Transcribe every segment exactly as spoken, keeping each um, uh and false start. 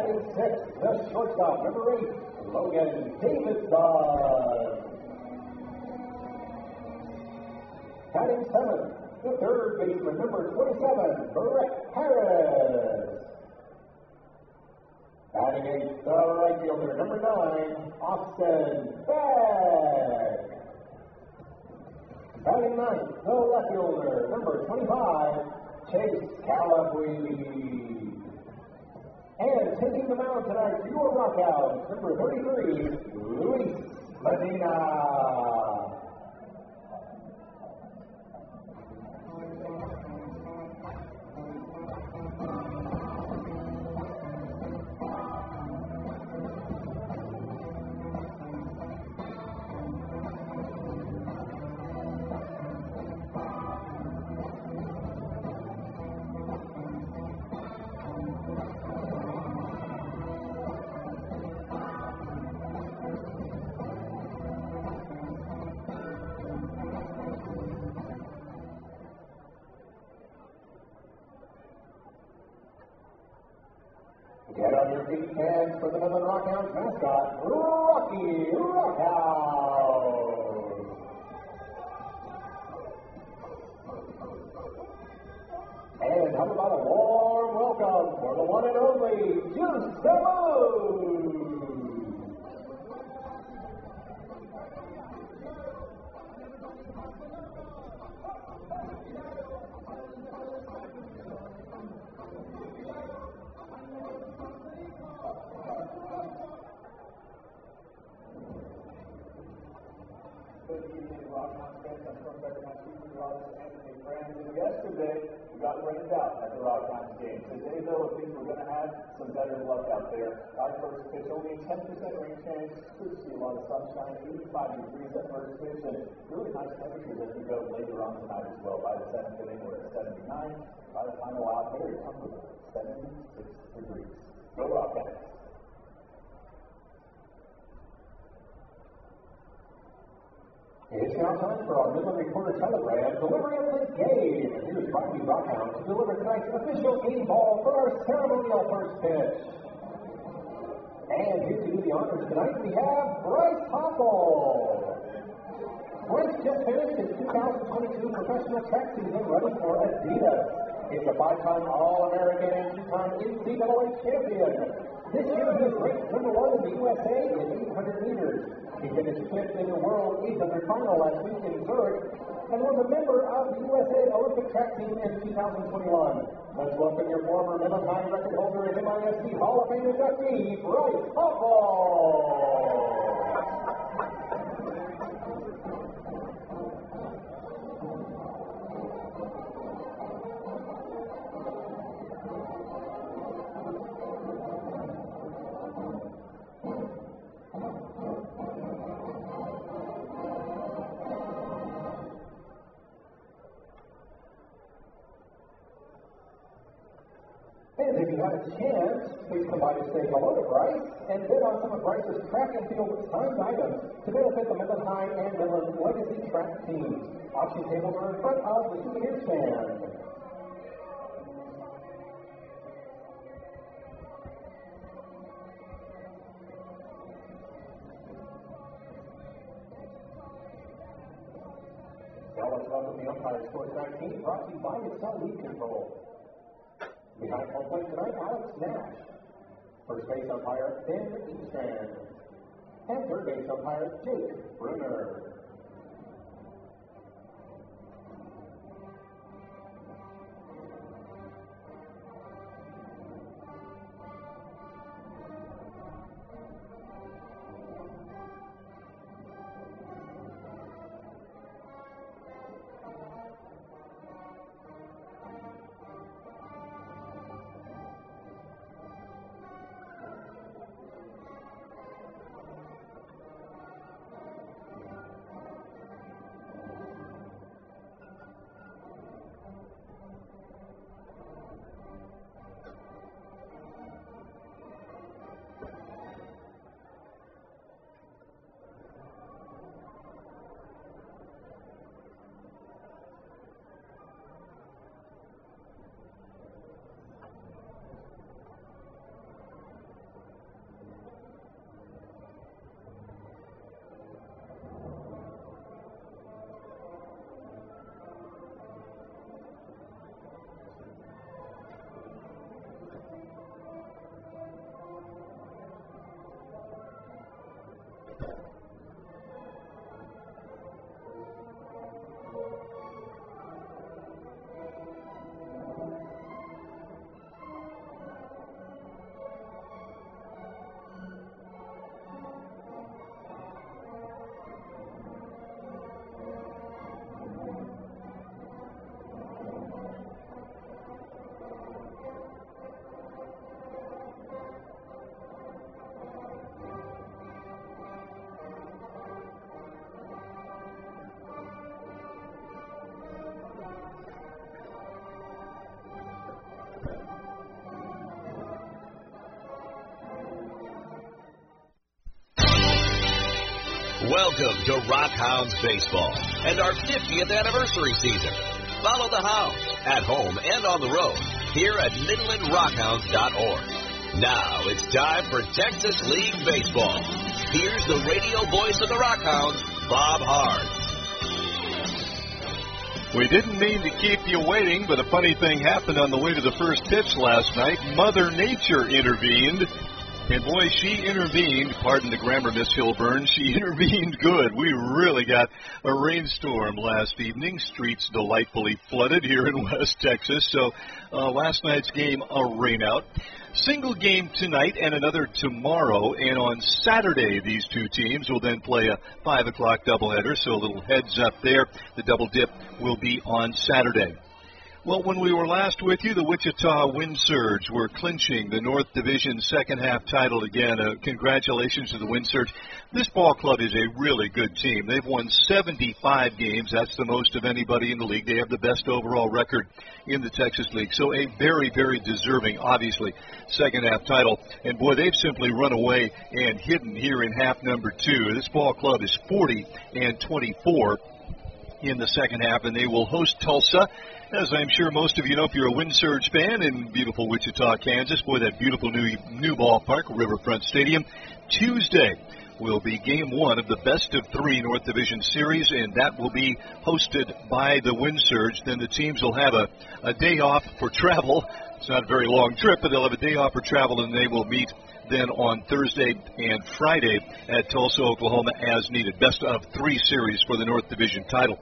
Batting sixth, the shortstop, number eight, Logan Davidson. Batting seventh, the third baseman, number twenty-seven, Brett Harris. Batting eighth, the right fielder, number nine, Austin Beck. Batting ninth, the left fielder, number twenty-five, Chase Calabrese. And taking the mound tonight for your Rockouts, number thirty-three, Luis Medina. Get on your feet, fans, for the Midland Rockhounds mascot, Rocky Rockhouse. And how about a warm welcome for the one and only Juice Samu. Good evening, Rockhounds fans. I'm from Better Massachusetts, Robert Anthony Brand. Yesterday, we got rained out at the Rockhounds game. Today, though, I think we're going to have some better luck out there. Our first pitch, only a ten percent rain chance. Could see a lot of sunshine, eighty-five degrees at first pitch, and really nice temperatures as we go later on tonight as well. By the seventh inning, we're at seventy-nine. By the final out, very comfortable, seventy-six degrees. Go Rockhounds. It's now time for our Midland Reporter Telegram delivery of the game. And here's Rocky Rockhouse to deliver tonight's official game ball for our ceremonial first pitch. And here to do the honors tonight, we have Bryce Hoppel. Bryce just finished his two thousand twenty-two professional track season running for Adidas. It's a five-time All-American and two-time N C double A champion. This year he is ranked number one in the U S A in eight hundred meters. He finished fifth in the World eight hundred final last week in Zurich and was a member of the U S A Olympic track team in two thousand twenty-one. Let's welcome your former Midland High record holder and M I S C Hall of Fame inductee, Bryce Hoppel. And if you have a chance, please come by to say hello to Bryce and bid on some of Bryce's track and field signed items to benefit the Midland High and Midland Legacy track teams. Auction tables are in front of the souvenir stand. Now let's welcome the umpire Sports nineteen, brought to you by Excel Lead Control. Behind home plate tonight, Alex Nash. First base umpire, Ben Eastman. And third base umpire, Jake Bruner. Welcome to Rockhounds Baseball and our fiftieth anniversary season. Follow the Hounds at home and on the road here at Midland Rockhounds dot org. Now it's time for Texas League Baseball. Here's the radio voice of the Rockhounds, Bob Hart. We didn't mean to keep you waiting, but a funny thing happened on the way to the first pitch last night. Mother Nature intervened. And boy, she intervened, pardon the grammar, Miss Hilburn, she intervened good. We really got a rainstorm last evening. Streets delightfully flooded here in West Texas. So uh, last night's game, a rainout. Single game tonight and another tomorrow. And on Saturday, these two teams will then play a five o'clock doubleheader. So a little heads up there. The double dip will be on Saturday. Well, when we were last with you, the Wichita Wind Surge were clinching the North Division second half title again. Uh, congratulations to the Wind Surge. This ball club is a really good team. They've won seventy-five games. That's the most of anybody in the league. They have the best overall record in the Texas League. So a very, very deserving, obviously, second half title. And boy, they've simply run away and hidden here in half number two. This ball club is forty and twenty-four in the second half, and they will host Tulsa. As I'm sure most of you know, if you're a Wind Surge fan in beautiful Wichita, Kansas, boy, that beautiful new new ballpark, Riverfront Stadium. Tuesday will be game one of the best of three North Division series, and that will be hosted by the Wind Surge. Then the teams will have a, a day off for travel. It's not a very long trip, but they'll have a day off for travel, and they will meet then on Thursday and Friday at Tulsa, Oklahoma, as needed. Best of three series for the North Division title.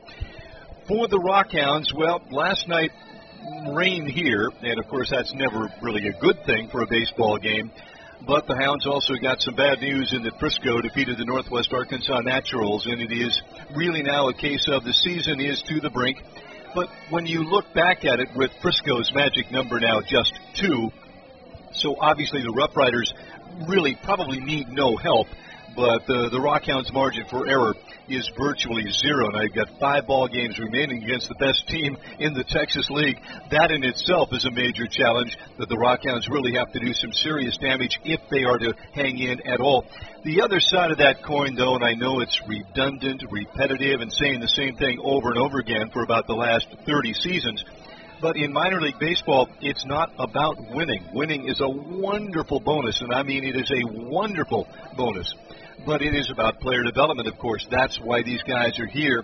For the Rockhounds, well, last night rained here, and of course that's never really a good thing for a baseball game. But the Hounds also got some bad news in that Frisco defeated the Northwest Arkansas Naturals, and it is really now a case of the season is to the brink. But when you look back at it with Frisco's magic number now just two, so obviously the Rough Riders really probably need no help. But uh, the Rockhounds' margin for error is virtually zero. Now, you've got five ball games remaining against the best team in the Texas League. That in itself is a major challenge that the Rockhounds really have to do some serious damage if they are to hang in at all. The other side of that coin, though, and I know it's redundant, repetitive, and saying the same thing over and over again for about the last thirty seasons, but in minor league baseball, it's not about winning. Winning is a wonderful bonus, and I mean it is a wonderful bonus. But it is about player development, of course. That's why these guys are here.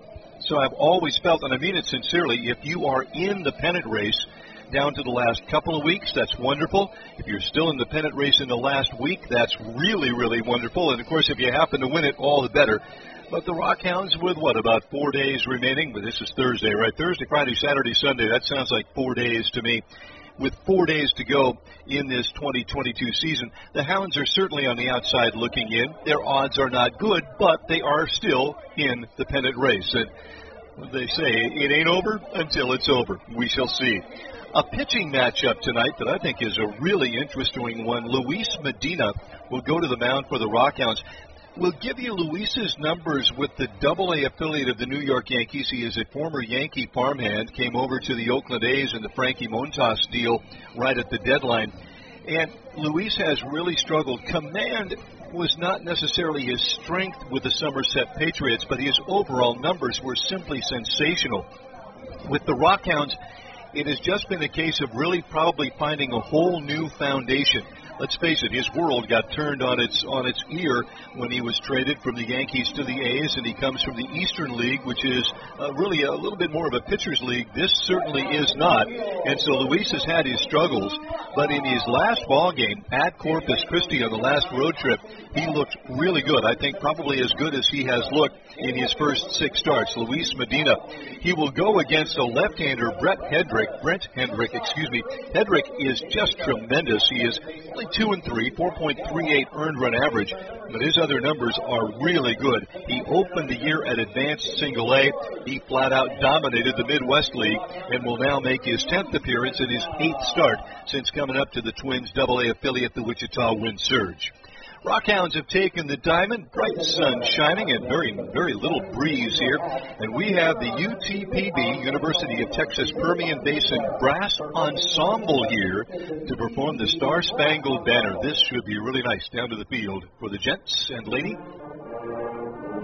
So I've always felt, and I mean it sincerely, if you are in the pennant race down to the last couple of weeks, that's wonderful. If you're still in the pennant race in the last week, that's really, really wonderful. And, of course, if you happen to win it, all the better. But the Rockhounds with, what, about four days remaining? But this is Thursday, right? Thursday, Friday, Saturday, Sunday. That sounds like four days to me. With four days to go in this twenty twenty-two season, the Hounds are certainly on the outside looking in. Their odds are not good, but they are still in the pennant race. And they say it ain't over until it's over. We shall see. A pitching matchup tonight that I think is a really interesting one. Luis Medina will go to the mound for the Rockhounds. We'll give you Luis's numbers with the double A affiliate of the New York Yankees. He is a former Yankee farmhand, came over to the Oakland A's in the Frankie Montas deal right at the deadline. And Luis has really struggled. Command was not necessarily his strength with the Somerset Patriots, but his overall numbers were simply sensational. With the Rockhounds, it has just been a case of really probably finding a whole new foundation. Let's face it, his world got turned on its on its ear when he was traded from the Yankees to the A's, and he comes from the Eastern League, which is uh, really a little bit more of a pitcher's league. This certainly is not. And so Luis has had his struggles, but in his last ball game at Corpus Christi on the last road trip, he looked really good. I think probably as good as he has looked in his first six starts. Luis Medina. He will go against a left-hander, Brett Hendrick. Brent Hendrick, excuse me. Hendrick is just tremendous. He is only two and three, four point three eight earned run average, but his other numbers are really good. He opened the year at advanced single A. He flat out dominated the Midwest League and will now make his tenth appearance in his eighth start since coming up to the Twins double A affiliate, the Wichita Wind Surge. Rockhounds have taken the diamond, bright sun shining, and very, very little breeze here. And we have the U T P B, University of Texas Permian Basin Brass Ensemble here to perform the Star Spangled Banner. This should be really nice. Down to the field for the gents and lady.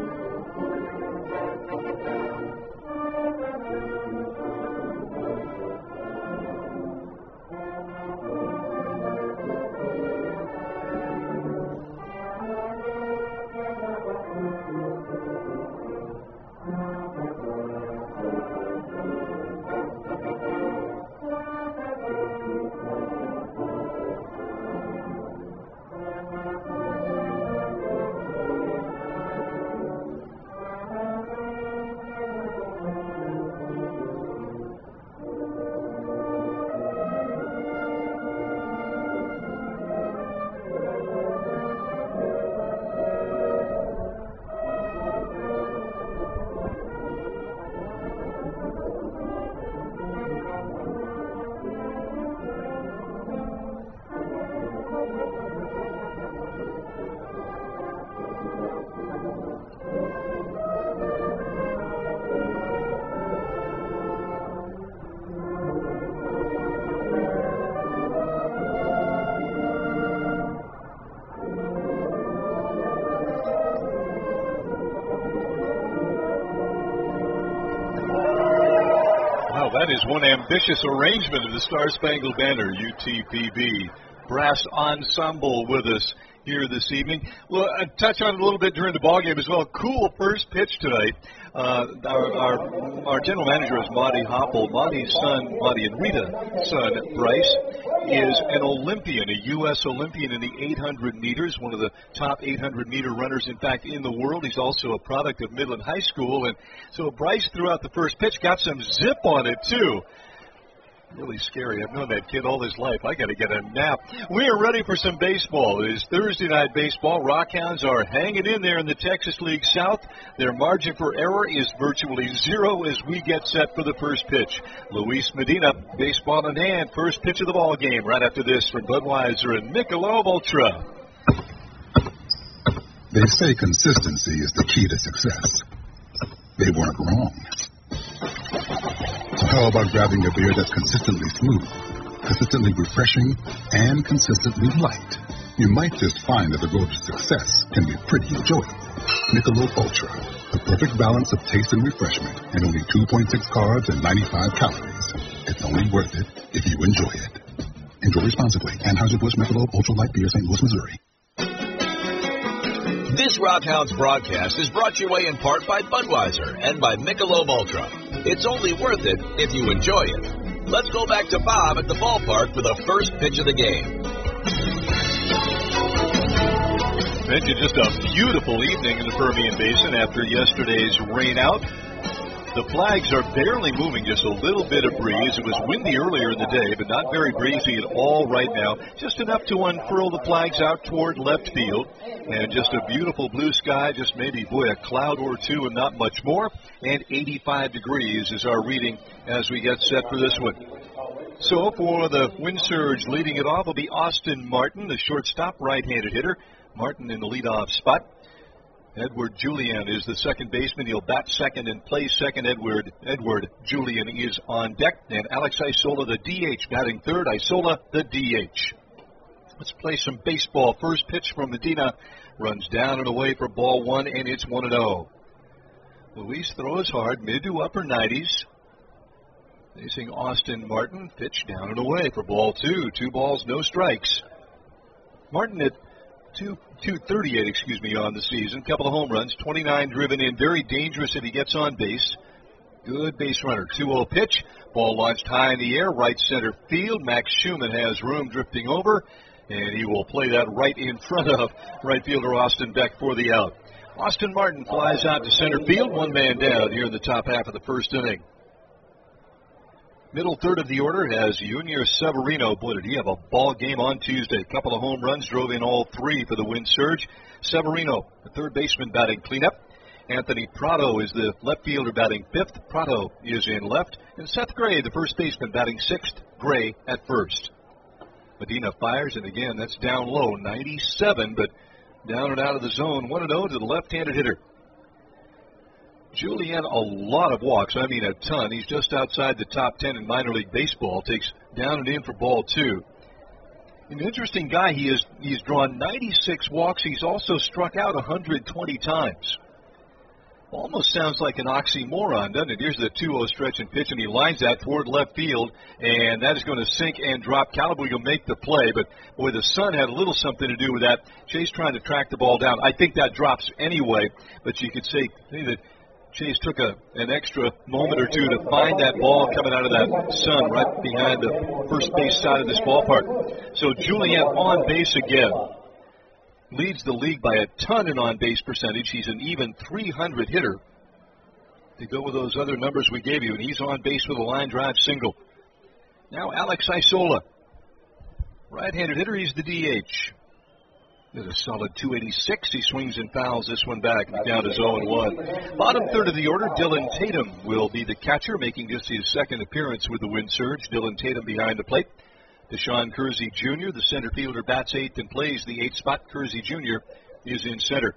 is one ambitious arrangement of the Star-Spangled Banner. U T P B Brass Ensemble with us here this evening. Well, I touch on it a little bit during the ballgame as well. Cool first pitch tonight. Uh, our, our our general manager is Monty Hopple. Monty's son, Monty and Rita's son, Bryce, is an Olympian, a U S Olympian in the eight hundred meters, one of the top eight hundred meter runners, in fact, in the world. He's also a product of Midland High School. And so Bryce threw out the first pitch, got some zip on it, too. Really scary. I've known that kid all his life. I got to get a nap. We are ready for some baseball. It is Thursday night baseball. Rockhounds are hanging in there in the Texas League South. Their margin for error is virtually zero as we get set for the first pitch. Luis Medina, baseball in hand. First pitch of the ball game. Right after this from Budweiser and Michelob Ultra. They say consistency is the key to success. They weren't wrong. So how about grabbing a beer that's consistently smooth, consistently refreshing, and consistently light? You might just find that the road to success can be pretty enjoyable. Michelob Ultra, the perfect balance of taste and refreshment, and only two point six carbs and ninety-five calories. It's only worth it if you enjoy it. Enjoy responsibly. Anheuser-Busch Michelob Ultra Light Beer, Saint Louis, Missouri. This Rockhounds broadcast is brought your way in part by Budweiser and by Michelob Ultra. It's only worth it if you enjoy it. Let's go back to Bob at the ballpark for the first pitch of the game. Mentioned just a beautiful evening in the Permian Basin after yesterday's rain out. The flags are barely moving, just a little bit of breeze. It was windy earlier in the day, but not very breezy at all right now. Just enough to unfurl the flags out toward left field. And just a beautiful blue sky, just maybe, boy, a cloud or two and not much more. And eighty-five degrees is our reading as we get set for this one. So for the wind surge leading it off will be Austin Martin, the shortstop, right-handed hitter. Martin in the leadoff spot. Edward Julian is the second baseman. He'll bat second and play second. Edward Edward Julian is on deck. And Alex Isola, the D H, batting third. Isola, the D H. Let's play some baseball. First pitch from Medina. Runs down and away for ball one, and it's one and oh. Luis throws hard, mid to upper nineties. Facing Austin Martin. Pitch down and away for ball two. Two balls, no strikes. Martin at two thirty-eight, excuse me, on the season. Couple of home runs, twenty-nine driven in. Very dangerous if he gets on base. Good base runner. two oh pitch. Ball launched high in the air, right center field. Max Schumann has room drifting over, and he will play that right in front of right fielder Austin Beck for the out. Austin Martin flies out to center field. One man down here in the top half of the first inning. Middle third of the order has Junior Severino. Boy, did he have a ball game on Tuesday. A couple of home runs, drove in all three for the wind surge. Severino, the third baseman, batting cleanup. Anthony Prado is the left fielder, batting fifth. Prado is in left. And Seth Gray, the first baseman, batting sixth. Gray at first. Medina fires, and again, that's down low, ninety-seven, but down and out of the zone. one and oh to the left-handed hitter. Julian, a lot of walks, I mean a ton. He's just outside the top ten in minor league baseball. Takes down and in for ball two. An interesting guy. He is, he's drawn ninety-six walks. He's also struck out one hundred twenty times. Almost sounds like an oxymoron, doesn't it? Here's the two oh stretch and pitch, and he lines that toward left field, and that is going to sink and drop. Calibre will make the play, but, boy, the sun had a little something to do with that. Chase trying to track the ball down. I think that drops anyway, but you could say that Chase took a, an extra moment or two to find that ball coming out of that sun right behind the first base side of this ballpark. So Julian on base again. Leads the league by a ton in on-base percentage. He's an even three hundred hitter. To go with those other numbers we gave you, and he's on base with a line drive single. Now Alex Isola. Right-handed hitter, he's the D H. With a solid two eighty-six, he swings and fouls this one back. The count is oh and one. Bottom third of the order, Dylan Tatum will be the catcher, making this his second appearance with the wind surge. Dylan Tatum behind the plate. Deshaun Kersey Junior, the center fielder, bats eighth and plays the eighth spot. Kersey Junior is in center.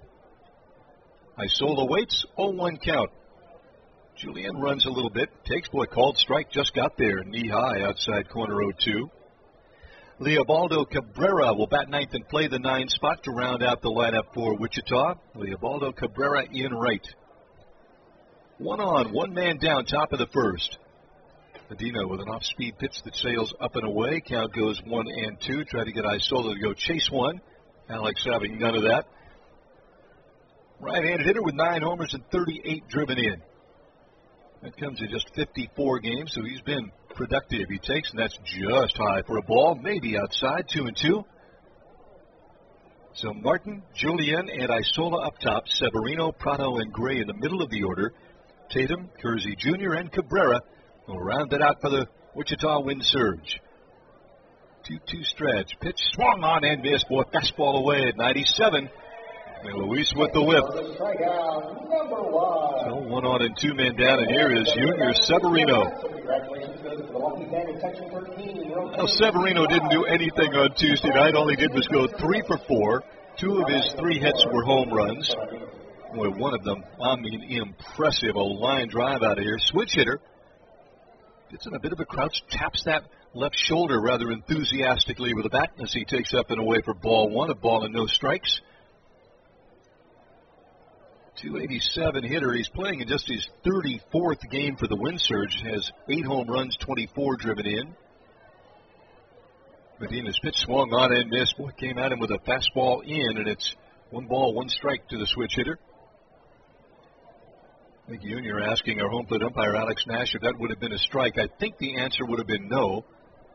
Isola waits, oh one count. Julian runs a little bit, takes, boy, called strike, just got there, knee high, outside corner oh two. Leobaldo Cabrera will bat ninth and play the nine spot to round out the lineup for Wichita. Leobaldo Cabrera in right. One on, one man down, top of the first. Medina with an off-speed pitch that sails up and away. Count goes one and two. Try to get Isola to go chase one. Alex having none of that. Right-handed hitter with nine homers and thirty-eight driven in. That comes in just fifty-four games, so he's been productive. He takes, and that's just high for a ball, maybe outside, two and two. So Martin, Julian, and Isola up top. Severino, Prado, and Gray in the middle of the order. Tatum, Kersey Junior, and Cabrera will round it out for the Wichita Wind Surge. two two stretch. Pitch swung on and missed. Boy, fastball away at ninety-seven. And Luis with the whip. So one on and two men down, and here is Junior Severino. Now, Severino didn't do anything on Tuesday night. All he did was go three for four. Two of his three hits were home runs. Boy, one of them, I mean, impressive. A line drive out of here. Switch hitter. Gets in a bit of a crouch, taps that left shoulder rather enthusiastically with a bat as he takes up and away for ball one, a ball and no strikes. two eighty-seven hitter. He's playing in just his thirty-fourth game for the Wind Surge. Has eight home runs, twenty-four driven in. Medina's pitch swung on and missed. Boy, came at him with a fastball in, and it's one ball, one strike to the switch hitter. I think Junior asking our home plate umpire, Alex Nash, if that would have been a strike. I think the answer would have been no.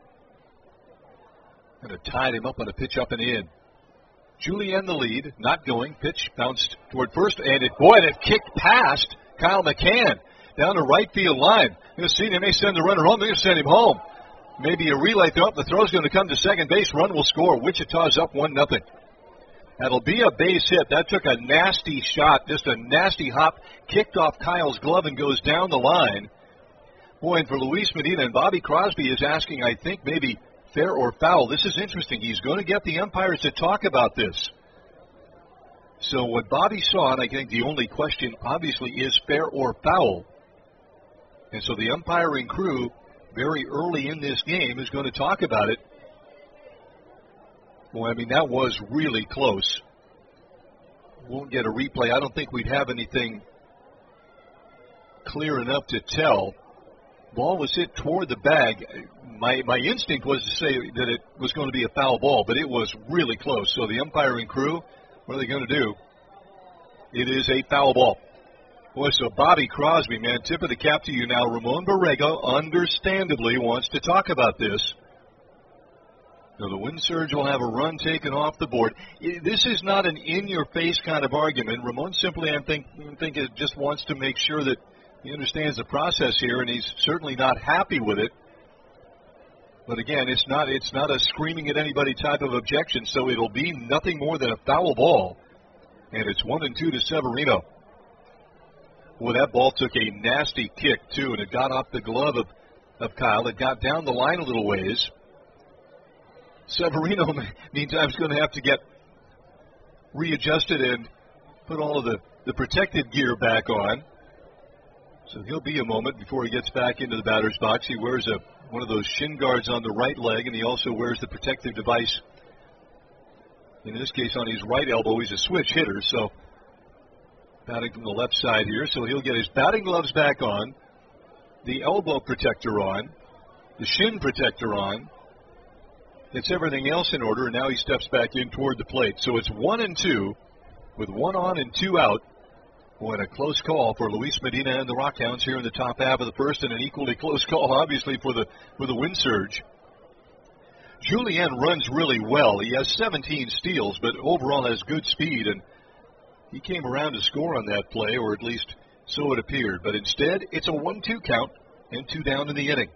And it tied him up on a pitch up and in. Julian the lead, not going. Pitch bounced toward first, and it, boy, it kicked past Kyle McCann down the right field line. You're going to see they may send the runner home. They're going to send him home. Maybe a relay throw. The throw's going to come to second base. Run will score. Wichita's up one nothing. That'll be a base hit. That took a nasty shot, just a nasty hop, kicked off Kyle's glove and goes down the line. Boy, and for Luis Medina, and Bobby Crosby is asking, I think, maybe fair or foul. This is interesting. He's going to get the umpires to talk about this. So what Bobby saw, and I think the only question obviously is fair or foul. And so the umpiring crew very early in this game is going to talk about it. Well, I mean, that was really close. Won't get a replay. I don't think we'd have anything clear enough to tell. Ball was hit toward the bag. My my instinct was to say that it was going to be a foul ball, but it was really close. So the umpiring crew, what are they going to do? It is a foul ball. Boy, so Bobby Crosby, man, tip of the cap to you now. Ramon Borrego, understandably, wants to talk about this. Now, the Wind Surge will have a run taken off the board. This is not an in-your-face kind of argument. Ramon simply, I think, I think it just wants to make sure that he understands the process here, and he's certainly not happy with it. But again, it's not it's not a screaming at anybody type of objection, so it'll be nothing more than a foul ball. And it's one and two to Severino. Well, that ball took a nasty kick, too, and it got off the glove of, of Kyle. It got down the line a little ways. Severino, meantime, is going to have to get readjusted and put all of the, the protective gear back on. So he'll be a moment before he gets back into the batter's box. He wears a one of those shin guards on the right leg, and he also wears the protective device, in this case, on his right elbow. He's a switch hitter, so batting from the left side here. So he'll get his batting gloves back on, the elbow protector on, the shin protector on. It's everything else in order, and now he steps back in toward the plate. So it's one and two with one on and two out. What a close call for Luis Medina and the Rockhounds here in the top half of the first, and an equally close call, obviously, for the for the Wind Surge. Julian runs really well. He has seventeen steals, but overall has good speed, and he came around to score on that play, or at least so it appeared. But instead, it's a one two count and two down in the inning.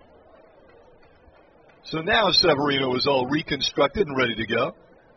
So now Severino is all reconstructed and ready to go.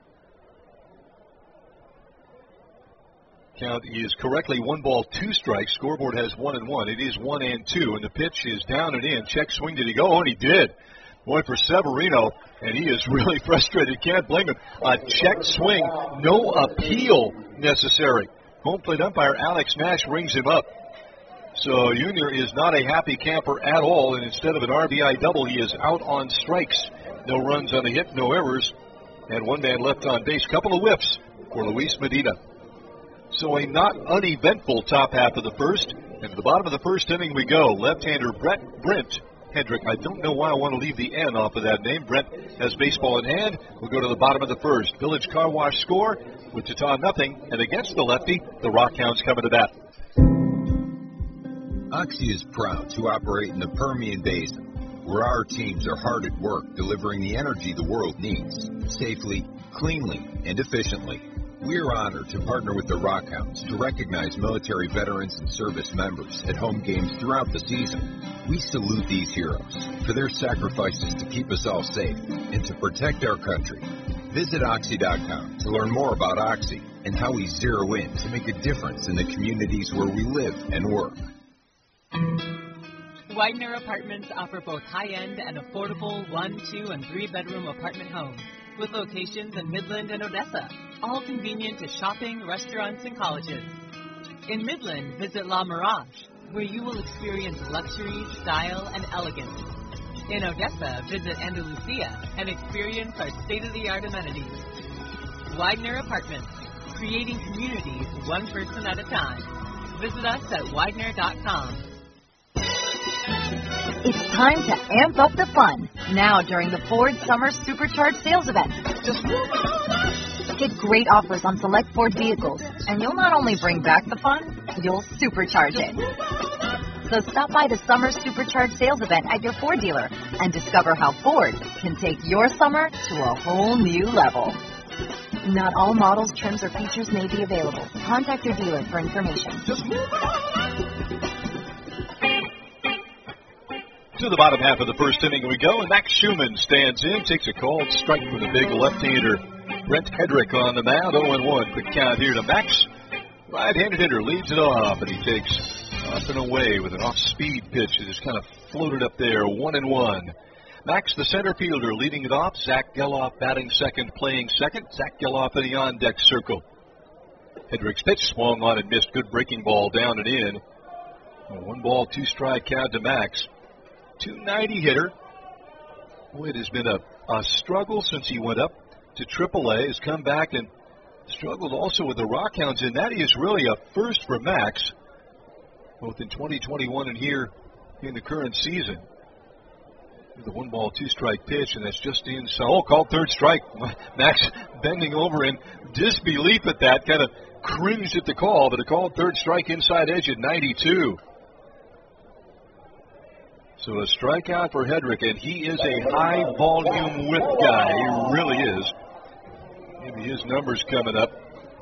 Count is correctly one ball, two strikes. Scoreboard has one and one. It is one and two, and the pitch is down and in. Check swing. Did he go? Oh, and he did. Boy, for Severino, and he is really frustrated. Can't blame him. A check swing, no appeal necessary. Home plate umpire Alex Nash rings him up. So Junior is not a happy camper at all, and instead of an R B I double, he is out on strikes. No runs on the hit, no errors, and one man left on base. Couple of whiffs for Luis Medina. So a not uneventful top half of the first, and to the bottom of the first inning we go. Left-hander Brett Brent Hedrick. I don't know why I want to leave the N off of that name. Brent has baseball in hand. We'll go to the bottom of the first. Village Car Wash score, Wichita nothing, and against the lefty, the Rockhounds coming to bat. Oxy is proud to operate in the Permian Basin, where our teams are hard at work delivering the energy the world needs, safely, cleanly, and efficiently. We are honored to partner with the Rockhounds to recognize military veterans and service members at home games throughout the season. We salute these heroes for their sacrifices to keep us all safe and to protect our country. Visit Oxy dot com to learn more about Oxy and how we zero in to make a difference in the communities where we live and work. Widener Apartments offer both high-end and affordable one, two, and three-bedroom apartment homes with locations in Midland and Odessa, all convenient to shopping, restaurants, and colleges. In Midland, visit La Mirage, where you will experience luxury, style, and elegance. In Odessa, visit Andalusia and experience our state-of-the-art amenities. Widener Apartments, creating communities one person at a time. Visit us at Widener dot com. It's time to amp up the fun now during the Ford Summer Supercharged Sales Event. Get great offers on select Ford vehicles, and you'll not only bring back the fun, you'll supercharge it. So stop by the Summer Supercharged Sales Event at your Ford dealer and discover how Ford can take your summer to a whole new level. Not all models, trims, or features may be available. Contact your dealer for information. To the bottom half of the first inning we go, and Max Schumann stands in, takes a called strike from the big left-hander Brent Hedrick on the mound. oh and one. Quick count here to Max. Right-handed hitter leads it off, and he takes up and away with an off-speed pitch that is kind of floated up there, one and one. Max, the center fielder, leading it off. Zach Geloff batting second, playing second. Zach Geloff in the on-deck circle. Hedrick's pitch swung on and missed. Good breaking ball down and in. One ball, two strike count to Max. two ninety hitter. Boy, it has been a, a struggle since he went up to triple A. Has come back and struggled also with the Rockhounds, and that is really a first for Max, both in twenty twenty-one and here in the current season. The one ball, two strike pitch, and that's just inside. Oh, called third strike. Max bending over in disbelief at that, kind of cringed at the call, but a called third strike inside edge at ninety-two. So a strikeout for Hedrick, and he is a high-volume whip guy. He really is. Maybe his numbers coming up.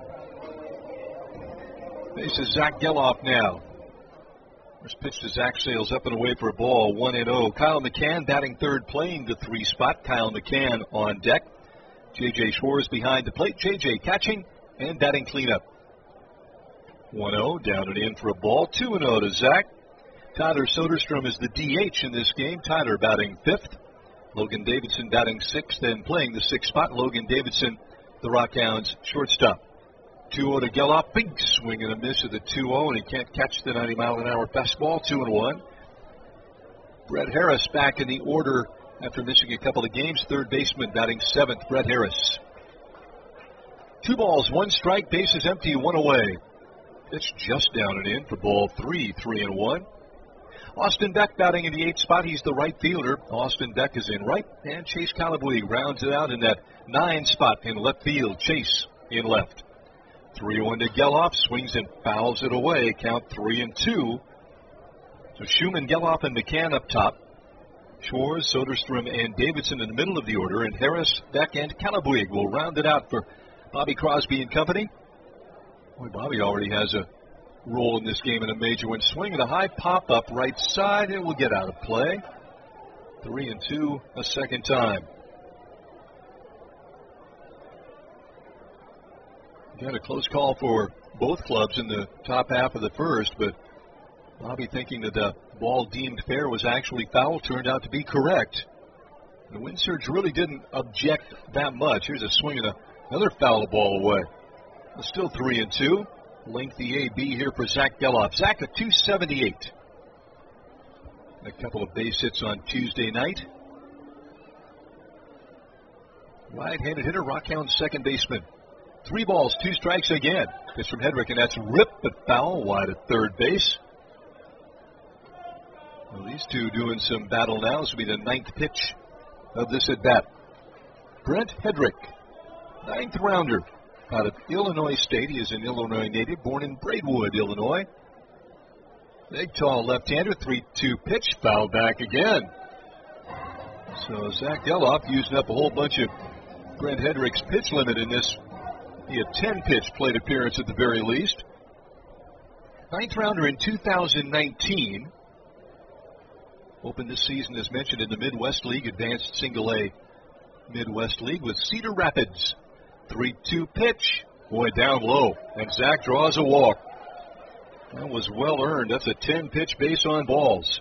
This is Zach Geloff now. First pitch to Zach sails up and away for a ball, one and oh. Kyle McCann batting third, playing the three spot. Kyle McCann on deck. J J Schwartz behind the plate. J J catching and batting cleanup. one oh, down and in for a ball, two and oh to Zach. Tyler Soderstrom is the D H in this game. Tyler batting fifth. Logan Davidson batting sixth and playing the sixth spot. Logan Davidson, the Rockhounds shortstop. two oh to Geloff. Big swing and a miss at the two oh, and he can't catch the ninety mile an hour fastball. two and one. Brett Harris back in the order after missing a couple of games. Third baseman batting seventh, Brett Harris. Two balls, one strike, bases empty, one away. It's just down and in for ball three, three and one. Austin Beck batting in the eighth spot. He's the right fielder. Austin Beck is in right, and Chase Calabuig rounds it out in that nine spot in left field. Chase in left. three one to Geloff, swings and fouls it away. Count three and two. So Schumann, Geloff, and McCann up top. Schwartz, Soderstrom, and Davidson in the middle of the order, and Harris, Beck, and Calabuig will round it out for Bobby Crosby and company. Boy, Bobby already has a role in this game in a major one. Swing and a high pop-up right side. It will get out of play. Three and two a second time. Got a close call for both clubs in the top half of the first, but Bobby thinking that the ball deemed fair was actually foul turned out to be correct. The Wind Surge really didn't object that much. Here's a swing and a, another foul ball away. It's still three and two. Lengthy A B here for Zach Geloff. Zach at two seventy-eight. A couple of base hits on Tuesday night. Right-handed hitter, Rockhound second baseman. Three balls, two strikes again. Pitch from Hedrick, and that's ripped but foul wide at third base. Well, These two doing some battle now. This will be the ninth pitch of this at-bat. Brent Hedrick, ninth rounder out of Illinois State. He is an Illinois native, born in Braidwood, Illinois. Big, tall left-hander, three two pitch, foul back again. So Zach Geloff using up a whole bunch of Brent Hedrick's pitch limit in this. He had ten pitch plate appearance at the very least. Ninth rounder in two thousand nineteen. Opened this season, as mentioned, in the Midwest League, advanced single A Midwest League with Cedar Rapids. three two pitch. Boy, down low. And Zach draws a walk. That was well earned. That's a ten pitch base on balls.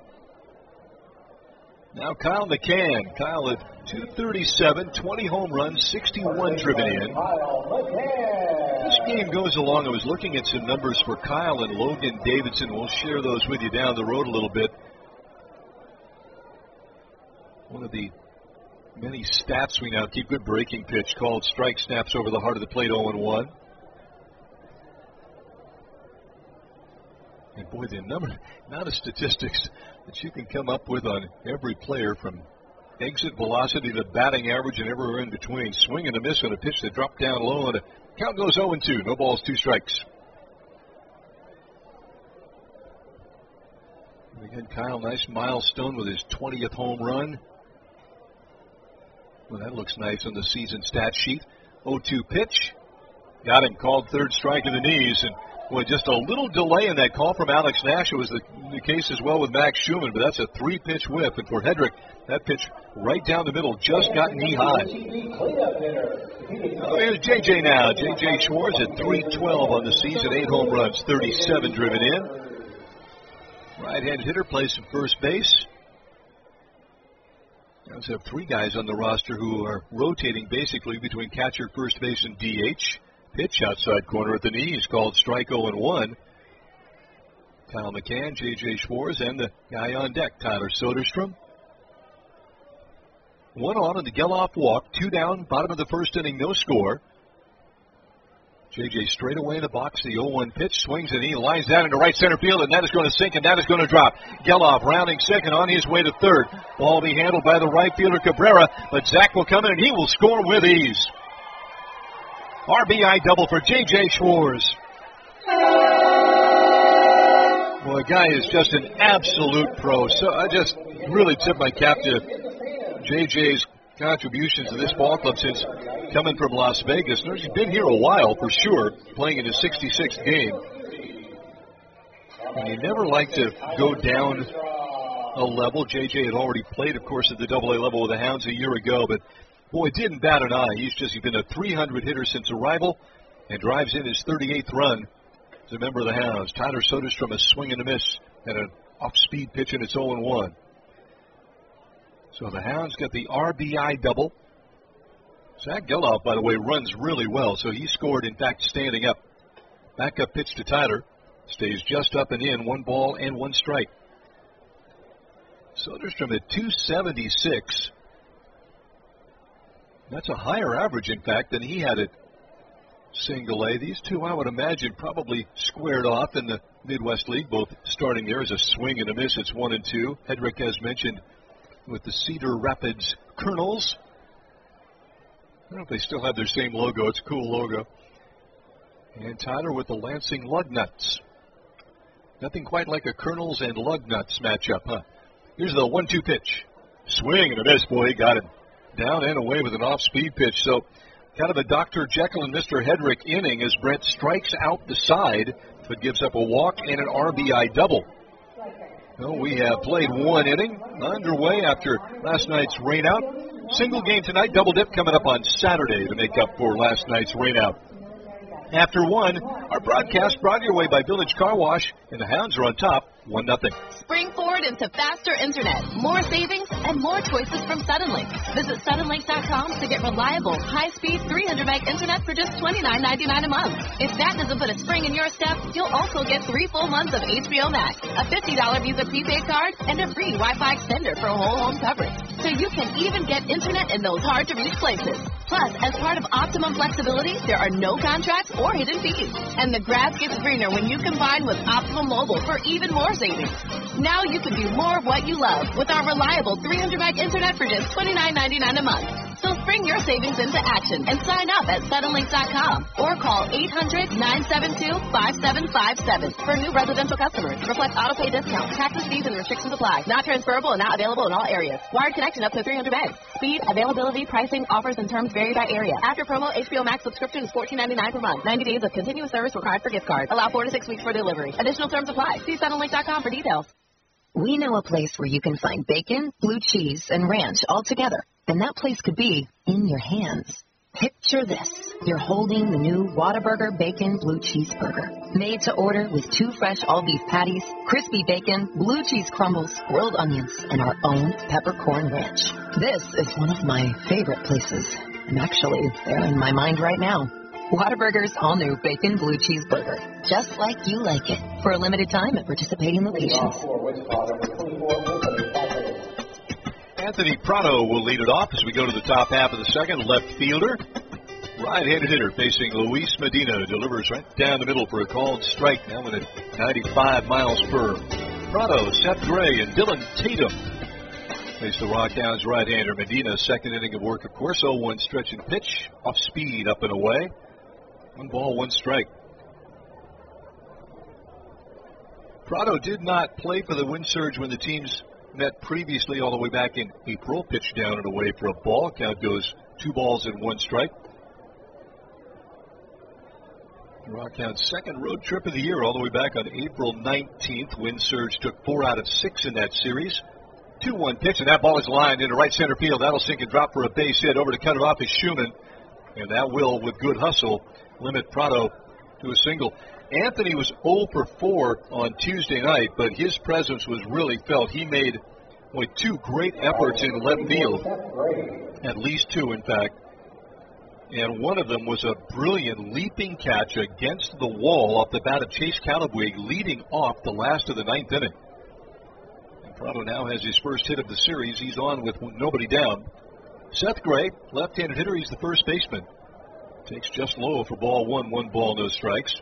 Now Kyle McCann. Kyle at two thirty-seven, twenty home runs, sixty-one driven in. This game goes along. I was looking at some numbers for Kyle and Logan Davidson. We'll share those with you down the road a little bit. One of the many stats we now keep. Good breaking pitch called strike, snaps over the heart of the plate, oh and one. And boy, the number, amount of statistics that you can come up with on every player, from exit velocity to batting average and everywhere in between. Swing and a miss on a pitch that dropped down low, and a count goes oh and two. No balls, two strikes. And again, Kyle, nice milestone with his twentieth home run. Well, that looks nice on the season stat sheet. oh two pitch. Got him, called third strike in the knees. And boy, just a little delay in that call from Alex Nash. It was the, the case as well with Max Schumann, but that's a three-pitch whip. And for Hedrick, that pitch right down the middle just got knee high. Oh, here's J J now. J J Schwartz at three twelve on the season, eight home runs, thirty-seven driven in. Right-handed hitter, plays some first base. Let's have three guys on the roster who are rotating basically between catcher, first base, and D H. Pitch outside corner at the knees, called strike oh and one. Kyle McCann, J J Schwartz, and the guy on deck, Tyler Soderstrom. One on in the Geloff walk, two down, bottom of the first inning, no score. J J straight away in the box, the oh one pitch, swings and he lines that into right center field, and that is going to sink and that is going to drop. Geloff rounding second, on his way to third. Ball be handled by the right fielder Cabrera, but Zach will come in and he will score with ease. R B I double for J J Schwartz. Well, the guy is just an absolute pro. So I just really tip my cap to J J's contributions to this ball club since coming from Las Vegas. He's been here a while for sure, playing in his sixty-sixth game. And he never liked to go down a level. J J had already played, of course, at the double A level with the Hounds a year ago, but boy, didn't bat an eye. He's just he's been a three hundred hitter since arrival and drives in his thirty-eighth run as a member of the Hounds. Tyler Soderstrom, a swing and a miss and an off-speed pitch, and it's oh and one. So the Hounds got the R B I double. Zach Geloff, by the way, runs really well, so he scored, in fact, standing up. Back-up pitch to Tyler. Stays just up and in, one ball and one strike. Soderstrom at two seventy-six. That's a higher average, in fact, than he had at single A. These two, I would imagine, probably squared off in the Midwest League, both starting there as a swing and a miss. It's one and two. Hedrick, as mentioned, with the Cedar Rapids Colonels. I don't know if they still have their same logo. It's a cool logo. And Tyler with the Lansing Lugnuts. Nothing quite like a Colonels and Lugnuts matchup, huh? Here's the one two pitch. Swing and a miss. Boy, he got it down and away with an off-speed pitch. So kind of a Doctor Jekyll and Mister Hedrick inning as Brent strikes out the side, but gives up a walk and an R B I double. Well, we have played one inning underway after last night's rainout. Single game tonight, double dip coming up on Saturday to make up for last night's rainout. After one, our broadcast brought your way by Village Car Wash, and the Hounds are on top, one nothing. Spring forward into faster internet, more savings, and more choices from Suddenlink. Visit Suddenlink dot com to get reliable, high-speed three hundred meg internet for just twenty-nine ninety-nine a month. If that doesn't put a spring in your step, you'll also get three full months of H B O Max, a fifty dollars Visa prepaid card, and a free Wi-Fi extender for whole home coverage. so you can even get internet in those hard-to-reach places. Plus, as part of Optimum Flexibility, there are no contracts or hidden fees. And the grass gets greener when you combine with Optimum Mobile for even more savings. Now you can do more of what you love with our reliable three hundred meg internet for just twenty-nine ninety-nine a month. So spring your savings into action and sign up at Suddenlink dot com or call eight hundred, nine seven two, five seven five seven for new residential customers. Reflects auto pay discount. Taxes, fees, and restrictions apply. Not transferable and not available in all areas. Wired connection up to three hundred megs. Speed, availability, pricing, offers, and terms vary by area. After promo, H B O Max subscription is fourteen ninety-nine per month. ninety days of continuous service required for gift cards. Allow four to six weeks for delivery. Additional terms apply. See Suddenlink dot com for details. We know a place where you can find bacon, blue cheese, and ranch all together. And that place could be in your hands. Picture this. You're holding the new Whataburger Bacon Blue Cheese Burger. Made to order with two fresh all-beef patties, crispy bacon, blue cheese crumbles, grilled onions, and our own peppercorn ranch. This is one of my favorite places. And actually, they're in my mind right now. Whataburger's all-new Bacon Blue Cheese Burger. Just like you like it. For a limited time at participating locations. Anthony Prado will lead it off as we go to the top half of the second. Left fielder, right-handed hitter facing Luis Medina. Delivers right down the middle for a called strike. Now at ninety-five miles per. Prado, Seth Gray, and Dylan Tatum face the Rockhounds right-hander. Medina, second inning of work, of course. oh one stretch and pitch. Off speed, up and away. One ball, one strike. Prado did not play for the Wind Surge when the teams met previously all the way back in April. Pitch down and away for a ball. Count goes two balls and one strike. Rockhound's second road trip of the year all the way back on April nineteenth. Wind Surge took four out of six in that series. two one pitch, and that ball is lined into right center field. That'll sink and drop for a base hit. Over to cut it off is Schumann, and that will, with good hustle, limit Prado to a single. Anthony was oh for four on Tuesday night, but his presence was really felt. He made boy, two great efforts in left field, at least two, in fact. And one of them was a brilliant leaping catch against the wall off the bat of Chase Calabwig, leading off the last of the ninth inning. And Prado now has his first hit of the series. He's on with nobody down. Seth Gray, left-handed hitter, he's the first baseman. Takes just low for ball one, one ball, no strikes.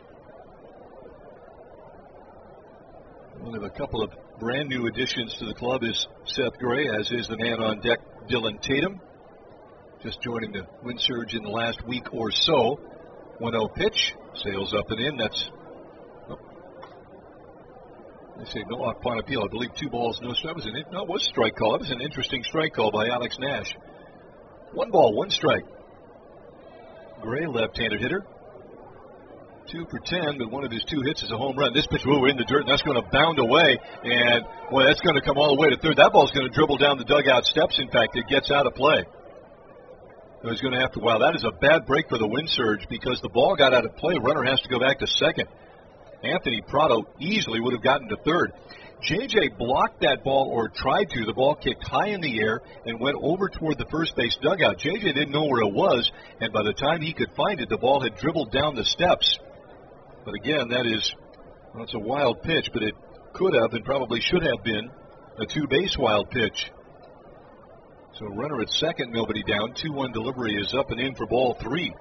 One of a couple of brand new additions to the club is Seth Gray, as is the man on deck, Dylan Tatum. Just joining the Wind Surge in the last week or so. one oh pitch, sails up and in. That's, oh, they say no upon appeal. I believe two balls, no strike. Was an, no, it was a strike call. It was an interesting strike call by Alex Nash. One ball, one strike. Gray, left-handed hitter. Two for ten, but one of his two hits is a home run. This pitch, ooh, in the dirt, and that's going to bound away. And, boy, that's going to come all the way to third. That ball's going to dribble down the dugout steps. In fact, it gets out of play. So he's going to have to, wow, that is a bad break for the Wind Surge because the ball got out of play. Runner has to go back to second. Anthony Prado easily would have gotten to third. J J blocked that ball, or tried to. The ball kicked high in the air and went over toward the first base dugout. J J didn't know where it was, and by the time he could find it, the ball had dribbled down the steps. But again, that is, well, it's a wild pitch, but it could have and probably should have been a two-base wild pitch. So runner at second, nobody down. two one delivery is up and in for ball three.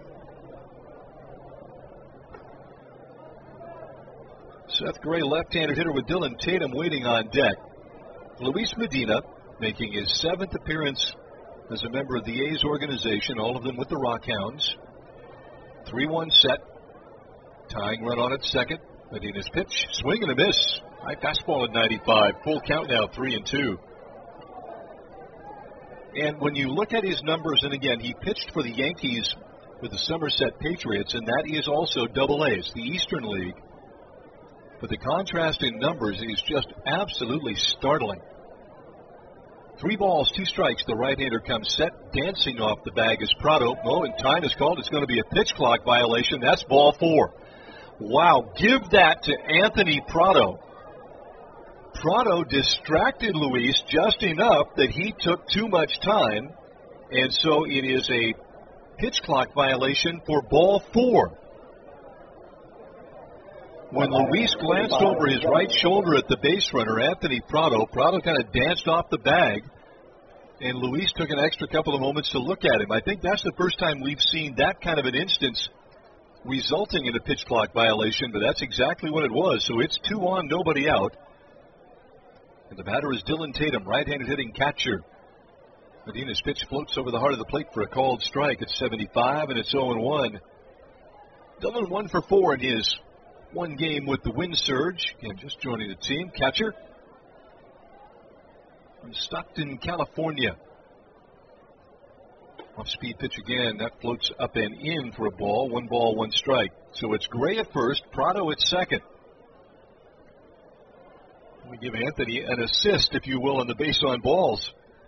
Seth Gray, left-handed hitter with Dylan Tatum waiting on deck. Luis Medina making his seventh appearance as a member of the A's organization, all of them with the Rockhounds. three one set. Tying run on at second. Medina's pitch, swing and a miss. High fastball at ninety-five. Full count now, three and two. And when you look at his numbers, and again, he pitched for the Yankees with the Somerset Patriots, and that is also double A's, the Eastern League. But the contrast in numbers is just absolutely startling. Three balls, two strikes. The right-hander comes set, dancing off the bag is Prado. Oh, and time is called. It's going to be a pitch clock violation. That's ball four. Wow, give that to Anthony Prado. Prado distracted Luis just enough that he took too much time, and so it is a pitch clock violation for ball four. When Luis glanced over his right shoulder at the base runner, Anthony Prado, Prado kind of danced off the bag, and Luis took an extra couple of moments to look at him. I think that's the first time we've seen that kind of an instance resulting in a pitch clock violation, but that's exactly what it was. So it's two on, nobody out. And the batter is Dylan Tatum, right-handed hitting catcher. Medina's pitch floats over the heart of the plate for a called strike. It's seventy-five, and it's oh and one. Dylan one for four in his one game with the Wind Surge. And just joining the team, catcher from Stockton, California. Off-speed pitch again. That floats up and in for a ball. One ball, one strike. So it's Gray at first, Prado at second. We give Anthony an assist, if you will, on the base on balls.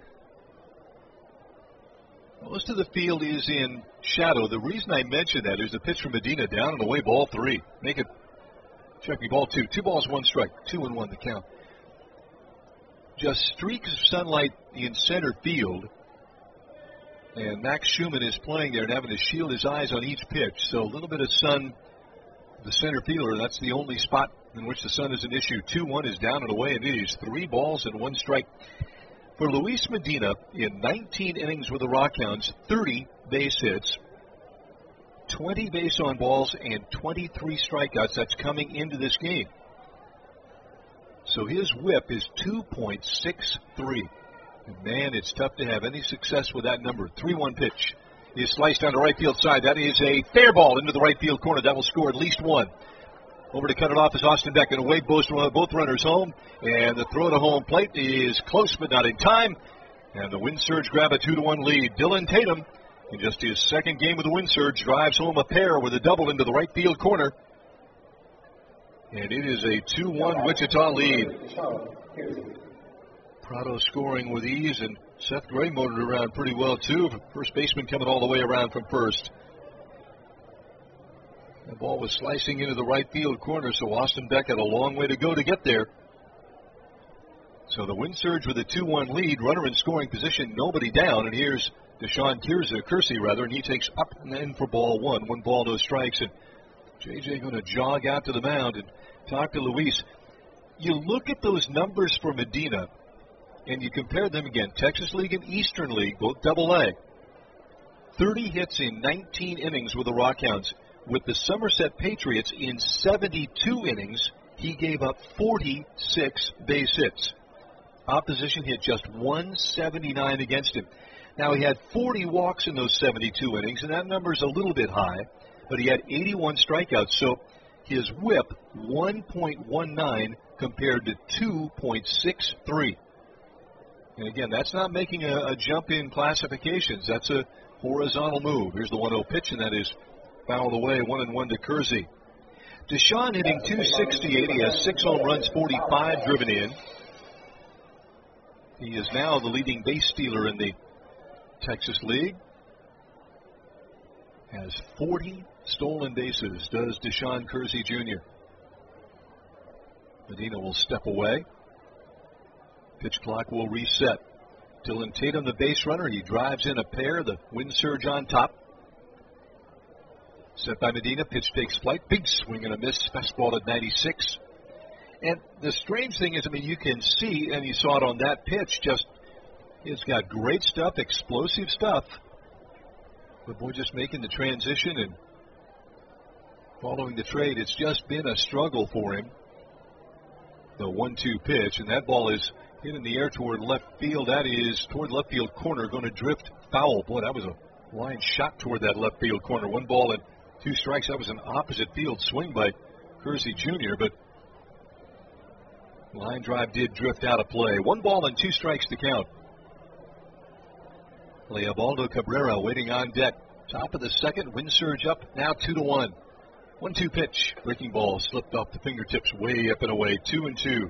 Most of the field is in shadow. The reason I mention that is the pitch from Medina down and away, ball three. Make it, check me, ball two. Two balls, one strike. Two and one the count. Just streaks of sunlight in center field. And Max Schumann is playing there and having to shield his eyes on each pitch. So a little bit of sun, the center fielder, that's the only spot in which the sun is an issue. two one is down and away, and it is three balls and one strike. For Luis Medina, in nineteen innings with the Rockhounds, thirty base hits, twenty base on balls, and twenty-three strikeouts. That's coming into this game. So his whip is two point six three. And man, it's tough to have any success with that number. three one pitch is sliced down the right field side. That is a fair ball into the right field corner. That will score at least one. Over to cut it off is Austin Beck, and away both, both runners home. And the throw to home plate is close but not in time. And the Wind Surge grab a two to one lead. Dylan Tatum, in just his second game with the Wind Surge, drives home a pair with a double into the right field corner. And it is a two one Wichita lead. Prado scoring with ease, and Seth Gray motored around pretty well, too. First baseman coming all the way around from first. The ball was slicing into the right field corner, so Austin Beck had a long way to go to get there. So the Wind Surge with a two one lead, runner in scoring position, nobody down, and here's Deshaun Kersey, Kersey rather, and he takes up and in for ball one. One ball, no strikes, and J J going to jog out to the mound and talk to Luis. You look at those numbers for Medina, and you compare them again, Texas League and Eastern League, both double A. thirty hits in nineteen innings with the Rockhounds. With the Somerset Patriots in seventy-two innings, he gave up forty-six base hits. Opposition hit just one seventy-nine against him. Now, he had forty walks in those seventy-two innings, and that number is a little bit high, but he had eighty-one strikeouts, so his whip, one point one nine compared to two point six three. And again, that's not making a, a jump in classifications. That's a horizontal move. Here's the one oh pitch, and that is fouled away, one and one to Kersey. Deshaun hitting two sixty-eight. He has six home runs, forty-five driven in. He is now the leading base stealer in the Texas League. Has forty stolen bases, does Deshaun Kersey Junior Medina will step away. Pitch clock will reset. Dylan Tatum, the base runner. He drives in a pair. The Wind Surge on top. Set by Medina. Pitch takes flight. Big swing and a miss. Fastball at ninety-six. And the strange thing is, I mean, you can see, and you saw it on that pitch, just, it's got great stuff, explosive stuff. But boy, just making the transition and following the trade, it's just been a struggle for him. The one two pitch, and that ball is hit in the air toward left field. That is toward left field corner, going to drift foul. Boy, that was a line shot toward that left field corner. One ball and two strikes. That was an opposite field swing by Kersey Junior, but line drive did drift out of play. One ball and two strikes to count. Leobaldo Cabrera waiting on deck. Top of the second, Wind Surge up, now two to one. One two pitch, breaking ball slipped off the fingertips, way up and away, two and two.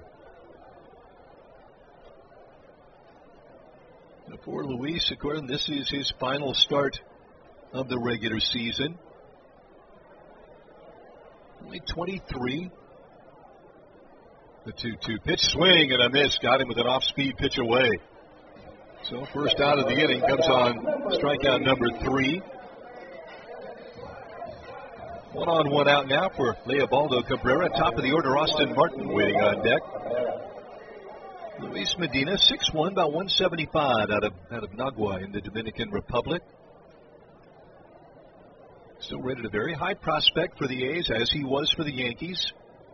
And for Luis, according, this is his final start of the regular season. Only twenty-three. The two two pitch, swing and a miss, got him with an off-speed pitch away. So first out of the inning comes on strikeout number three. One on, one out now for Leobaldo Cabrera. Top of the order, Austin Martin waiting on deck. Luis Medina, six one, about one seventy-five, out of out of Nagua in the Dominican Republic. Still rated a very high prospect for the A's, as he was for the Yankees.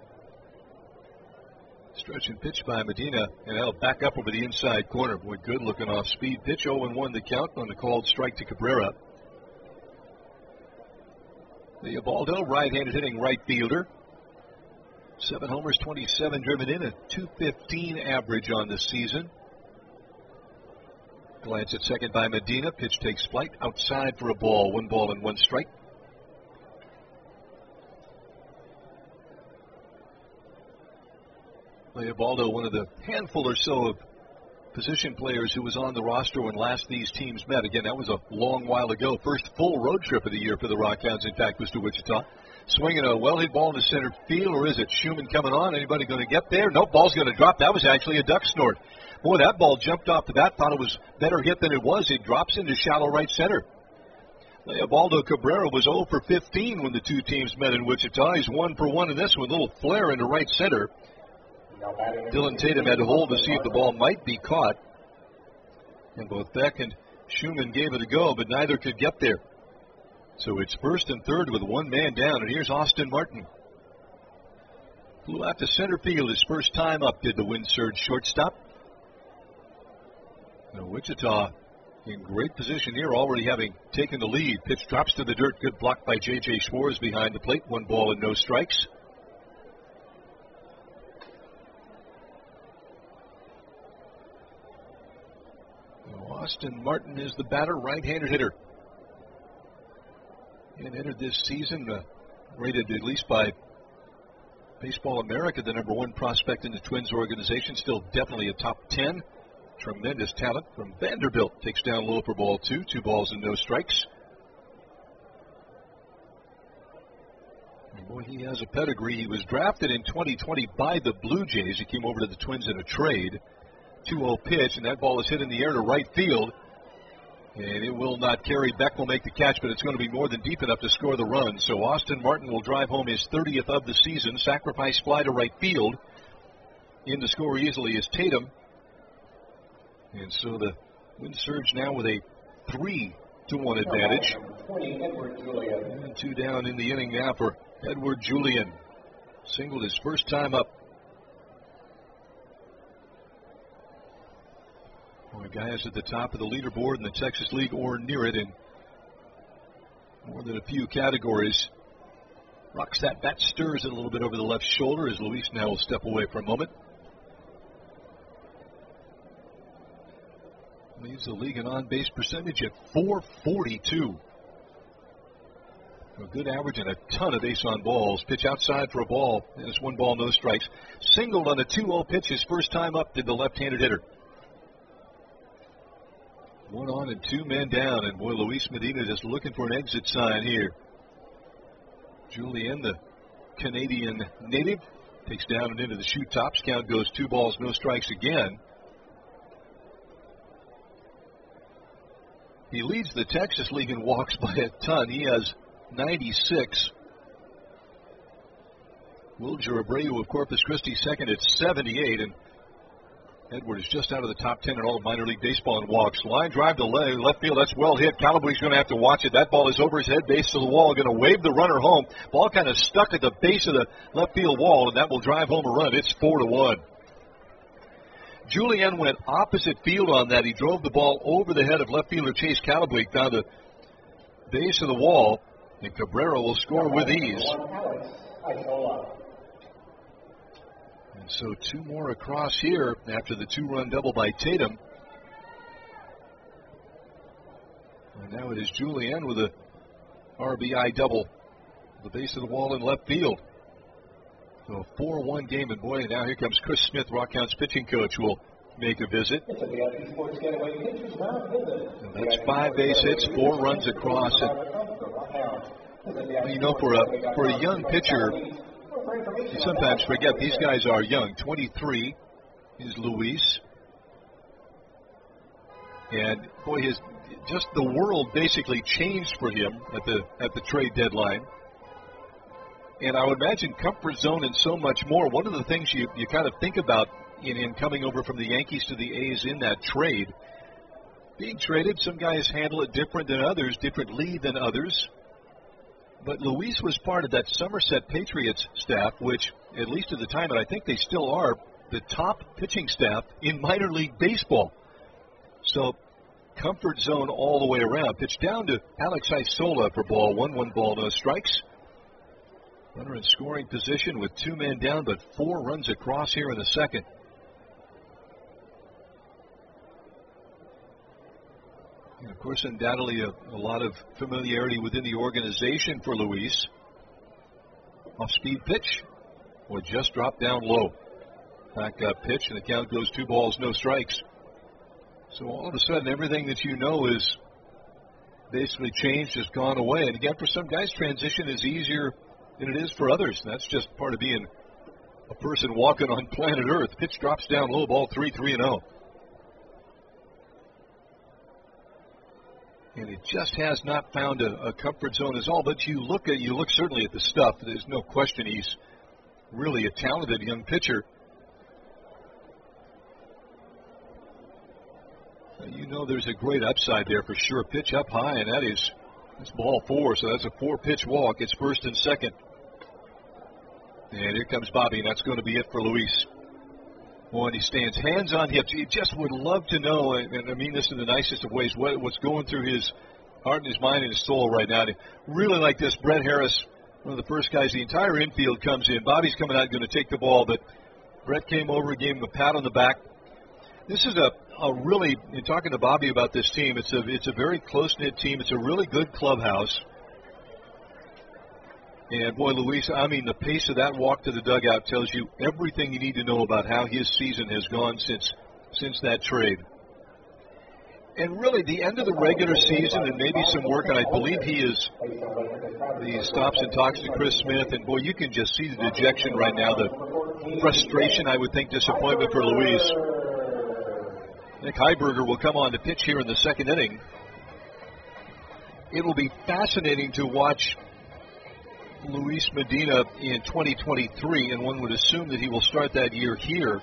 Stretch and pitch by Medina, and that'll back up over the inside corner. Boy, good looking off speed pitch. oh and one the count on the called strike to Cabrera. Leobaldo, right-handed hitting right fielder. Seven homers, twenty-seven driven in, a two fifteen average on the season. Glance at second by Medina. Pitch takes flight outside for a ball. One ball and one strike. Leobaldo, one of the handful or so of position players who was on the roster when last these teams met. Again, that was a long while ago. First full road trip of the year for the Rockhounds, in fact, was to Wichita. Swinging a well-hit ball into center field, or is it Schumann coming on? Anybody going to get there? Nope, ball's going to drop. That was actually a duck snort. Boy, that ball jumped off the bat. Thought it was better hit than it was. It drops into shallow right center. Leobaldo Cabrera was oh for fifteen when the two teams met in Wichita. He's one for one in this one. A little flare into right center. Dylan Tatum had to hold to see if the ball might be caught. And both Beck and Schumann gave it a go, but neither could get there. So it's first and third with one man down, and here's Austin Martin. Flew out to center field his first time up, did the wind surge shortstop. Now Wichita in great position here, already having taken the lead. Pitch drops to the dirt, good block by J J Schwartz behind the plate. One ball and no strikes. Austin Martin is the batter, right-handed hitter. And entered this season, uh, rated at least by Baseball America, the number one prospect in the Twins organization. Still definitely a top ten. Tremendous talent from Vanderbilt. Takes down low for ball two. Two balls and no strikes. And boy, he has a pedigree. He was drafted in twenty twenty by the Blue Jays. He came over to the Twins in a trade. two oh pitch, and that ball is hit in the air to right field. And it will not carry. Beck will make the catch, but it's going to be more than deep enough to score the run. So Austin Martin will drive home his thirtieth of the season. Sacrifice fly to right field. In to score easily is Tatum. And so the wind surge now with a three to one advantage. And two down in the inning now for Edward Julian. Singled his first time up. Boy, guys at the top of the leaderboard in the Texas League or near it in more than a few categories. Rocks that bat, stirs it a little bit over the left shoulder as Luis now will step away for a moment. Leads the league in on-base percentage at four forty-two. A good average and a ton of ace on balls. Pitch outside for a ball. And it's one ball, no strikes. Singled on a two oh pitch his first time up, did the left-handed hitter. One on and two men down, and boy, Luis Medina just looking for an exit sign here. Julian, the Canadian native, takes down and into the shoot tops. Count goes two balls, no strikes again. He leads the Texas League in walks by a ton. He has ninety-six. Wilger Abreu of Corpus Christi second at seventy-eight, and Edward is just out of the top ten in all of minor league baseball in walks. Line drive to left field. That's well hit. Calabrese going to have to watch it. That ball is over his head, base to the wall. Going to wave the runner home. Ball kind of stuck at the base of the left field wall, and that will drive home a run. It's four to one. Julian went opposite field on that. He drove the ball over the head of left fielder Chase Calabrese down the base of the wall, and Cabrera will score with ease. And so two more across here after the two-run double by Tatum. And now it is Julian with a R B I double. The base of the wall in left field. So a four one game, and boy, now here comes Chris Smith, Rockhounds pitching coach, who will make a visit. And that's five base hits, four runs across. And, you know, for a, for a young pitcher, you sometimes forget these guys are young. twenty-three is Luis. And boy, his just the world basically changed for him at the at the trade deadline. And I would imagine comfort zone and so much more. One of the things you, you kind of think about in him coming over from the Yankees to the A's in that trade. Being traded, some guys handle it different than others, differently than others. But Luis was part of that Somerset Patriots staff, which, at least at the time, and I think they still are, the top pitching staff in minor league baseball. So, comfort zone all the way around. Pitch down to Alex Isola for ball one, one ball, no strikes. Runner in scoring position with two men down, but four runs across here in the second. And of course, undoubtedly a, a lot of familiarity within the organization for Luis. Off-speed pitch, or just dropped down low. Back up pitch, and the count goes two balls, no strikes. So all of a sudden, everything that you know is basically changed, has gone away. And again, for some guys, transition is easier than it is for others. And that's just part of being a person walking on planet Earth. Pitch drops down low, ball three, three and oh. And it just has not found a, a comfort zone as all. But you look at you look certainly at the stuff. There's no question he's really a talented young pitcher. You know there's a great upside there for sure. Pitch up high, and that is that's ball four, so that's a four-pitch walk. It's first and second. And here comes Bobby, and that's going to be it for Luis. Boy, and he stands hands on hips. You just would love to know, and I mean this in the nicest of ways, what, what's going through his heart and his mind and his soul right now. Really like this, Brett Harris, one of the first guys, the entire infield comes in. Bobby's coming out, going to take the ball, but Brett came over and gave him a pat on the back. This is a, a really, in talking to Bobby about this team, it's a it's a very close-knit team. It's a really good clubhouse. And, boy, Luis, I mean, the pace of that walk to the dugout tells you everything you need to know about how his season has gone since since that trade. And, really, the end of the regular season and maybe some work, and I believe he is, he stops and talks to Chris Smith, and, boy, you can just see the dejection right now, the frustration, I would think, disappointment for Luis. Nick Heiberger will come on to pitch here in the second inning. It will be fascinating to watch Luis Medina in twenty twenty-three, and one would assume that he will start that year here.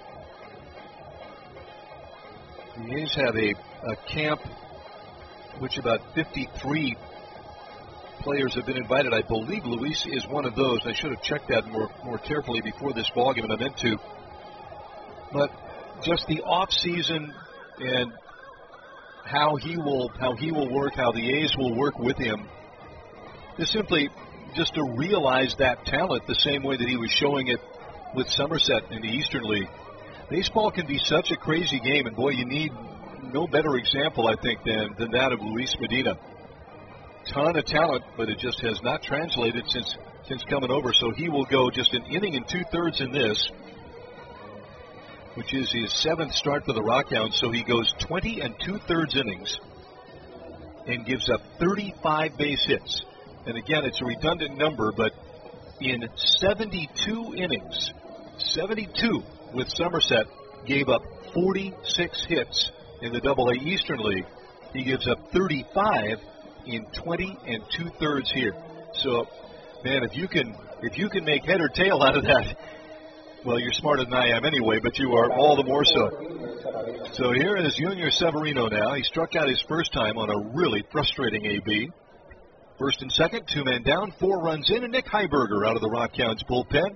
The A's have a, a camp which about fifty-three players have been invited. I believe Luis is one of those. I should have checked that more, more carefully before this ballgame, and I meant to. But just the off-season and how he will how he will work, how the A's will work with him, is simply just to realize that talent the same way that he was showing it with Somerset in the Eastern League. Baseball can be such a crazy game, and boy, you need no better example, I think, than, than that of Luis Medina. Ton of talent, but it just has not translated since since coming over. So he will go just an inning and two-thirds in this, which is his seventh start for the Rockhounds. So he goes twenty and two-thirds innings and gives up thirty-five base hits. And again, it's a redundant number, but in seventy-two innings, seventy-two with Somerset, gave up forty-six hits in the Double A Eastern League. He gives up thirty-five in twenty and two-thirds here. So, man, if you can if you can make head or tail out of that, well, you're smarter than I am anyway, but you are all the more so. So here is Junior Severino now. He struck out his first time on a really frustrating A B. First and second, two men down, four runs in, and Nick Heiberger out of the Rockhounds bullpen.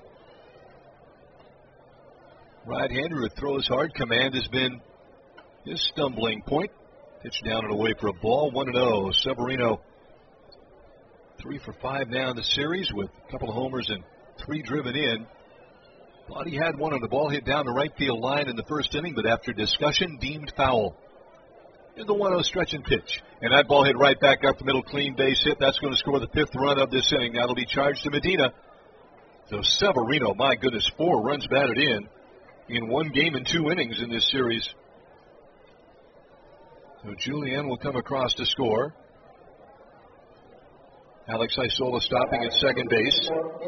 Right-hander who throws hard. Command has been his stumbling point. Pitch down and away for a ball, one and oh. Severino, three for five now in the series with a couple of homers and three driven in. Thought he had one on the ball hit down the right field line in the first inning, but after discussion, deemed foul. In the one oh stretch and pitch. And that ball hit right back up the middle, clean base hit. That's going to score the fifth run of this inning. That'll be charged to Medina. So Severino, my goodness, four runs batted in in one game and two innings in this series. So Julian will come across to score. Alex Isola stopping at second base.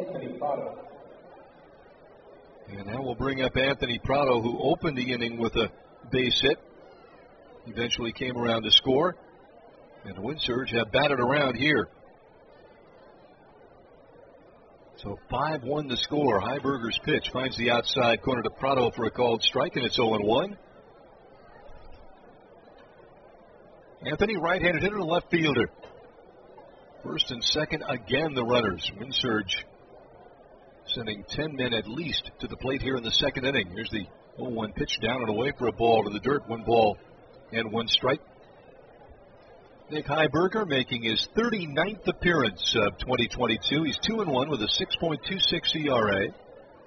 And now we'll bring up Anthony Prado, who opened the inning with a base hit. Eventually came around to score. And the Wind Surge have batted around here. So five one the score. Heiberger's pitch finds the outside corner to Prado for a called strike, and it's oh one. Anthony, right-handed hitter, left fielder. First and second, again the runners. Windsurge sending ten men at least to the plate here in the second inning. Here's the oh one pitch down and away for a ball to the dirt. One ball and one strike. Nick Heiberger making his thirty-ninth appearance of twenty twenty-two. He's two and one with a six point two six E R A.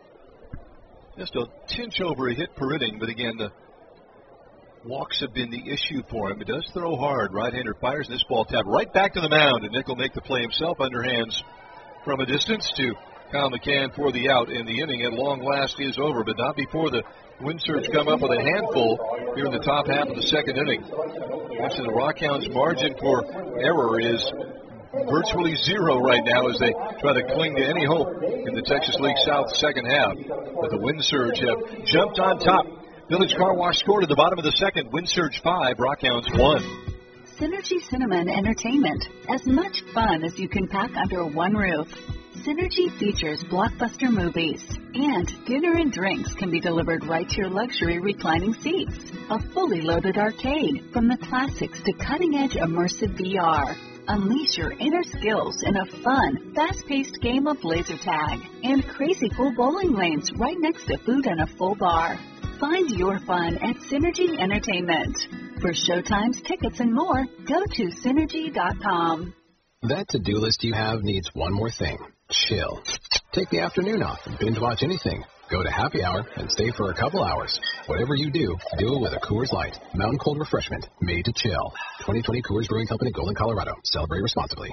Just a tinch over a hit per inning, but again, the walks have been the issue for him. He does throw hard. Right-hander fires, and this ball tapped right back to the mound, and Nick will make the play himself. Underhands from a distance to Kyle McCann for the out, and the inning at long last is over, but not before the Windsurge come up with a handful here in the top half of the second inning. Actually, the Rockhounds' margin for error is virtually zero right now as they try to cling to any hope in the Texas League South second half. But the Windsurge have jumped on top. Village Car Wash scored at the bottom of the second. Windsurge five, Rockhounds one. Synergy Cinema and Entertainment. As much fun as you can pack under one roof. Synergy features blockbuster movies, and dinner and drinks can be delivered right to your luxury reclining seats. A fully loaded arcade, from the classics to cutting-edge immersive V R. Unleash your inner skills in a fun, fast-paced game of laser tag, and crazy cool bowling lanes right next to food and a full bar. Find your fun at Synergy Entertainment. For showtimes, tickets, and more, go to synergy dot com. That to-do list you have needs one more thing. Chill. Take the afternoon off and binge watch anything. Go to happy hour and stay for a couple hours. Whatever you do, do it with a Coors Light. Mountain cold refreshment made to chill. twenty twenty Coors Brewing Company, Golden, Colorado. Celebrate responsibly.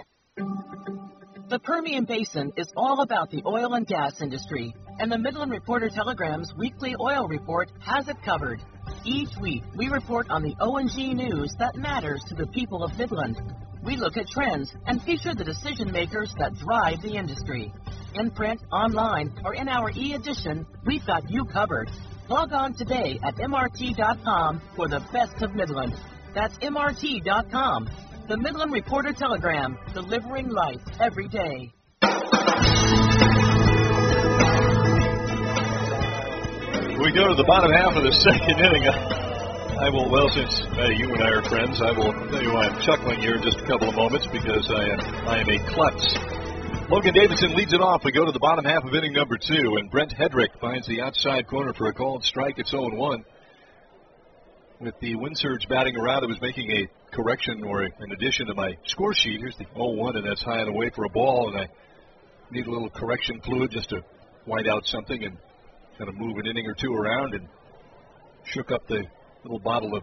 The Permian Basin is all about the oil and gas industry, and the Midland Reporter Telegram's weekly oil report has it covered. Each week, we report on the O and G news that matters to the people of Midland. We look at trends and feature the decision makers that drive the industry. In print, online, or in our e-edition, we've got you covered. Log on today at M R T dot com for the best of Midland. That's M R T dot com. The Midland Reporter Telegram, delivering life every day. We go to the bottom half of the second inning. I will, well, since uh, you and I are friends, I will tell you why I'm chuckling here in just a couple of moments, because I am, I am a klutz. Logan Davidson leads it off. We go to the bottom half of inning number two, and Brent Hedrick finds the outside corner for a called strike. It's oh one. With the Windsurge batting around, I was making a correction or an addition to my score sheet. Here's the oh one, and that's high and away for a ball, and I need a little correction fluid just to white out something and kind of move an inning or two around, and shook up the little bottle of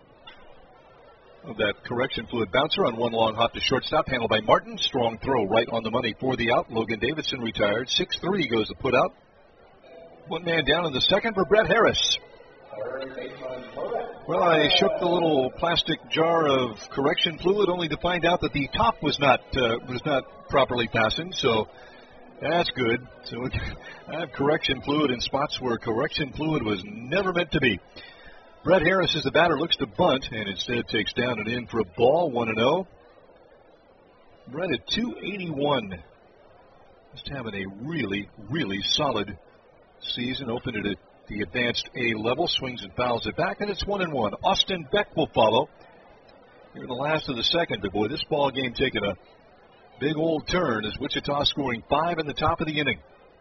of that correction fluid bouncer on one long hop to shortstop, handled by Martin. Strong throw right on the money for the out. Logan Davidson retired. six three goes to put out. One man down in the second for Brett Harris. Well, I shook the little plastic jar of correction fluid only to find out that the top was not uh, was not properly fastened, so that's good. So I have correction fluid in spots where correction fluid was never meant to be. Brett Harris, as the batter, looks to bunt and instead takes down and in for a ball, one and oh. Brett at two eighty-one. Just having a really, really solid season. Opened it at the advanced A level, swings and fouls it back, and it's one and one. Austin Beck will follow here in the last of the second. But boy, this ball game taking a big old turn as Wichita scoring five in the top of the inning.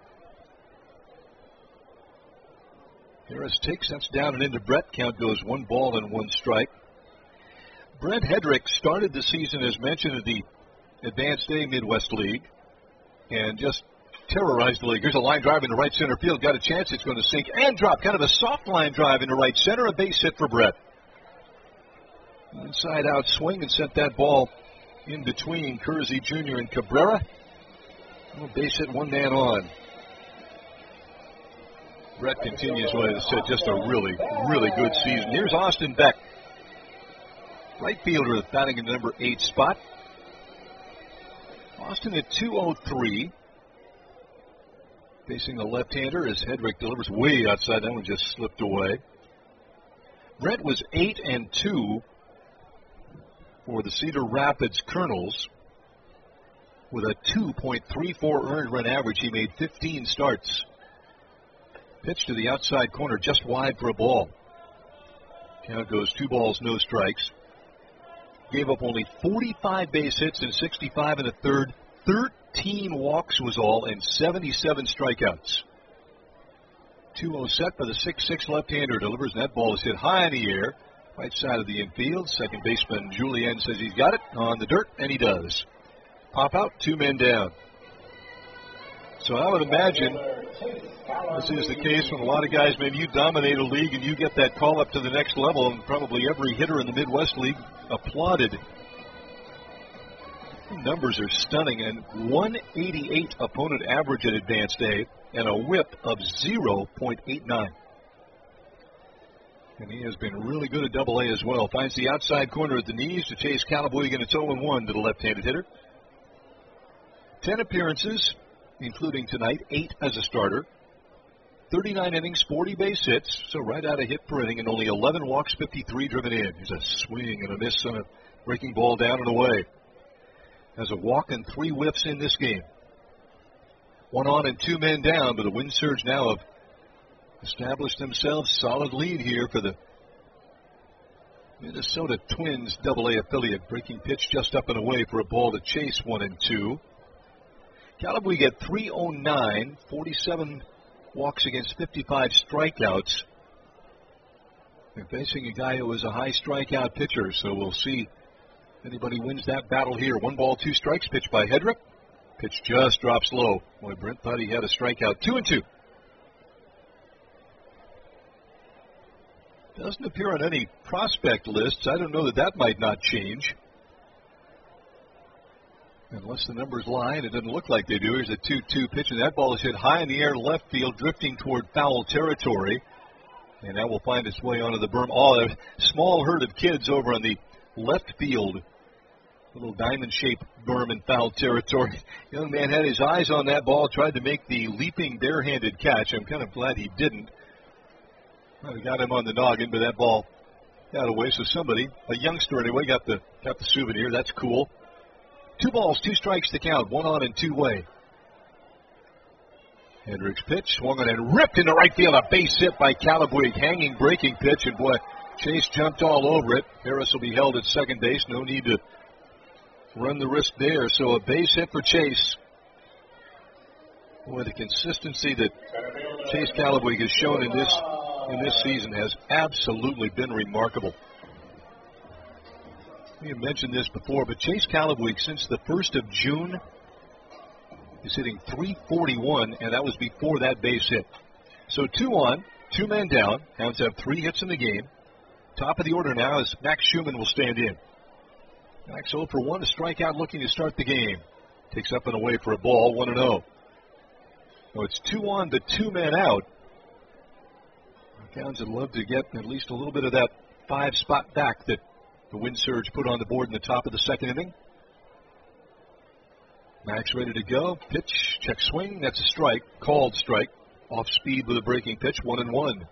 Harris takes, that's down and into Brett. Count goes one ball and one strike. Brent Hedrick started the season, as mentioned, at the Advanced A Midwest League and just terrorized the league. Here's a line drive into right center field. Got a chance. It's going to sink and drop. Kind of a soft line drive into right center. A base hit for Brett. Inside out swing and sent that ball in between Kersey Junior and Cabrera. Well, base hit, one man on. Brett continues, what I said, just a really, really good season. Here's Austin Beck. Right fielder batting in the number eight spot. Austin at two oh three. Facing the left-hander as Hedrick delivers way outside. That one just slipped away. Brett was eight and two for the Cedar Rapids Colonels. with a two point three four earned run average. He made fifteen starts. Pitch to the outside corner, just wide for a ball. Count goes two balls, no strikes. Gave up only forty-five base hits and sixty-five in the third. thirteen walks was all and seventy-seven strikeouts. two oh set for the six six left-hander. Delivers, and that ball is hit high in the air. Right side of the infield. Second baseman Julien says he's got it on the dirt, and he does. Pop out, two men down. So I would imagine this is the case when a lot of guys, maybe you dominate a league and you get that call up to the next level, and probably every hitter in the Midwest League applauded. The numbers are stunning, and one eighty-eight opponent average at Advanced A and a whip of zero point eight nine. And he has been really good at Double A as well. Finds the outside corner at the knees to Chase Calabuig, and it's oh one to the left-handed hitter. Ten appearances, including tonight, eight as a starter. thirty-nine innings, forty base hits, so right out of hit per inning, and only eleven walks, fifty-three driven in. He's a swing and a miss on a breaking ball down and away. Has a walk and three whiffs in this game. One on and two men down, but the Wind Surge now have established themselves. Solid lead here for the Minnesota Twins Double A affiliate. Breaking pitch just up and away for a ball to Chase, one and two. Calabuig at three oh nine, forty-seven walks against fifty-five strikeouts. They're facing a guy who is a high strikeout pitcher, so we'll see if anybody wins that battle here. One ball, two strikes, pitch by Hedrick. Pitch just drops low. Boy, Brent thought he had a strikeout. Two and two. Doesn't appear on any prospect lists. I don't know that that might not change. Unless the numbers lie, and it doesn't look like they do. Here's a two two pitch, and that ball is hit high in the air left field, drifting toward foul territory. And that will find its way onto the berm. Oh, a small herd of kids over on the left field. Little diamond-shaped berm in foul territory. Young man had his eyes on that ball, tried to make the leaping barehanded catch. I'm kind of glad he didn't. Well, we got him on the noggin, but that ball got away. So somebody, a youngster anyway, got the got the souvenir. That's cool. Two balls, two strikes to count. One on and two way. Hendricks pitch, swung on and ripped into right field. A base hit by Calabuig. Hanging breaking pitch, and boy, Chase jumped all over it. Harris will be held at second base. No need to run the risk there. So a base hit for Chase. Boy, the consistency that Chase Calabuig has shown in this in this season has absolutely been remarkable. We have mentioned this before, but Chase Calabuig, since the first of June, is hitting three forty-one, and that was before that base hit. So two on, two men down. Hounds have three hits in the game. Top of the order now is Max Schumann will stand in. Max oh for one, a strikeout looking to start the game. Takes up and away for a ball, one and oh. So it's two on, but two men out. Hounds would love to get at least a little bit of that five spot back that the Wind Surge put on the board in the top of the second inning. Max ready to go. Pitch, check swing. That's a strike. Called strike. Off speed with a breaking pitch. One and one.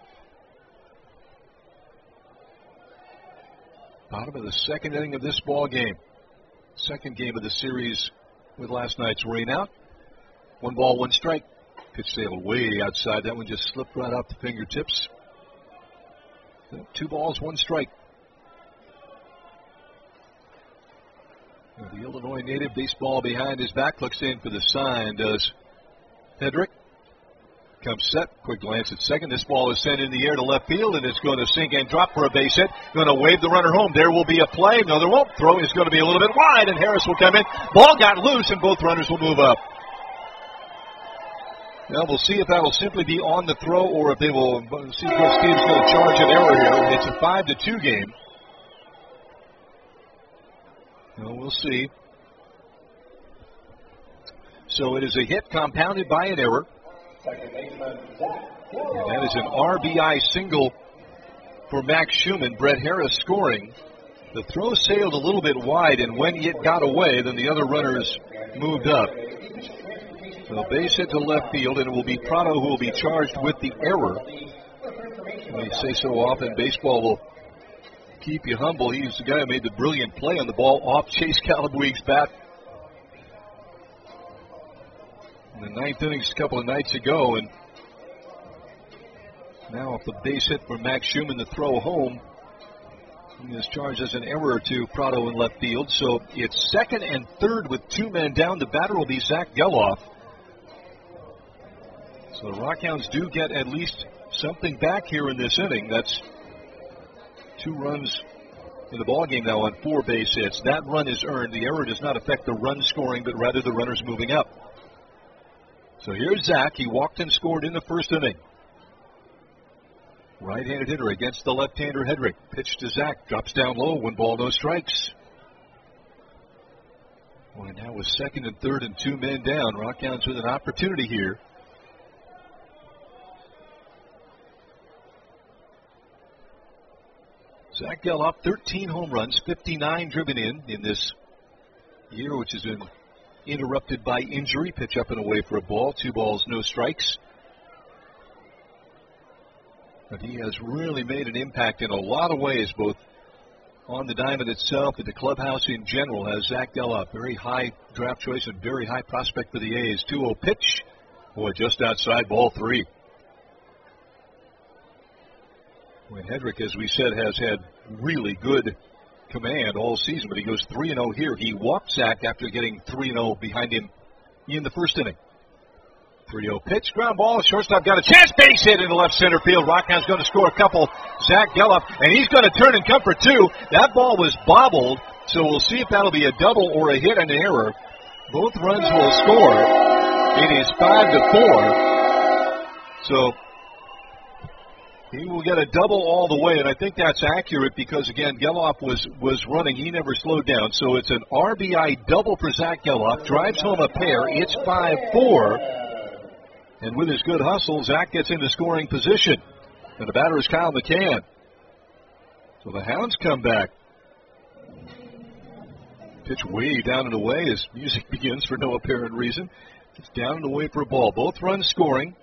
Bottom of the second inning of this ball game. Second game of the series with last night's rain out. One ball, one strike. Pitch sailed way outside. That one just slipped right off the fingertips. Two balls, one strike. The Illinois native, baseball behind his back, looks in for the sign, does Hedrick. Comes set, quick glance at second. This ball is sent in the air to left field, and it's going to sink and drop for a base hit. Going to wave the runner home. There will be a play. No, there won't. Throw is going to be a little bit wide, and Harris will come in. Ball got loose, and both runners will move up. Now we'll see if that will simply be on the throw, or if they will see if Steve's going to charge an error here. It's a five to two game. Well, we'll see. So it is a hit compounded by an error. And that is an R B I single for Max Schumann. Brett Harris scoring. The throw sailed a little bit wide, and when it got away, then the other runners moved up. So base hit to left field, and it will be Prado who will be charged with the error. And they say so often, baseball will keep you humble. He's the guy who made the brilliant play on the ball off Chase Calabuig's bat. in the ninth innings a couple of nights ago, and now off the base hit for Max Schumann to throw home. He is charged as an error to Prado in left field, so it's second and third with two men down. The batter will be Zach Geloff. So the Rockhounds do get at least something back here in this inning. That's two runs in the ballgame now on four base hits. That run is earned. The error does not affect the run scoring, but rather the runners moving up. So here's Zach. He walked and scored in the first inning. Right-handed hitter against the left-hander Hedrick. Pitch to Zach. Drops down low. One ball, no strikes. Well, now with second and third and two men down, Rockhounds with an opportunity here. Zach Geloff, thirteen home runs, fifty-nine driven in in this year, which has been interrupted by injury. Pitch up and away for a ball. Two balls, no strikes. But he has really made an impact in a lot of ways, both on the diamond itself and the clubhouse in general, as Zach Geloff, very high draft choice and very high prospect for the A's. two oh pitch. Boy, just outside, ball three. When Hedrick, as we said, has had really good command all season, but he goes three and oh here. He walked Zach after getting three and oh behind him in the first inning. three oh pitch, ground ball, shortstop got a chance, base hit into left center field. Rockhound's going to score a couple. Zach Geloff, and he's going to turn and come for two. That ball was bobbled, so we'll see if that'll be a double or a hit and an error. Both runs will score. It is five to four. So he will get a double all the way, and I think that's accurate because, again, Geloff was, was running. He never slowed down. So it's an R B I double for Zach Geloff. Drives home a pair. It's five four. And with his good hustle, Zach gets into scoring position. And the batter is Kyle McCann. So the Hounds come back. Pitch way down and away as music begins for no apparent reason. It's down and away for a ball. Both runs scoring.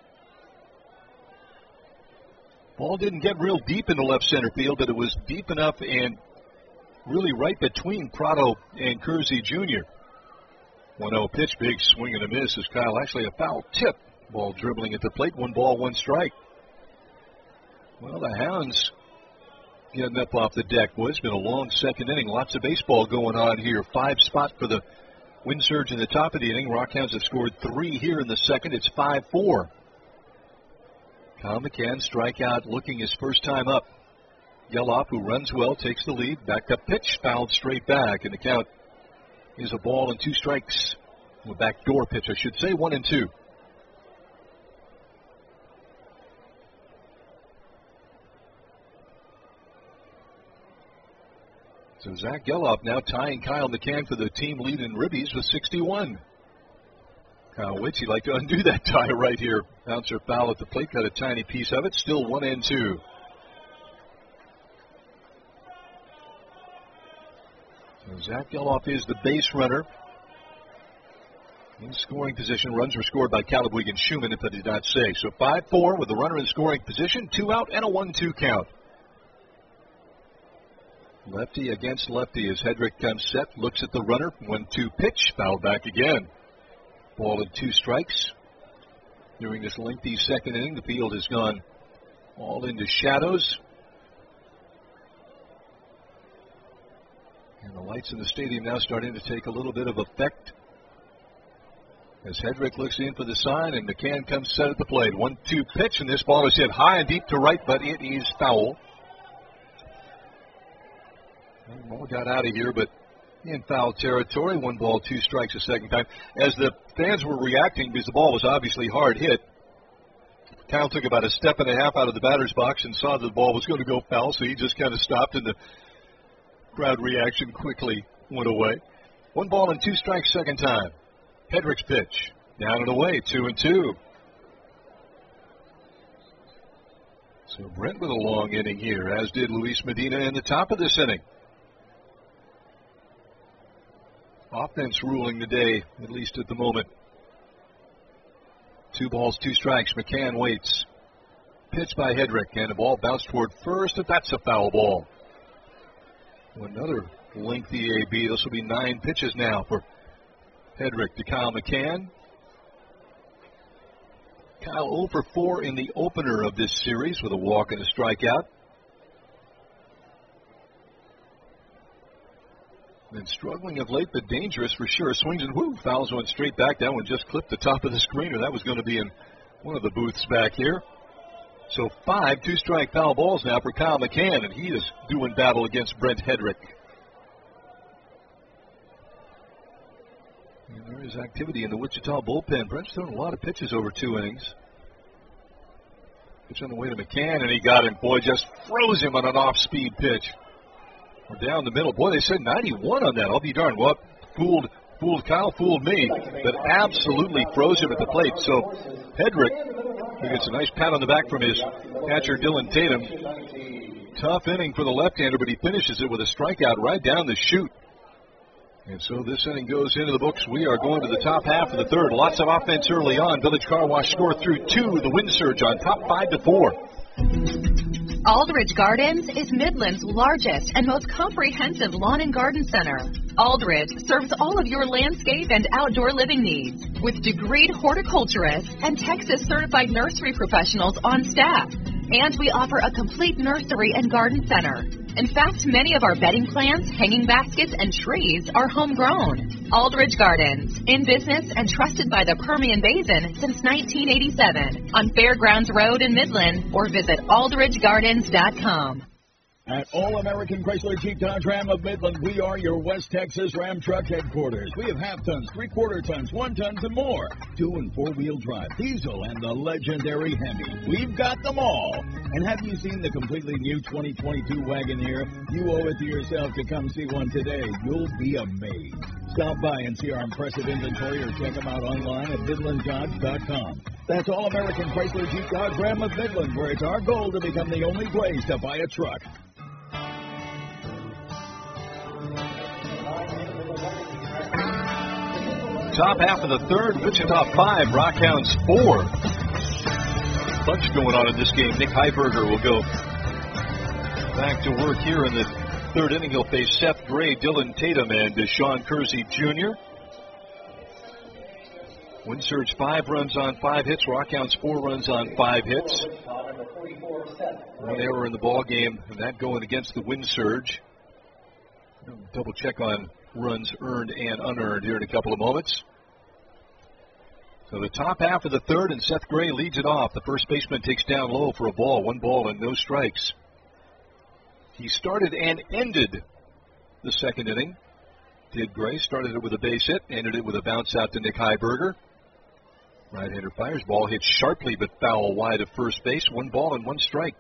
Ball didn't get real deep in the left center field, but it was deep enough and really right between Prado and Kersey Junior one oh pitch, big swing and a miss as Kyle, actually a foul tip. Ball dribbling at the plate, one ball, one strike. Well, the Hounds getting up off the deck. Boy, it's been a long second inning. Lots of baseball going on here. Five spot for the wind surge in the top of the inning. Rockhounds have scored three here in the second. It's five four. Kyle McCann strikeout looking his first time up. Geloff, who runs well, takes the lead. Back up pitch, fouled straight back, and the count is a ball and two strikes. A backdoor pitch, I should say, one and two. So Zach Geloff now tying Kyle McCann for the team lead in ribbies with sixty-one. Kyle waits. He'd like to undo that tie right here. Bouncer foul at the plate, got a tiny piece of it. Still one and two. So Zach Geloff is the base runner. In scoring position, runs were scored by Calabwig and Schumann, if I did not say. So five four with the runner in scoring position, two out and a one two count. Lefty against lefty as Hedrick comes set, looks at the runner, one two pitch, fouled back again. Ball and two strikes. During this lengthy second inning, the field has gone all into shadows. And the lights in the stadium now starting to take a little bit of effect. As Hedrick looks in for the sign, and McCann comes set at the plate. one two pitch, and this ball is hit high and deep to right, but it is foul. Ball got out of here, but in foul territory. One ball, two strikes a second time. As the fans were reacting, because the ball was obviously hard hit, Kyle took about a step and a half out of the batter's box and saw that the ball was going to go foul, so he just kind of stopped, and the crowd reaction quickly went away. One ball and two strikes second time. Hedrick's pitch. Down and away, two and two. So Brent with a long inning here, as did Luis Medina in the top of this inning. Offense ruling the day, at least at the moment. Two balls, two strikes. McCann waits. Pitch by Hedrick, and the ball bounced toward first, and that's a foul ball. Another lengthy A B. This will be nine pitches now for Hedrick to Kyle McCann. Kyle oh for four in the opener of this series with a walk and a strikeout. Been struggling of late, but dangerous for sure. Swings and whoo, fouls went straight back. That one just clipped the top of the screen, or that was going to be in one of the booths back here. So five two-strike foul balls now for Kyle McCann, and he is doing battle against Brent Hedrick. And there is activity in the Wichita bullpen. Brent's thrown a lot of pitches over two innings. Pitch on the way to McCann, and he got him. Boy, just froze him on an off-speed pitch. We're down the middle. Boy, they said ninety-one on that. I'll be darned. Well, fooled, fooled Kyle, fooled me, but absolutely froze him at the plate. So Hedrick, who gets a nice pat on the back from his catcher, Dylan Tatum. Tough inning for the left-hander, but he finishes it with a strikeout right down the chute. And so this inning goes into the books. We are going to the top half of the third. Lots of offense early on. Village Car Wash scored through two. The Wind Surge on top five to four. Aldridge Gardens is Midland's largest and most comprehensive lawn and garden center. Aldridge serves all of your landscape and outdoor living needs with degreed horticulturists and Texas certified nursery professionals on staff. And we offer a complete nursery and garden center. In fact, many of our bedding plants, hanging baskets, and trees are homegrown. Aldridge Gardens, in business and trusted by the Permian Basin since nineteen eighty-seven on Fairgrounds Road in Midland, or visit aldridge gardens dot com. At All-American Chrysler Jeep Dodge Ram of Midland, we are your West Texas Ram truck headquarters. We have half tons, three-quarter tons, one tons, and more. Two- and four-wheel drive, diesel, and the legendary Hemi. We've got them all. And have you seen the completely new twenty twenty-two Wagoneer? You owe it to yourself to come see one today. You'll be amazed. Stop by and see our impressive inventory or check them out online at midland dodge dot com. That's All-American Chrysler Jeep Dodge Ram of Midland, where it's our goal to become the only place to buy a truck. Top half of the third, Wichita five, Rockhounds four. Bunch going on in this game. Nick Heiberger will go back to work here in the third inning. He'll face Seth Gray, Dylan Tatum, and Deshaun Kersey Junior Wind Surge five runs on five hits. Rockhounds four runs on five hits. One error in the ball game, and that going against the Wind Surge. Double check on runs earned and unearned here in a couple of moments. So the top half of the third, and Seth Gray leads it off. The first baseman takes down low for a ball. One ball and no strikes. He started and ended the second inning. Did Gray. Started it with a base hit, ended it with a bounce out to Nick Heiberger. Right-hander fires. Ball hits sharply but foul wide of first base. One ball and one strike.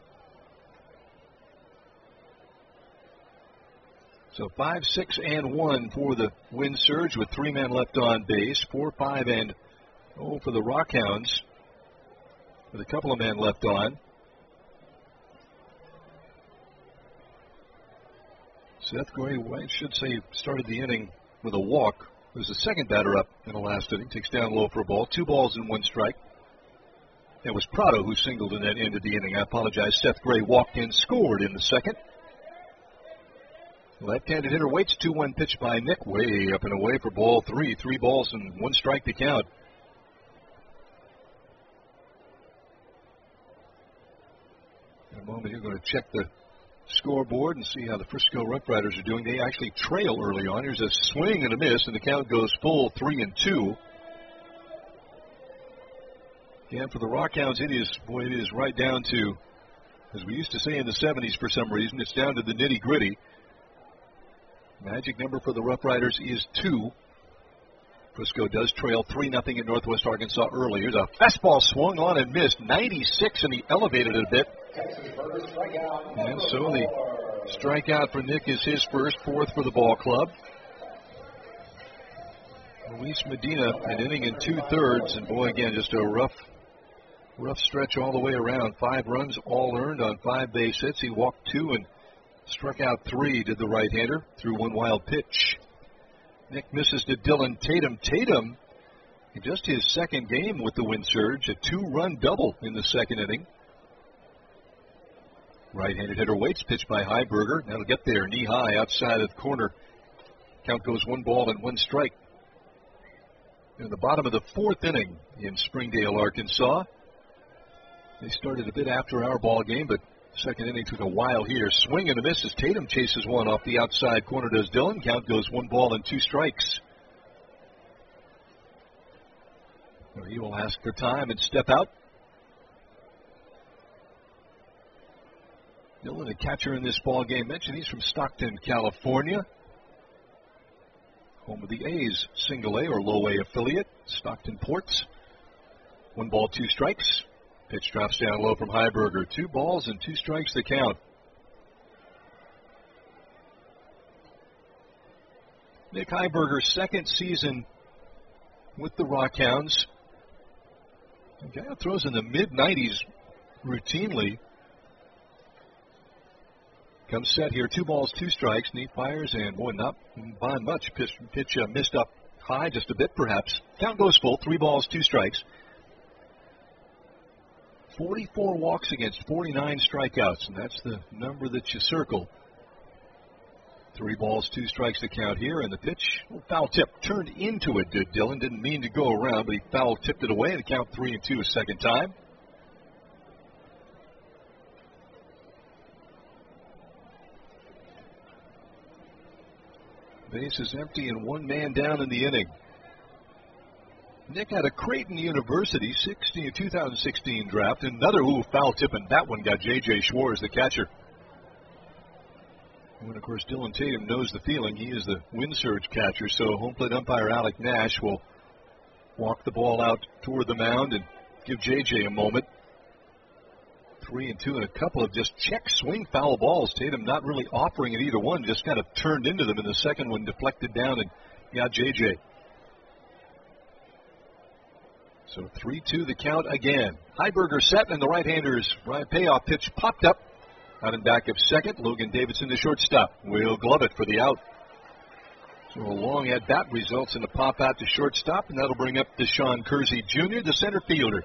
So five, six, and one for the Wind Surge with three men left on base. Four, five, and oh for the Rockhounds with a couple of men left on. Seth Gray, I should say, started the inning with a walk. It was the second batter up in the last inning. Takes down low for a ball. Two balls and one strike. It was Prado who singled in that end of the inning. I apologize. Seth Gray walked in, scored in the second. Left-handed hitter waits. two one pitch by Nick. Way up and away for ball three. Three balls and one strike to count. In a moment, you're going to check the scoreboard and see how the Frisco Rough Riders are doing. They actually trail early on. Here's a swing and a miss, and the count goes full three and two. And for the Rockhounds, it is, boy, it is right down to, as we used to say in the seventies for some reason, it's down to the nitty-gritty. Magic number for the Rough Riders is two. Frisco does trail three nothing in Northwest Arkansas early. Here's a fastball swung on and missed. ninety-six, and he elevated it a bit. And so the strikeout for Nick is his first, fourth for the ball club. Luis Medina, an inning and two-thirds, and boy, again, just a rough, rough stretch all the way around. Five runs, all earned on five base hits. He walked two and struck out three, did the right-hander, threw one wild pitch. Nick misses to Dylan Tatum. Tatum, in just his second game with the Wind Surge, a two-run double in the second inning. Right-handed hitter waits, pitch by Heiberger. That'll get there, knee high outside of the corner. Count goes one ball and one strike. in the bottom of the fourth inning in Springdale, Arkansas. They started a bit after our ball game, but second inning took a while here. Swing and a miss as Tatum chases one off the outside corner, does Dillon. Count goes one ball and two strikes. He will ask for time and step out. Dillon, a catcher in this ball game, mentioned he's from Stockton, California. Home of the A's single A or low A affiliate, Stockton Ports. One ball, two strikes. Pitch drops down low from Heiberger. Two balls and two strikes to count. Nick Heiberger's second season with the Rockhounds. The guy throws in the mid nineties routinely. Comes set here, two balls, two strikes. Neat fires, and boy, not by much. Pitch, pitch uh, missed up high just a bit, perhaps. Count goes full, three balls, two strikes. forty-four walks against forty-nine strikeouts, and that's the number that you circle. Three balls, two strikes to count here, and the pitch, foul tip, turned into it, did Dillon. Didn't mean to go around, but he foul tipped it away, and count three and two a second time. Base is empty and one man down in the inning. Nick had a Creighton University sixteen, two thousand sixteen draft. Another ooh, foul tip, and that one got J J. Schwartz, the catcher. And of course, Dillon Tatum knows the feeling. He is the wind surge catcher, so home plate umpire Alec Nash will walk the ball out toward the mound and give J J a moment. Three and two and a couple of just check swing foul balls. Tatum not really offering it either one, just kind of turned into them, and the second one deflected down and got J J. So three two the count again. Heiberger set, and the right-hander's right payoff pitch popped up. Out in back of second, Logan Davidson, the shortstop, will glove it for the out. So a long at-bat results in a pop out to shortstop, and that'll bring up Deshaun Kersey Junior, the center fielder.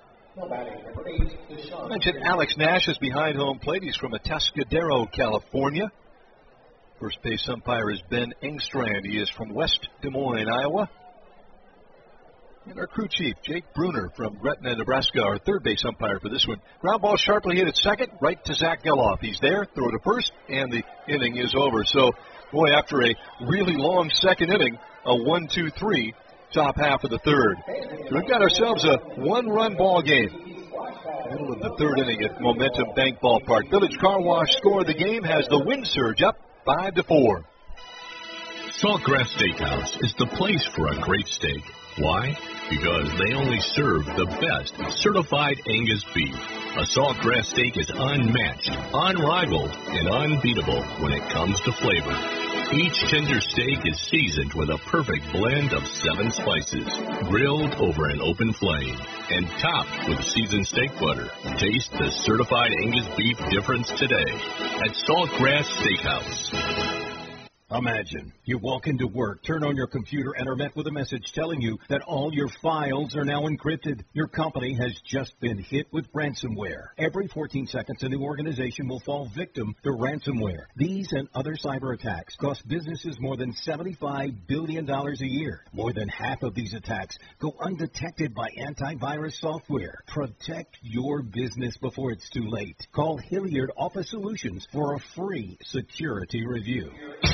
I mentioned Alex Nash is behind home plate. He's from Atascadero, California. First base umpire is Ben Engstrand. He is from West Des Moines, Iowa. And our crew chief, Jake Bruner from Gretna, Nebraska, our third base umpire for this one. Ground ball sharply hit at second, right to Zach Geloff. He's there, throw to first, and the inning is over. So, boy, after a really long second inning, a one two three, top half of the third. So we've got ourselves a one-run ball game. Middle of the third inning at Momentum Bank Ballpark. Village Car Wash score of the game has the Wind Surge up five to four. Saltgrass Steakhouse is the place for a great steak. Why? Because they only serve the best certified Angus beef. A Saltgrass steak is unmatched, unrivaled, and unbeatable when it comes to flavor. Each tender steak is seasoned with a perfect blend of seven spices, grilled over an open flame, and topped with seasoned steak butter. Taste the certified Angus beef difference today at Saltgrass Steakhouse. Imagine you walk into work, turn on your computer, and are met with a message telling you that all your files are now encrypted. Your company has just been hit with ransomware. Every fourteen seconds, a new organization will fall victim to ransomware. These and other cyber attacks cost businesses more than seventy-five billion dollars a year. More than half of these attacks go undetected by antivirus software. Protect your business before it's too late. Call Hilliard Office Solutions for a free security review.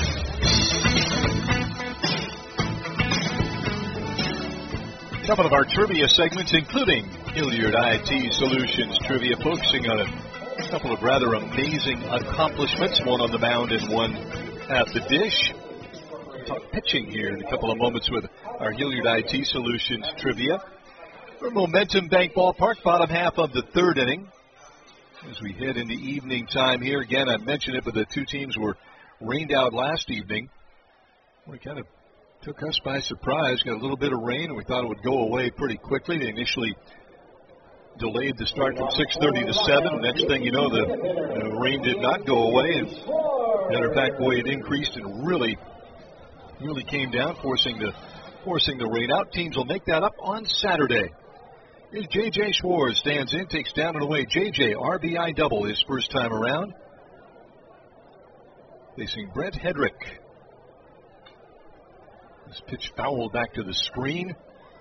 A couple of our trivia segments, including Hilliard I T Solutions trivia, focusing on a couple of rather amazing accomplishments, one on the mound and one at the dish. We'll talk pitching here in a couple of moments with our Hilliard I T Solutions trivia. We're Momentum Bank Ballpark, bottom half of the third inning. As we head into evening time here, again, I mentioned it, but the two teams were rained out last evening. We kind of took us by surprise. Got a little bit of rain, and we thought it would go away pretty quickly. They initially delayed the start from six thirty to seven. Next thing you know, the, the rain did not go away. And matter of fact, boy, it increased and really, really came down, forcing the forcing the rain out. Teams will make that up on Saturday. Here's J J. Schwartz, stands in, takes down and away. J J, R B I double his first time around. Facing Brent Hedrick. This pitch fouled back to the screen.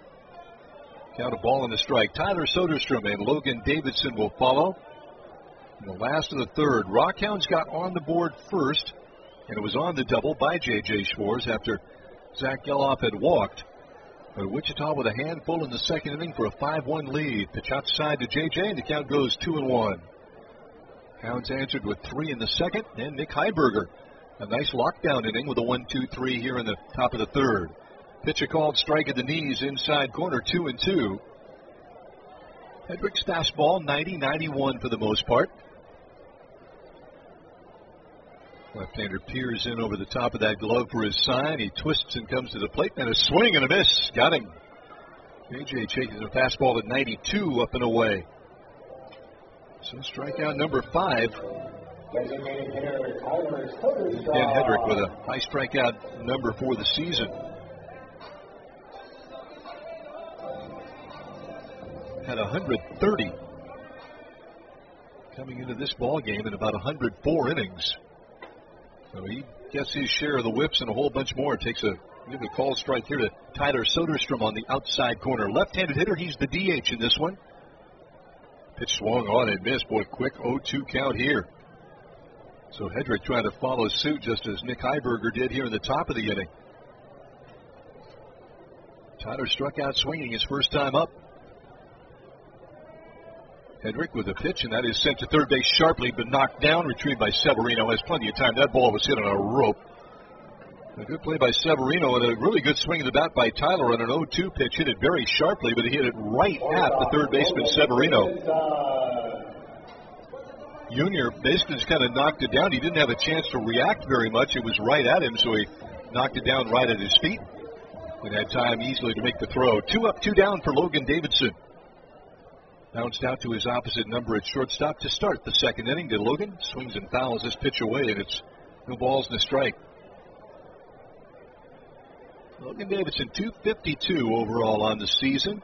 Count a ball and a strike. Tyler Soderstrom and Logan Davidson will follow. In the last of the third, Rockhounds got on the board first, and it was on the double by J J. Schwartz after Zach Geloff had walked. But Wichita with a handful in the second inning for a five one lead. Pitch outside to J J, and the count goes two and one. Hounds answered with three in the second, and Nick Heiberger, a nice lockdown inning with a one two three here in the top of the third. Pitch a called strike at the knees, inside corner, two and two. Hedrick's fastball, ninety ninety-one for the most part. Left-hander peers in over the top of that glove for his sign. He twists and comes to the plate, and a swing and a miss. Got him. J J chasing a fastball at ninety-two, up and away. So strikeout number five. Designated hitter Tyler Soderstrom. Dan Hedrick with a high strikeout number for the season. Had one hundred thirty coming into this ball game in about one hundred four innings. So he gets his share of the whips and a whole bunch more. Takes a, give a call strike here to Tyler Soderstrom on the outside corner. Left-handed hitter, he's the D H in this one. Pitch swung on and missed. Boy, quick oh two count here. So Hedrick trying to follow suit just as Nick Heiberger did here in the top of the inning. Tyler struck out swinging his first time up. Hedrick with a pitch, and that is sent to third base sharply, but knocked down, retrieved by Severino. Has plenty of time. That ball was hit on a rope. A good play by Severino, and a really good swing of the bat by Tyler on an oh two pitch. Hit it very sharply, but he hit it right at the third baseman, Severino. Junior basically just kind of knocked it down. He didn't have a chance to react very much. It was right at him, so he knocked it down right at his feet and had time easily to make the throw. Two up, two down for Logan Davidson. Bounced out to his opposite number at shortstop to start the second inning. Did Logan swings and fouls this pitch away, and it's no balls and a strike. Logan Davidson, two fifty-two overall on the season.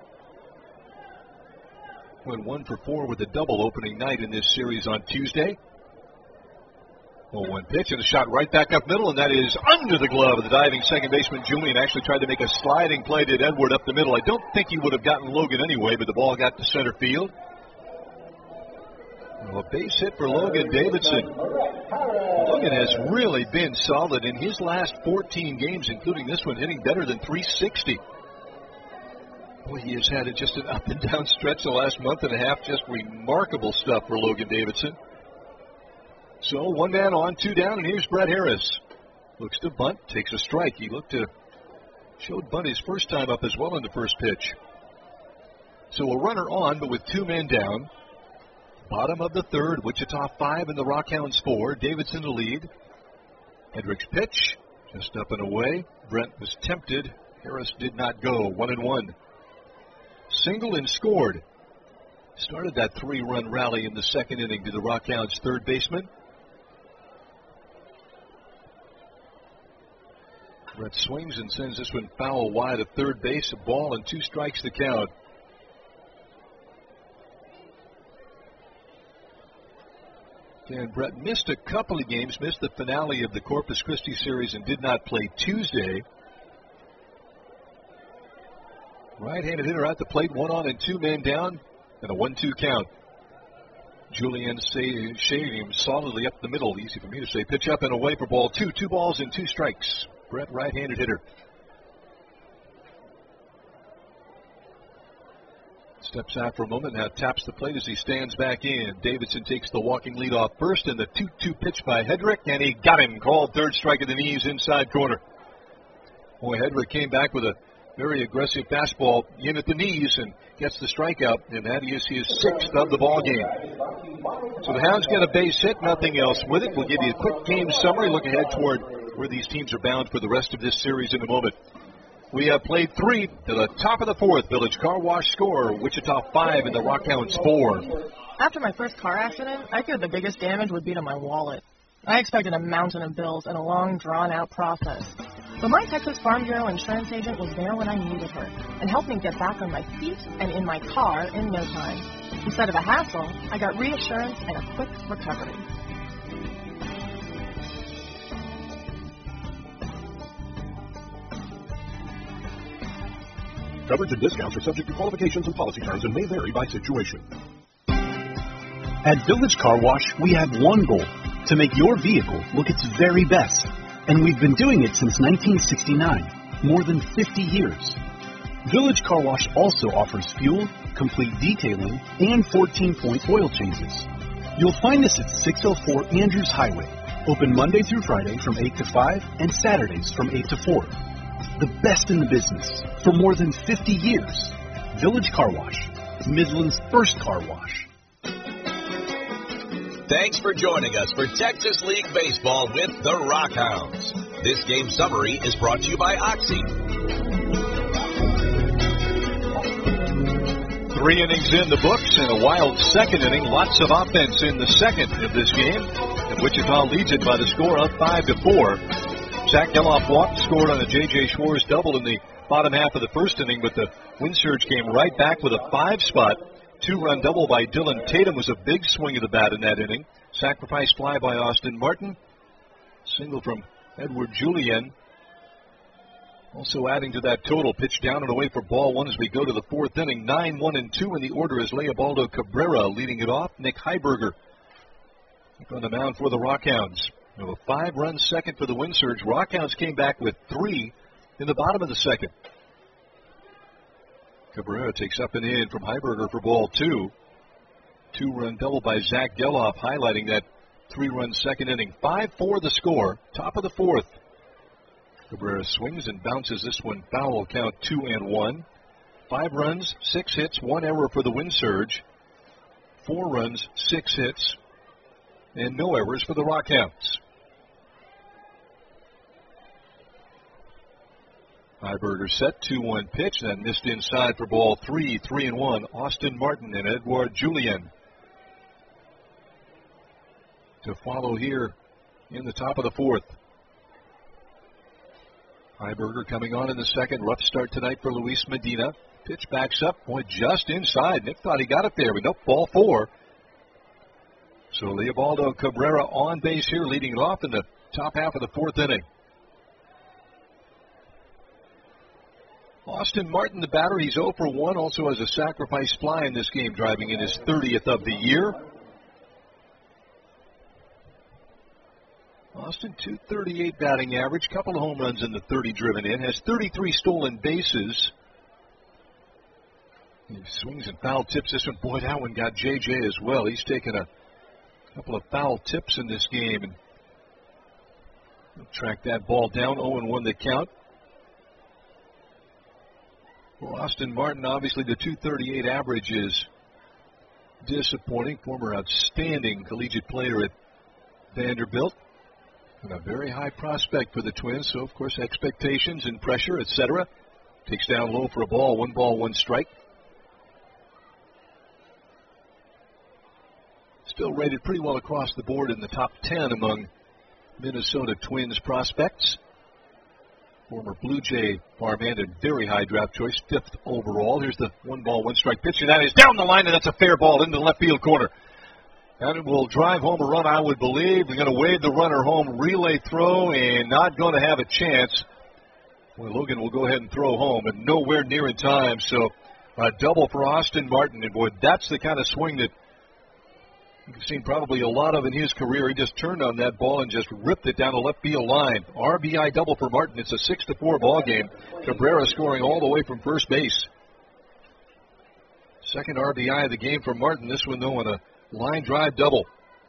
Went one for four with a double opening night in this series on Tuesday. oh one pitch and a shot right back up middle, and that is under the glove of the diving second baseman Julian. Actually tried to make a sliding play to Edward up the middle. I don't think he would have gotten Logan anyway, but the ball got to center field. Well, a base hit for Logan Davidson. Logan has really been solid in his last fourteen games, including this one, hitting better than three sixty. Boy, he has had just an up and down stretch the last month and a half. Just remarkable stuff for Logan Davidson. So one man on, two down, and here's Brett Harris. Looks to bunt, takes a strike. He looked to, showed bunt his first time up as well in the first pitch. So a runner on, but with two men down. Bottom of the third, Wichita five and the Rockhounds four. Davidson the lead. Hedrick's pitch, just up and away. Brent was tempted. Harris did not go. One and one. Singled and scored. Started that three-run rally in the second inning to the Rockhounds' third baseman. Brett swings and sends this one foul wide of third base. A ball and two strikes to count. And Brett missed a couple of games, missed the finale of the Corpus Christi series and did not play Tuesday. Right-handed hitter at the plate, one on and two men down, and a one two count. Julian shading him solidly up the middle. Easy for me to say. Pitch up and away for ball two. Two balls and two strikes. Brett, right-handed hitter. Steps out for a moment, now taps the plate as he stands back in. Davidson takes the walking lead off first, and the two two pitch by Hedrick, and he got him. Called third strike at the knees, inside corner. Boy, Hedrick came back with a very aggressive fastball in at the knees and gets the strikeout, and that is his sixth of the ball game. So the Hounds get a base hit, nothing else with it. We'll give you a quick game summary, look ahead toward where these teams are bound for the rest of this series in a moment. We have played three to the top of the fourth. Village Car Wash score, Wichita five and the Rockhounds four. After my first car accident, I feared the biggest damage would be to my wallet. I expected a mountain of bills and a long, drawn-out process. But my Texas Farm Bureau insurance agent was there when I needed her and helped me get back on my feet and in my car in no time. Instead of a hassle, I got reassurance and a quick recovery. Coverage and discounts are subject to qualifications and policy terms and may vary by situation. At Village Car Wash, we have one goal, to make your vehicle look its very best. And we've been doing it since nineteen sixty-nine, more than fifty years. Village Car Wash also offers fuel, complete detailing, and fourteen-point oil changes. You'll find us at six oh four Andrews Highway, open Monday through Friday from eight to five and Saturdays from eight to four. The best in the business for more than fifty years. Village Car Wash, Midland's first car wash. Thanks for joining us for Texas League Baseball with the Rockhounds. This game summary is brought to you by Oxy. Three innings in the books and a wild second inning. Lots of offense in the second of this game. And Wichita leads it by the score of five to four. Zach Geloff walked, scored on a J J. Schwartz double in the bottom half of the first inning, but the wind surge came right back with a five spot. Two-run double by Dylan Tatum was a big swing of the bat in that inning. Sacrifice fly by Austin Martin. Single from Edward Julian. Also adding to that total, pitch down and away for ball one as we go to the fourth inning. nine one and two in the order is Leobaldo Cabrera leading it off. Nick Heiberger on the mound for the Rockhounds. You know, a five-run second for the wind surge. Rockhounds came back with three in the bottom of the second. Cabrera takes up and in from Heiberger for ball two. Two-run double by Zach Geloff, highlighting that three-run second inning. five four the score, top of the fourth. Cabrera swings and bounces this one foul, count two and one. Five runs, six hits, one error for the wind surge. Four runs, six hits, and no errors for the Rockhounds. Heiberger set, two one pitch, then missed inside for ball three, three and one. Austin Martin and Edward Julian to follow here in the top of the fourth. Heiberger coming on in the second. Rough start tonight for Luis Medina. Pitch backs up, boy, just inside. Nick thought he got it there, but nope, ball four. So Leobaldo Cabrera on base here, leading it off in the top half of the fourth inning. Austin Martin, the batter, he's oh for one, also has a sacrifice fly in this game, driving in his thirtieth of the year. Austin, two thirty-eight batting average, couple of home runs in the thirty driven in, has thirty-three stolen bases. He swings and foul tips this one. Boy, that one got J J as well. He's taken a couple of foul tips in this game, and he'll track that ball down. oh and one the count. For Austin Martin, obviously the two thirty-eight average is disappointing. Former outstanding collegiate player at Vanderbilt. And a very high prospect for the Twins, so of course expectations and pressure, et cetera. Takes down low for a ball, one ball, one strike. Still rated pretty well across the board in the top ten among Minnesota Twins prospects. Former Blue Jay farmhand and very high draft choice, fifth overall. Here's the one ball, one strike pitch, and that is down the line, and that's a fair ball into the left field corner. And it will drive home a run, I would believe. We're going to wave the runner home, relay throw, and not going to have a chance. Well, Logan will go ahead and throw home, and nowhere near in time. So a double for Austin Martin, and boy, that's the kind of swing that you've seen probably a lot of in his career. He just turned on that ball and just ripped it down the left field line. R B I double for Martin. It's a six to four ball game. Cabrera scoring all the way from first base. Second R B I of the game for Martin. This one, though, on a line drive double.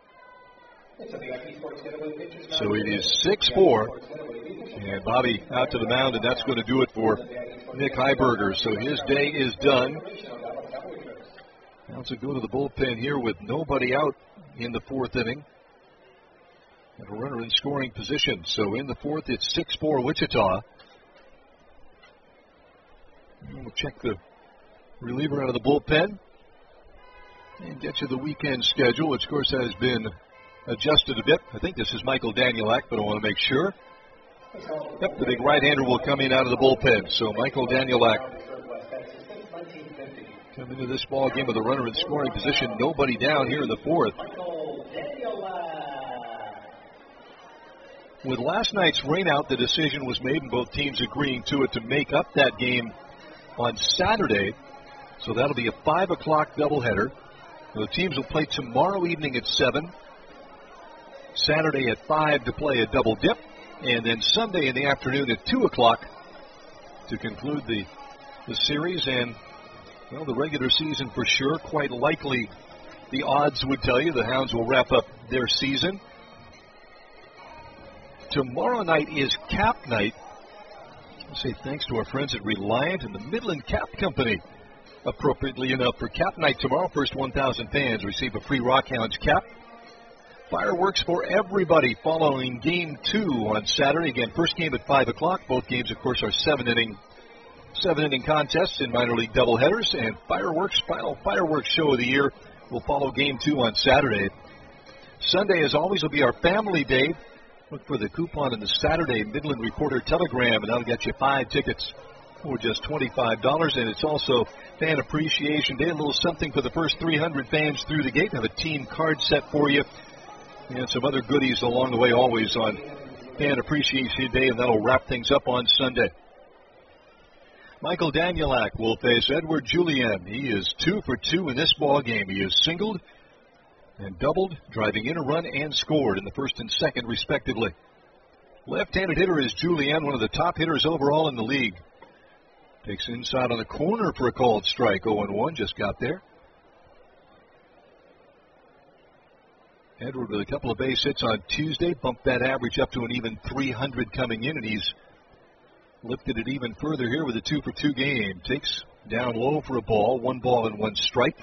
So it is six four. And Bobby out to the mound, and that's going to do it for Nick Heiberger. So his day is done. Now to go to the bullpen here with nobody out in the fourth inning. And a runner in scoring position. So in the fourth, it's six four Wichita. And we'll check the reliever out of the bullpen and get you the weekend schedule, which of course has been adjusted a bit. I think this is Michael Danielak, but I want to make sure. Yep, the big right-hander will come in out of the bullpen. So Michael Danielak come into this ball game with a runner in scoring position. Nobody down here in the fourth. With last night's rainout, the decision was made, and both teams agreeing to it, to make up that game on Saturday. So that'll be a five o'clock doubleheader. The teams will play tomorrow evening at seven, Saturday at five to play a double dip, and then Sunday in the afternoon at two o'clock to conclude the, the series. And, well, the regular season for sure. Quite likely, the odds would tell you the Hounds will wrap up their season. Tomorrow night is Cap Night. I'll say thanks to our friends at Reliant and the Midland Cap Company. Appropriately enough, for Cap Night tomorrow, first one thousand fans receive a free Rockhounds cap. Fireworks for everybody following game two on Saturday. Again, first game at five o'clock. Both games, of course, are seven-inning seven-inning contests in minor league doubleheaders. And fireworks, final fireworks show of the year, will follow game two on Saturday. Sunday, as always, will be our family day. Look for the coupon in the Saturday Midland Reporter Telegram, and that'll get you five tickets for just twenty-five dollars. And it's also Fan Appreciation Day, a little something for the first three hundred fans through the gate. Have a team card set for you, and some other goodies along the way, always on Fan Appreciation Day, and that'll wrap things up on Sunday. Michael Danielak will face Edward Julien. He is two for two in this ball game. He is singled and doubled, driving in a run and scored in the first and second, respectively. Left-handed hitter is Julien, one of the top hitters overall in the league. Takes inside on the corner for a called strike. oh and one, just got there. Edward with a couple of base hits on Tuesday, bumped that average up to an even three hundred coming in, and he's lifted it even further here with a two for two game. Takes down low for a ball, one ball and one strike.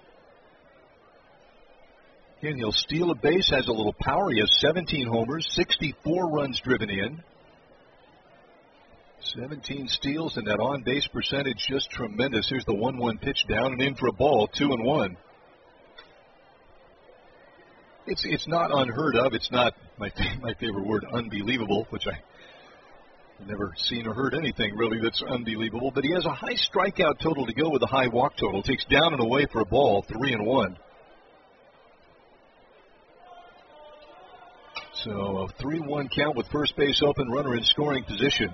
Again, he'll steal a base, has a little power. He has seventeen homers, sixty-four runs driven in. seventeen steals, and that on-base percentage just tremendous. Here's the one one pitch down and in for a ball, two and one. It's it's not unheard of. It's not my my favorite word, unbelievable, which I have never seen or heard anything really that's unbelievable. But he has a high strikeout total to go with a high walk total. Takes down and away for a ball, three and one. So a three one count with first base open, runner in scoring position.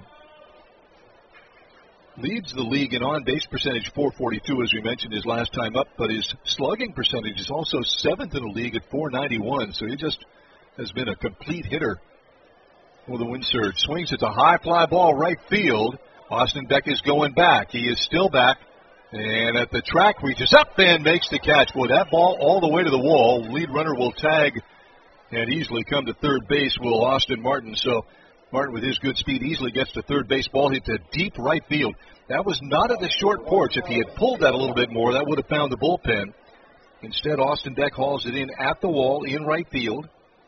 Leads the league in on-base percentage, four forty-two, as we mentioned, his last time up, but his slugging percentage is also seventh in the league at four ninety-one, so he just has been a complete hitter for the Wind Surge. Swings at a high fly ball right field. Austin Beck is going back. He is still back, and at the track, reaches up and makes the catch. Boy, that ball all the way to the wall. Lead runner will tag and easily come to third base, will Austin Martin. So Martin, with his good speed, easily gets to third base. Ball hit to deep right field. That was not at the short porch. If he had pulled that a little bit more, that would have found the bullpen. Instead, Austin Beck hauls it in at the wall in right field.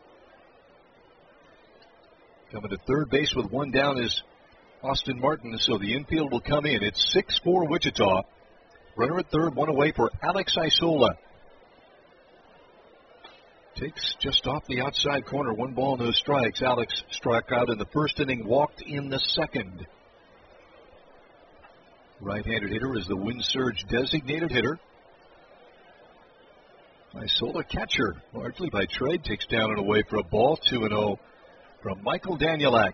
Coming to third base with one down is Austin Martin, so the infield will come in. It's six four Wichita. Runner at third, one away for Alex Isola. Takes just off the outside corner, one ball, no strikes. Alex struck out in the first inning, walked in the second. Right-handed hitter is the Wind Surge designated hitter. Isola, catcher, largely by trade, takes down and away for a ball, two and oh from Michael Danielak.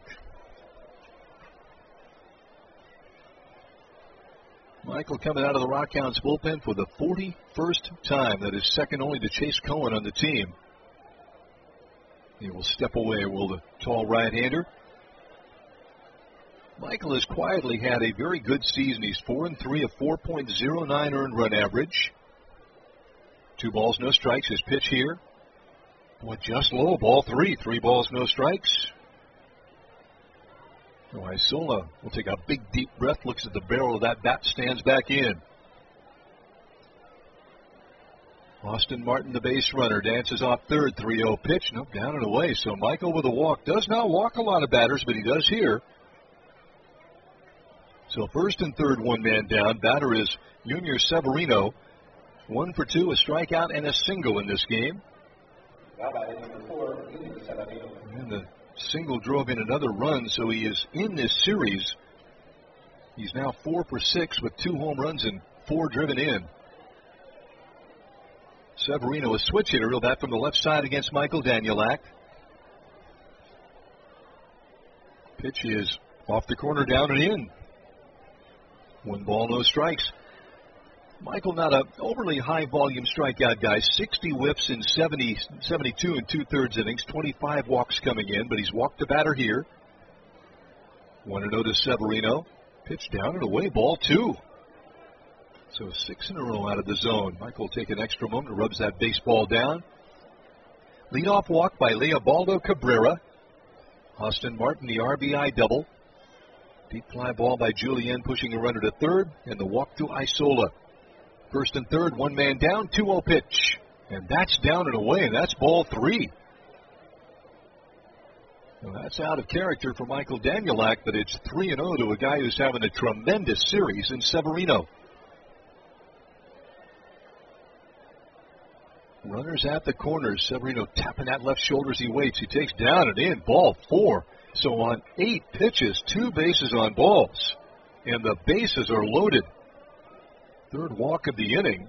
Michael coming out of the Rockhounds bullpen for the forty-first time. That is second only to Chase Cohen on the team. He will step away, will the tall right-hander. Michael has quietly had a very good season. He's four and three, a four point oh nine earned run average. Two balls, no strikes. His pitch here. Boy, just low. Ball three. Three balls, no strikes. So Isola will take a big, deep breath, looks at the barrel of that bat, stands back in. Austin Martin, the base runner, dances off third. three oh pitch. Nope, down and away. So Michael with a walk. Does not walk a lot of batters, but he does here. So first and third, one man down. Batter is Junior Severino. One for two, a strikeout and a single in this game. And the single drove in another run, so he is in this series. He's now four for six with two home runs and four driven in. Severino, a switch hitter. He'll bat from the left side against Michael Danielak. Pitch is off the corner, down and in. One ball, no strikes. Michael, not an overly high-volume strikeout guy. sixty whiffs in seventy, seventy-two and two-thirds innings. twenty-five walks coming in, but he's walked the batter here. one and oh to Severino. Pitch down and away, ball two. So six in a row out of the zone. Michael will take an extra moment, rubs that baseball down. Leadoff walk by Leobaldo Cabrera. Austin Martin, the R B I double. Deep fly ball by Julien, pushing a runner to third, and the walk to Isola. First and third, one man down, two oh pitch. And that's down and away, and that's ball three. Well, that's out of character for Michael Danielak, but it's three and oh to a guy who's having a tremendous series in Severino. Runners at the corners. Severino tapping that left shoulder as he waits. He takes down and in, ball four. So on eight pitches, two bases on balls. And the bases are loaded. Third walk of the inning.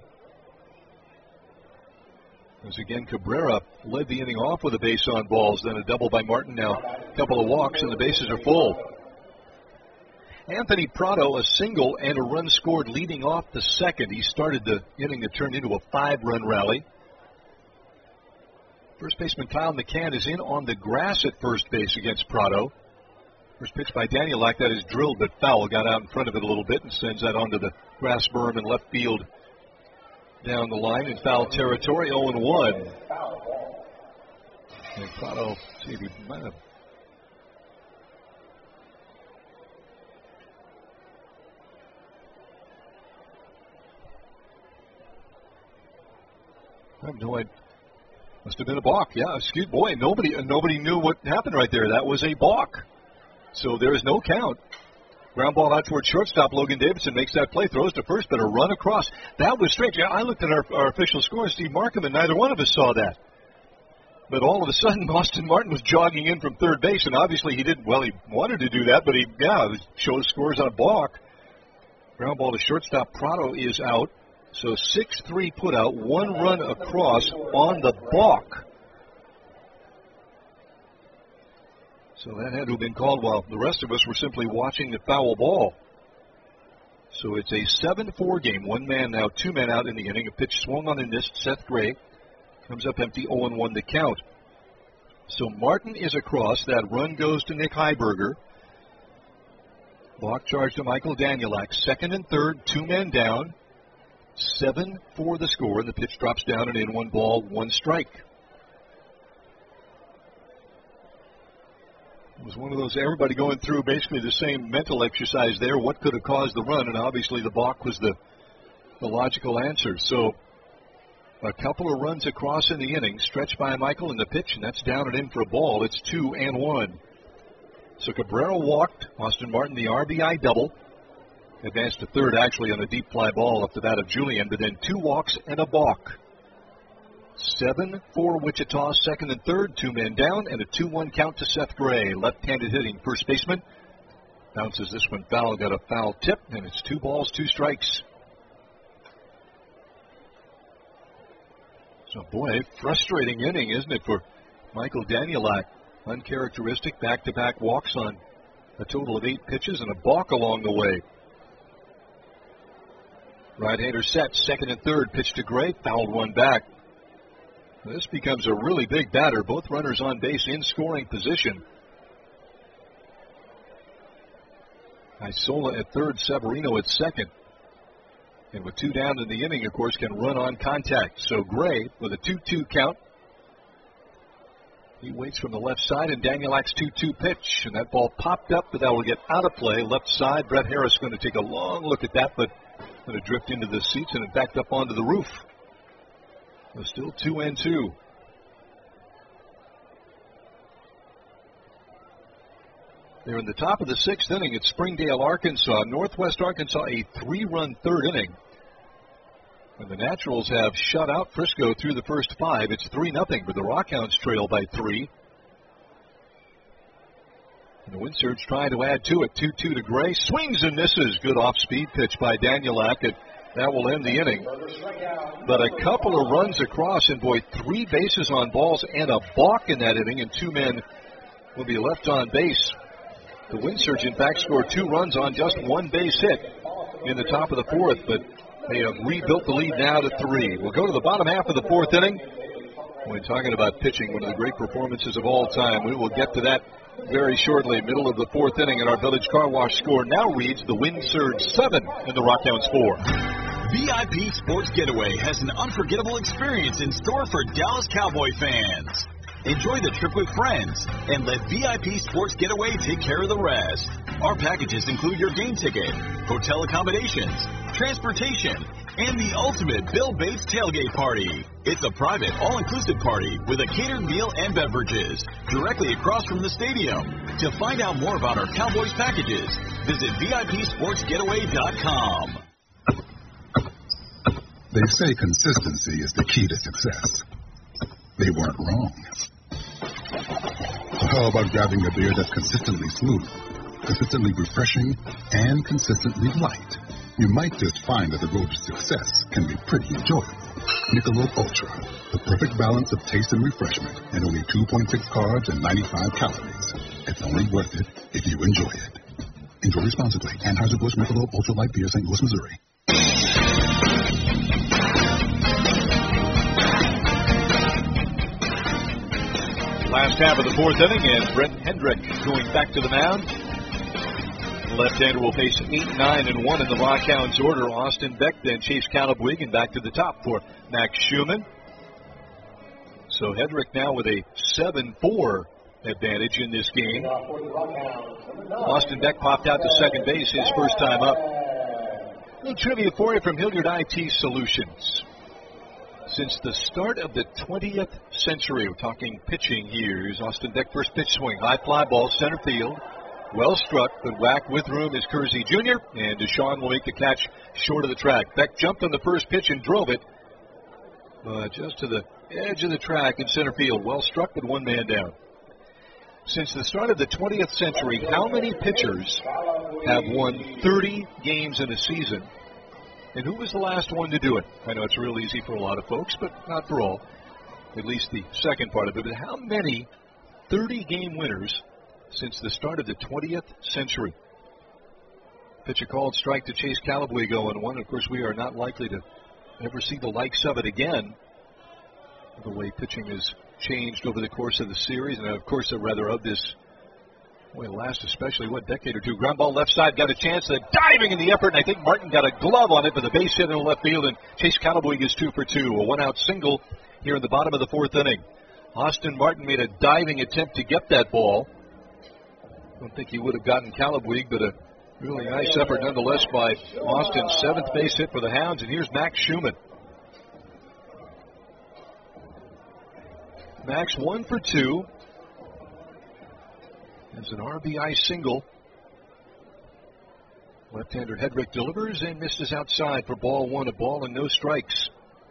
As again, Cabrera led the inning off with a base on balls. Then a double by Martin now. A couple of walks and the bases are full. Anthony Prado, a single and a run scored leading off the second. He started the inning to turn into a five-run rally. First baseman Kyle McCann is in on the grass at first base against Prado. First pitch by Danielak, that is drilled but foul. Got out in front of it a little bit and sends that onto the grass berm in left field down the line in foul territory, oh and one. And Prado, see if he might have. I have no idea. Must have been a balk. Yeah, excuse boy. Nobody, nobody knew what happened right there. That was a balk. So there is no count. Ground ball out towards shortstop. Logan Davidson makes that play, throws to first, but a run across. That was strange. Yeah, I looked at our, our official score, Steve Markham, and neither one of us saw that. But all of a sudden, Austin Martin was jogging in from third base, and obviously he didn't. Well, he wanted to do that, but he yeah shows scores on a balk. Ground ball to shortstop. Prado is out. So six three put out, one run across on the balk. So that had to have been called while the rest of us were simply watching the foul ball. So it's a seven four game. One man now, two men out in the inning. A pitch swung on and missed. Seth Gray comes up empty, oh and one to count. So Martin is across. That run goes to Nick Heiberger. Balk charge to Michael Danielak. Second and third, two men down. seven for the score, and the pitch drops down and in, one ball, one strike. It was one of those, everybody going through basically the same mental exercise there. What could have caused the run? And obviously the balk was the, the logical answer. So a couple of runs across in the inning, stretched by Michael in the pitch, and that's down and in for a ball. It's two and one. So Cabrera walked. Austin Martin, the R B I double. Advanced to third, actually, on a deep fly ball up the bat of Julien, but then two walks and a balk. Seven for Wichita, second and third, two men down, and a two one count to Seth Gray. Left-handed hitting first baseman. Bounces this one foul, got a foul tip, and it's two balls, two strikes. So, boy, frustrating inning, isn't it, for Michael Danielak? Uncharacteristic, back-to-back walks on a total of eight pitches and a balk along the way. Right-hander set, second and third, pitch to Gray, fouled one back. This becomes a really big batter. Both runners on base in scoring position. Isola at third, Severino at second. And with two down in the inning, of course, can run on contact. So Gray with a two two count. He waits from the left side, and Danielak's two two pitch. And that ball popped up, but that will get out of play. Left side, Brett Harris going to take a long look at that, but going to drift into the seats and it backed up onto the roof. So still two and two. They're in the top of the sixth inning at Springdale, Arkansas. Northwest Arkansas, a three-run third inning. And the Naturals have shut out Frisco through the first five. It's three nothing, but the Rockhounds trail by three. And the Windsurge trying to add to it. two two to Gray. Swings and misses. Good off-speed pitch by Danielak. And that will end the inning. But a couple of runs across, and boy, three bases on balls and a balk in that inning, and two men will be left on base. The Windsurge, in fact, scored two runs on just one base hit. in the top of the fourth, but they have rebuilt the lead now to three. We'll go to the bottom half of the fourth inning. When talking about pitching, one of the great performances of all time, we will get to that very shortly. Middle of the fourth inning, and our Village Car Wash score now reads the Wind Surge seven and the Rockhounds four. V I P Sports Getaway has an unforgettable experience in store for Dallas Cowboy fans. Enjoy the trip with friends and let V I P Sports Getaway take care of the rest. Our packages include your game ticket, hotel accommodations, transportation, and the ultimate Bill Bates tailgate party. It's a private, all-inclusive party with a catered meal and beverages directly across from the stadium. To find out more about our Cowboys packages, visit V I P sports getaway dot com. They say consistency is the key to success. They weren't wrong. So how about grabbing a beer that's consistently smooth, consistently refreshing, and consistently light? You might just find that the road to success can be pretty enjoyable. Michelob Ultra, the perfect balance of taste and refreshment, and only two point six carbs and ninety-five calories. It's only worth it if you enjoy it. Enjoy responsibly. Anheuser-Busch Michelob Ultra Light Beer, Saint Louis, Missouri. Last half of the fourth inning, and Brent Hendrick going back to the mound. Left-hander will face eight, nine, and one in the Rockhounds order. Austin Beck, then Chase Calabwig, and back to the top for Max Schumann. So Hendrick now with a seven four advantage in this game. Austin Beck popped out to second base his first time up. A little trivia for you from Hilliard I T Solutions. Since the start of the twentieth century, we're talking pitching years, Austin Beck first pitch swing, high fly ball, center field. Well struck, but whacked with room is Kersey Junior, and Deshaun will make the catch short of the track. Beck jumped on the first pitch and drove it uh, just to the edge of the track in center field. Well struck, but one man down. Since the start of the twentieth century, how many pitchers have won thirty games in a season? And who was the last one to do it? I know it's real easy for a lot of folks, but not for all. At least the second part of it. But how many thirty-game winners since the start of the twentieth century? Pitch a called strike to Chase Calabwig going one. Of course, we are not likely to ever see the likes of it again. The way pitching has changed over the course of the series, and of course, rather of this, well, last especially, what, decade or two. Ground ball left side, got a chance, the diving in the effort, and I think Martin got a glove on it, but the base hit in the left field, and Chase Calabwig is two for two. A one-out single here in the bottom of the fourth inning. Austin Martin made a diving attempt to get that ball. I don't think he would have gotten Calabwig, but a really nice effort nonetheless by Austin. Seventh base hit for the Hounds, and here's Max Schumann. Max one for two. There's an R B I single. Left-hander Hedrick delivers and misses outside for ball one, a ball and no strikes.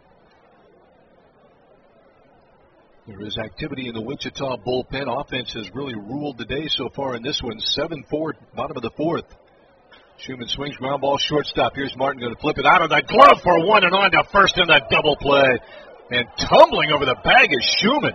There is activity in the Wichita bullpen. Offense has really ruled the day so far in this one. seven four, bottom of the fourth. Schumann swings, ground ball, shortstop. Here's Martin going to flip it out of the glove for one and on to first in the double play. And tumbling over the bag is Schumann.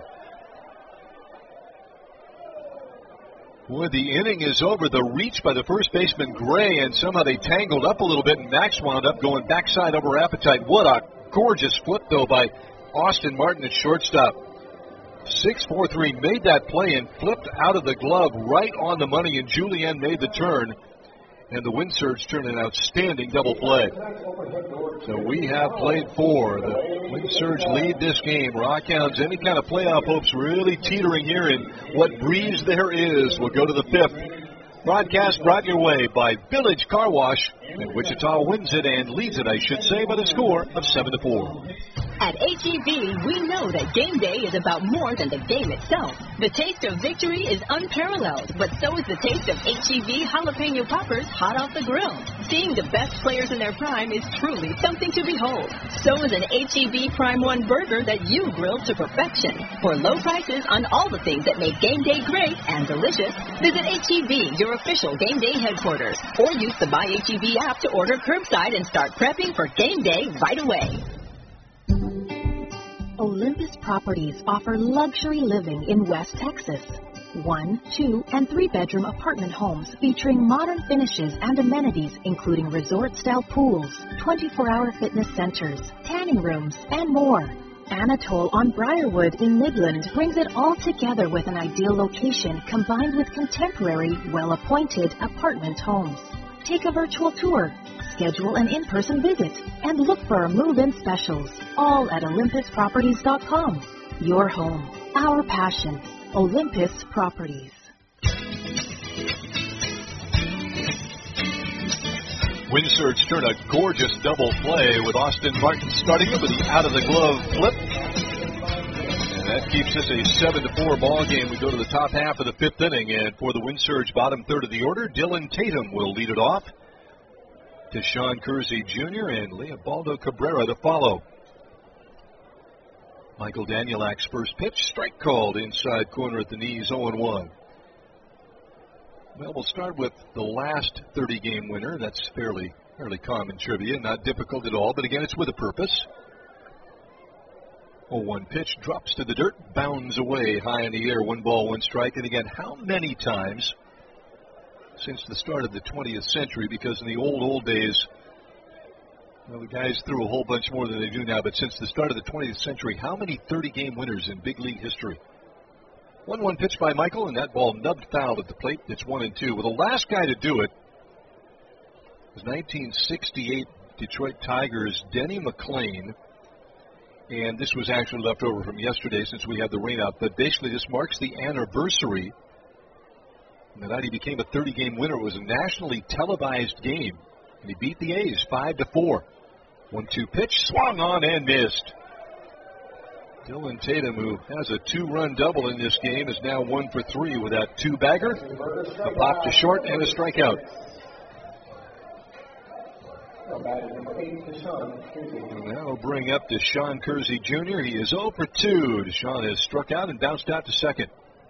Boy, the inning is over. The reach by the first baseman, Gray, and somehow they tangled up a little bit, and Max wound up going backside over Appetite. What a gorgeous flip, though, by Austin Martin at shortstop. six four three made that play and flipped out of the glove right on the money, and Julien made the turn. And the Wind Surge turned an outstanding double play. So we have played four. The Wind Surge lead this game. Rockhounds, any kind of playoff hopes really teetering here, and what breeze there is will go to the fifth. Broadcast brought your way by Village Car Wash. And Wichita wins it and leads it, I should say, by the score of seven to four. At H E B, we know that game day is about more than the game itself. The taste of victory is unparalleled, but so is the taste of H E B jalapeno poppers hot off the grill. Seeing the best players in their prime is truly something to behold. So is an H E B Prime One burger that you grilled to perfection. For low prices on all the things that make game day great and delicious, visit H E B, your official game day headquarters, or use the My H E B app to order curbside and start prepping for game day right away. Olympus Properties offer luxury living in West Texas. One, two, and three-bedroom apartment homes featuring modern finishes and amenities including resort-style pools, twenty-four hour fitness centers, tanning rooms, and more. Anatole on Briarwood in Midland brings it all together with an ideal location combined with contemporary, well-appointed apartment homes. Take a virtual tour, schedule an in-person visit, and look for our move-in specials, all at olympus properties dot com. Your home, our passion. Olympus Properties. Windsurge turn a gorgeous double play with Austin Martin starting it with the out-of-the-glove flip. And that keeps us a seven to four ball game. We go to the top half of the fifth inning, and for the Windsurge bottom third of the order, Dylan Tatum will lead it off to Sean Kersey Junior and Leobaldo Cabrera to follow. Michael Danielak's first pitch, strike called inside corner at the knees, oh and one. Well, we'll start with the last thirty-game winner. That's fairly fairly common trivia, not difficult at all, but again, it's with a purpose. oh one pitch, drops to the dirt, bounds away high in the air, one ball, one strike. And again, how many times since the start of the twentieth century, because in the old, old days, well, the guys threw a whole bunch more than they do now, but since the start of the twentieth century, how many thirty-game winners in big league history? one one pitch by Michael, and that ball nubbed foul at the plate. It's one and two. Well, the last guy to do it was nineteen sixty-eight Detroit Tigers' Denny McLain, and this was actually left over from yesterday since we had the rain out, but basically this marks the anniversary. The night he became a thirty-game winner. It was a nationally televised game, and he beat the A's five to four. one two pitch, swung on and missed. Dylan Tatum, who has a two-run double in this game, is now one for three with that two-bagger, a pop to short, and a strikeout. And that'll bring up Deshaun Kersey Junior He is oh for two. Deshaun has struck out and bounced out to second.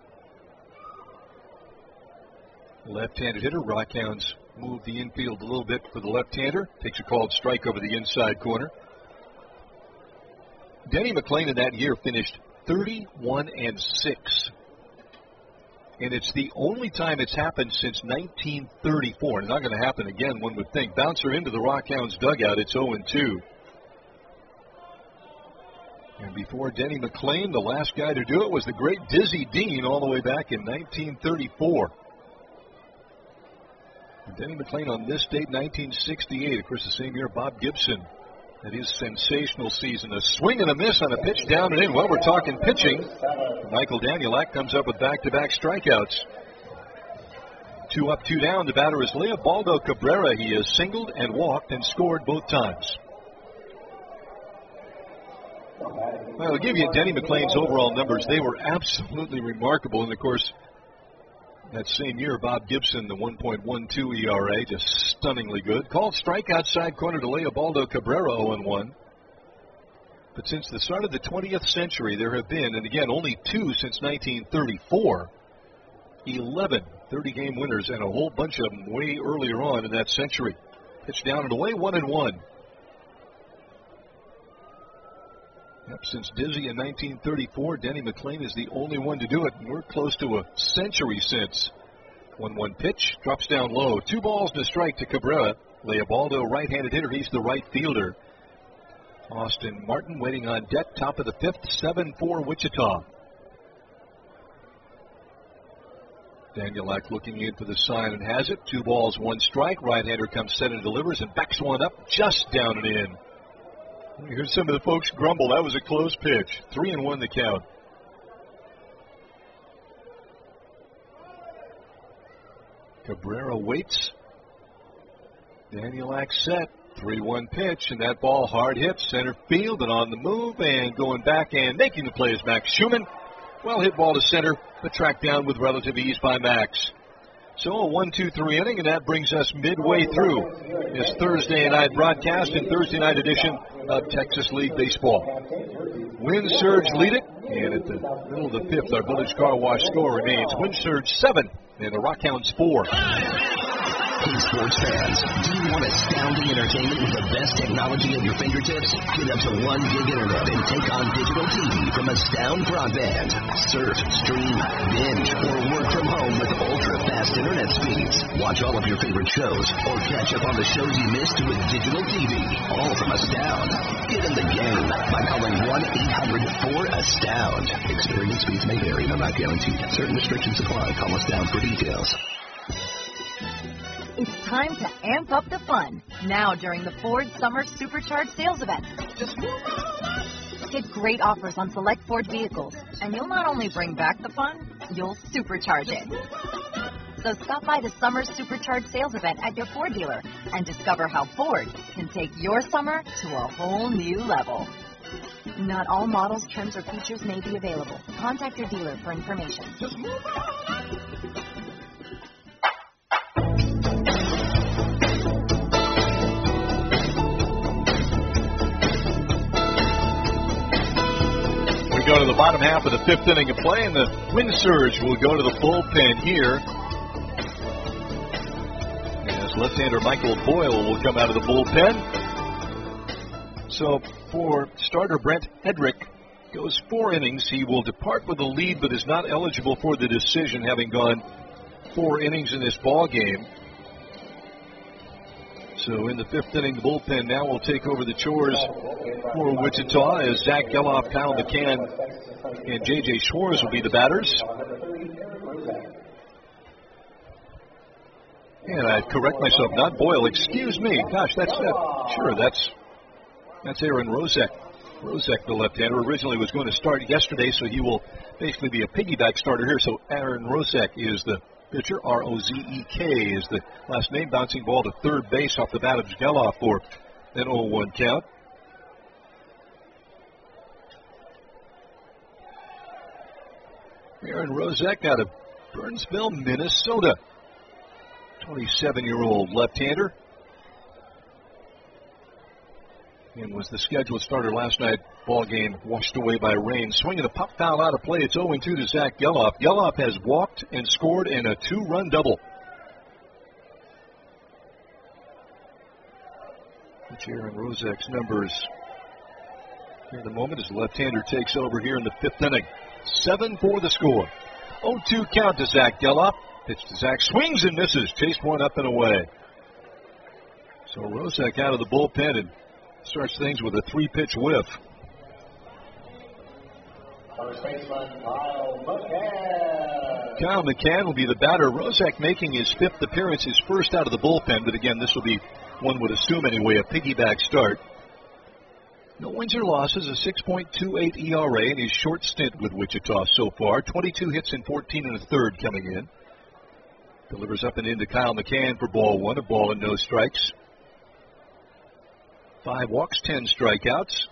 Left-handed hitter. Rockhounds move the infield a little bit for the left-hander. Takes a called strike over the inside corner. Denny McLain in that year finished thirty-one and six. And it's the only time it's happened since nineteen thirty-four. It's not going to happen again, one would think. Bouncer into the Rockhounds dugout. It's oh and two. And before Denny McLain, the last guy to do it was the great Dizzy Dean all the way back in nineteen thirty-four. And Denny McLain on this date, nineteen sixty-eight. Of course, the same year Bob Gibson had his sensational season. A swing and a miss on a pitch down and in. Well, we're talking pitching. Michael Danielak comes up with back-to-back strikeouts. Two up, two down. The batter is Leobaldo Cabrera. He has singled and walked and scored both times. Well, I'll give you Denny McLain's overall numbers. They were absolutely remarkable. And, of course, that same year, Bob Gibson, the one point one two E R A, just stunningly good. Called strike outside corner to Leobaldo Cabrera, oh and one. But since the start of the twentieth century, there have been, and again, only two since nineteen thirty-four, eleven thirty-game winners, and a whole bunch of them way earlier on in that century. Pitch down and away, one and one. Yep, since Dizzy in nineteen thirty-four, Denny McLain is the only one to do it, and we're close to a century since. one one pitch, drops down low. Two balls and a strike to Cabrera. Leobaldo, right-handed hitter, he's the right fielder. Austin Martin waiting on deck, top of the fifth, seven four Wichita. Danielak looking in for the sign and has it. Two balls, one strike. Right-hander comes set and delivers and backs one up just down and in. You heard some of the folks grumble. That was a close pitch. Three and one the count. Cabrera waits. Danielak set. three one pitch, and that ball hard hit center field and on the move and going back and making the play is Max Schumann. Well hit ball to center, but tracked down with relative ease by Max. So a one two three inning, and that brings us midway through this Thursday night broadcast and Thursday night edition of Texas League Baseball. Windsurge lead it, and at the middle of the fifth, our Village Car Wash score remains Windsurge seven and the Rockhounds four. Hey, sports fans, do you want astounding entertainment with the best technology at your fingertips? Get up to one gig internet and take on digital T V from Astound Broadband. Surf, stream, binge, or work from home with ultra-fast internet speeds. Watch all of your favorite shows or catch up on the shows you missed with digital T V. All from Astound. Get in the game by calling one eight hundred four astound. Experience speeds may vary and are not guaranteed. Certain restrictions apply. Call Astound for details. It's time to amp up the fun. Now during the Ford Summer Supercharged Sales Event. Get great offers on select Ford vehicles, and you'll not only bring back the fun, you'll supercharge it. So stop by the Summer Supercharged Sales Event at your Ford dealer and discover how Ford can take your summer to a whole new level. Not all models, trims, or features may be available. Contact your dealer for information. We go to the bottom half of the fifth inning of play, and the Wind Surge will go to the bullpen here. As left-hander Michael Boyle will come out of the bullpen. So for starter Brent Hedrick, goes four innings. He will depart with a lead, but is not eligible for the decision, having gone four innings in this ball game. So in the fifth inning, the bullpen now will take over the chores for Wichita as Zach Geloff, Kyle McCann, and J J Schwartz will be the batters. And I correct myself, not Boyle. Excuse me. Gosh, that's that. Sure, that's that's Aaron Rozek. Rozek, the left-hander, originally was going to start yesterday, so he will basically be a piggyback starter here. So Aaron Rozek is the pitcher. R O Z E K is the last name. Bouncing ball to third base off the bat of Geloff for an oh one count. Aaron Rozek out of Burnsville, Minnesota. twenty-seven-year-old left-hander. And was the scheduled starter last night. Ball game washed away by rain. Swinging a pop foul out of play. It's oh two to Zach Geloff. Geloff has walked and scored in a two-run double. Which Aaron Rozek's numbers here in a moment as the left-hander takes over here in the fifth inning. Seven for the score. oh two count to Zach Geloff. Pitch to Zach. Swings and misses. Chased one up and away. So Rozek out of the bullpen and starts things with a three-pitch whiff. First baseman Kyle McCann. Kyle McCann will be the batter. Rozek making his fifth appearance, his first out of the bullpen, but again, this will be, one would assume anyway, a piggyback start. No wins or losses, a six point two eight E R A in his short stint with Wichita so far. twenty-two hits and fourteen and a third coming in. Delivers up and into Kyle McCann for ball one, a ball and no strikes. Five walks, ten strikeouts.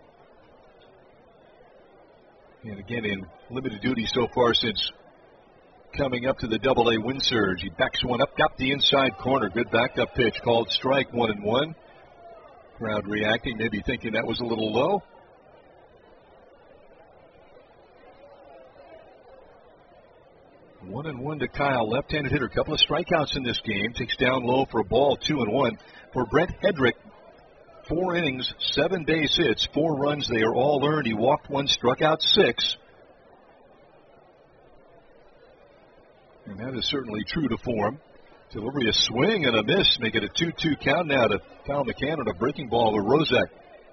And again, in limited duty so far since coming up to the double A Wind Surge. He backs one up, got the inside corner. Good backup pitch called strike one and one. Crowd reacting, maybe thinking that was a little low. One and one to Kyle, left-handed hitter. Couple of strikeouts in this game. Takes down low for a ball, two and one. For Brent Hedrick, four innings, seven base hits, four runs. They are all earned. He walked one, struck out six. And that is certainly true to form. Delivery, a swing and a miss. Make it a two two count now to Kyle McCann on a breaking ball with Rozek.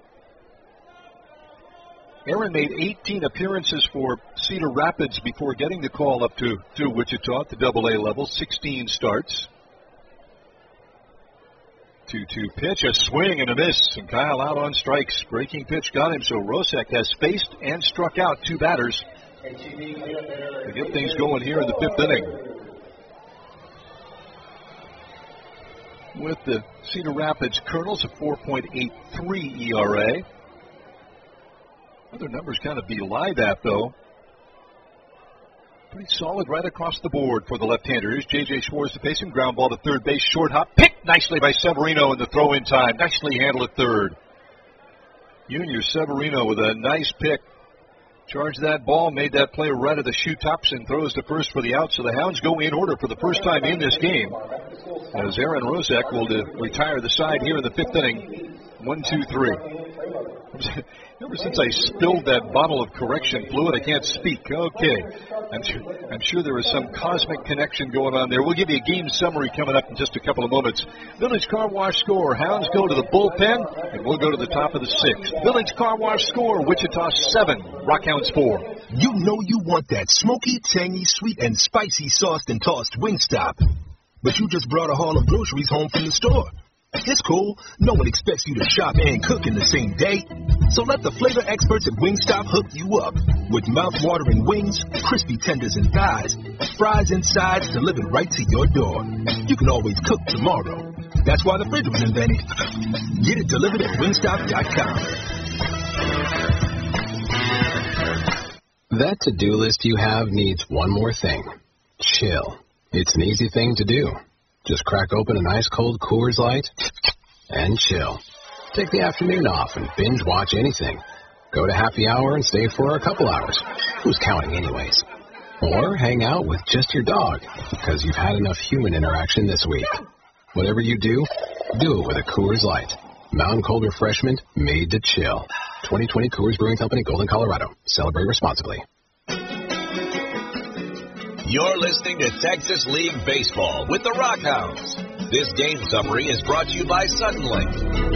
Aaron made eighteen appearances for Cedar Rapids before getting the call up to, to Wichita at the double A level. sixteen starts. two two pitch, a swing and a miss. And Kyle out on strikes. Breaking pitch got him, so Rozek has faced and struck out two batters to get things going here in the fifth inning. With the Cedar Rapids Colonels, a four point eight three E R A. Other numbers kind of belie that, though. Pretty solid right across the board for the left-hander. Here's J J Schwartz to face him. Ground ball to third base. Short hop. Picked nicely by Severino in the throw-in time. Nicely handled at third. Junior Severino with a nice pick. charged that ball, made that play right at the shoe tops, and throws to first for the out. So the Hounds go in order for the first time in this game, as Aaron Rozek will de- retire the side here in the fifth inning. One, two, three. Ever since I spilled that bottle of correction fluid, I can't speak. Okay. I'm sure, I'm sure there is some cosmic connection going on there. We'll give you a game summary coming up in just a couple of moments. Village Car Wash score. Hounds go to the bullpen, and we'll go to the top of the sixth. Village Car Wash score. Wichita seven, Rockhounds four. You know you want that smoky, tangy, sweet, and spicy sauced and tossed Wingstop. But you just brought a haul of groceries home from the store. It's cool. No one expects you to shop and cook in the same day. So let the flavor experts at Wingstop hook you up with mouth-watering wings, crispy tenders and thighs, fries and sides delivered right to your door. You can always cook tomorrow. That's why the fridge was invented. Get it delivered at wingstop dot com. That to-do list you have needs one more thing. Chill. It's an easy thing to do. Just crack open an ice-cold Coors Light and chill. Take the afternoon off and binge watch anything. Go to happy hour and stay for a couple hours. Who's counting anyways? Or hang out with just your dog because you've had enough human interaction this week. Whatever you do, do it with a Coors Light. Mountain cold refreshment made to chill. twenty twenty Coors Brewing Company, Golden, Colorado. Celebrate responsibly. You're listening to Texas League Baseball with the Rockhounds. This game summary is brought to you by Suddenlink.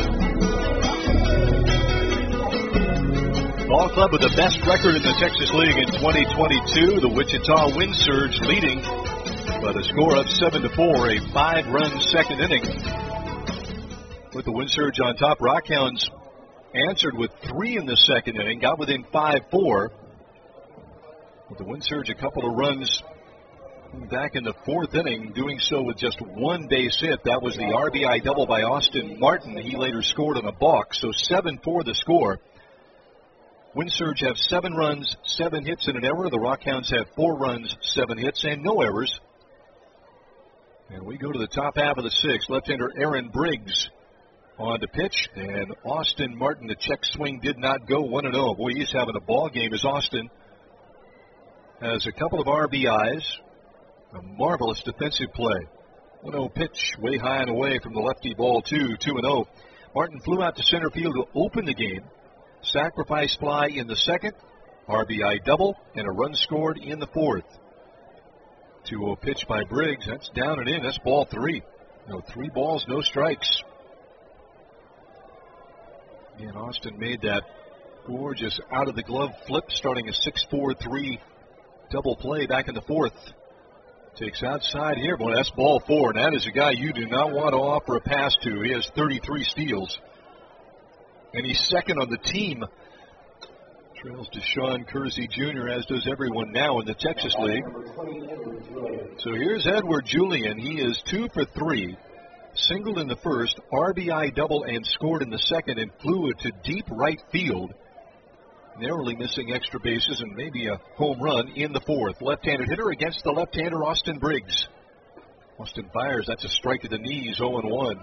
Ball club with the best record in the Texas League in twenty twenty-two. The Wichita Wind Surge leading by the score of seven to four, a five-run second inning. With the Wind Surge on top, Rockhounds answered with three in the second inning, got within five four. With the Wind Surge, a couple of runs back in the fourth inning, doing so with just one base hit. That was the R B I double by Austin Martin. He later scored on a balk, so seven four the score. Wind Surge have seven runs, seven hits and an error. The Rockhounds have four runs, seven hits, and no errors. And we go to the top half of the sixth. Left-hander Aaron Briggs on to pitch, and Austin Martin, the check swing did not go. one and oh. Boy, he's having a ball game as Austin has a couple of R B Is. A marvelous defensive play. one oh pitch, way high and away from the lefty, ball two, two and oh. Martin flew out to center field to open the game. Sacrifice fly in the second, R B I double, and a run scored in the fourth. two oh pitch by Briggs. That's down and in. That's ball three. No, three balls, no strikes. And Austin made that gorgeous out-of-the-glove flip, starting a six four three double play back in the fourth. Takes outside here. Boy, that's ball four. And that is a guy you do not want to offer a pass to. He has thirty-three steals. And he's second on the team. Trails Deshaun Kersey Junior, as does everyone now in the Texas League. So here's Edward Julian. He is two for three. Singled in the first, R B I double, and scored in the second, and flew it to deep right field. Narrowly missing extra bases and maybe a home run in the fourth. Left-handed hitter against the left-hander Austin Briggs. Austin fires. That's a strike to the knees, oh and one.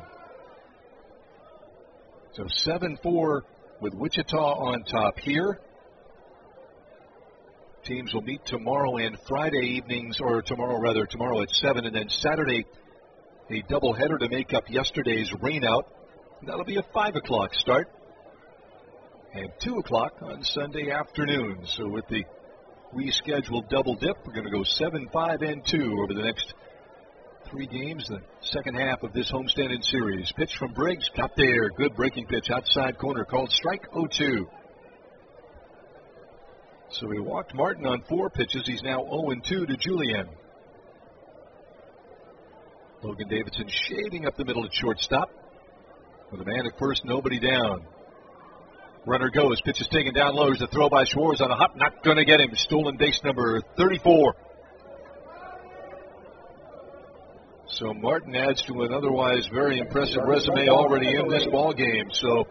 So seven four with Wichita on top here. Teams will meet tomorrow and Friday evenings, or tomorrow rather, tomorrow at seven, and then Saturday a doubleheader to make up yesterday's rainout. That'll be a five o'clock start. And two o'clock on Sunday afternoon. So with the rescheduled double dip, we're going to go seven, five, and two over the next three games, the second half of this homestand series. Pitch from Briggs, got there. Good breaking pitch, outside corner, called strike oh two. So he walked Martin on four pitches. He's now oh and two to Julian. Logan Davidson shaving up the middle at shortstop. With a man at first, nobody down. Runner goes. Pitch is taken down low. There's a throw by Schwartz on a hop. Not going to get him. Stolen base number thirty-four. So Martin adds to an otherwise very impressive resume already in this ball game. So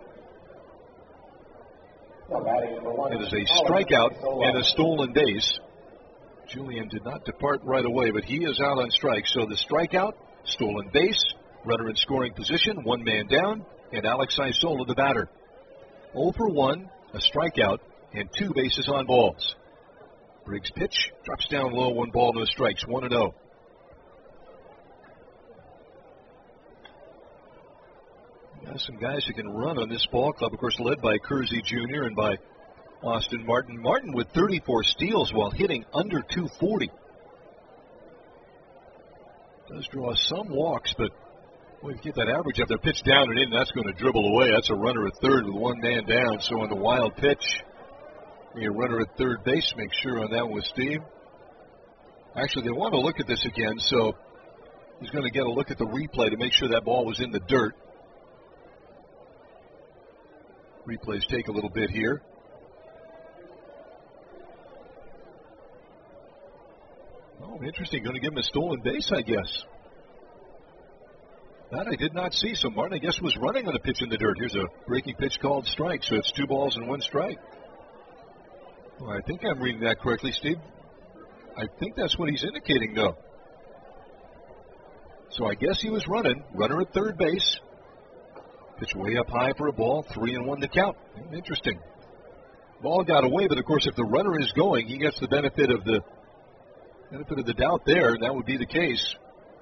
it is a strikeout and a stolen base. Julian did not depart right away, but he is out on strike. So the strikeout, stolen base, runner in scoring position, one man down, and Alex Isola the batter. oh for one, a strikeout, and two bases on balls. Briggs' pitch drops down low, one ball, no strikes, one and oh. Got some guys who can run on this ball club, of course, led by Kersey Junior and by Austin Martin. Martin with thirty-four steals while hitting under two forty. Does draw some walks, but we get that average up there. Pitch down and in, that's going to dribble away. That's a runner at third with one man down. So on the wild pitch, a runner at third base. Make sure on that one with Steve. Actually, they want to look at this again, so he's going to get a look at the replay to make sure that ball was in the dirt. Replays take a little bit here. Oh, interesting. Going to give him a stolen base, I guess. That I did not see. So Martin, I guess, was running on a pitch in the dirt. Here's a breaking pitch called strike. So it's two balls and one strike. Well, I think I'm reading that correctly, Steve. I think that's what he's indicating, though. So I guess he was running. Runner at third base. Pitch way up high for a ball. Three and one to count. Interesting. Ball got away, but of course, if the runner is going, he gets the benefit of the benefit of the doubt there. That would be the case.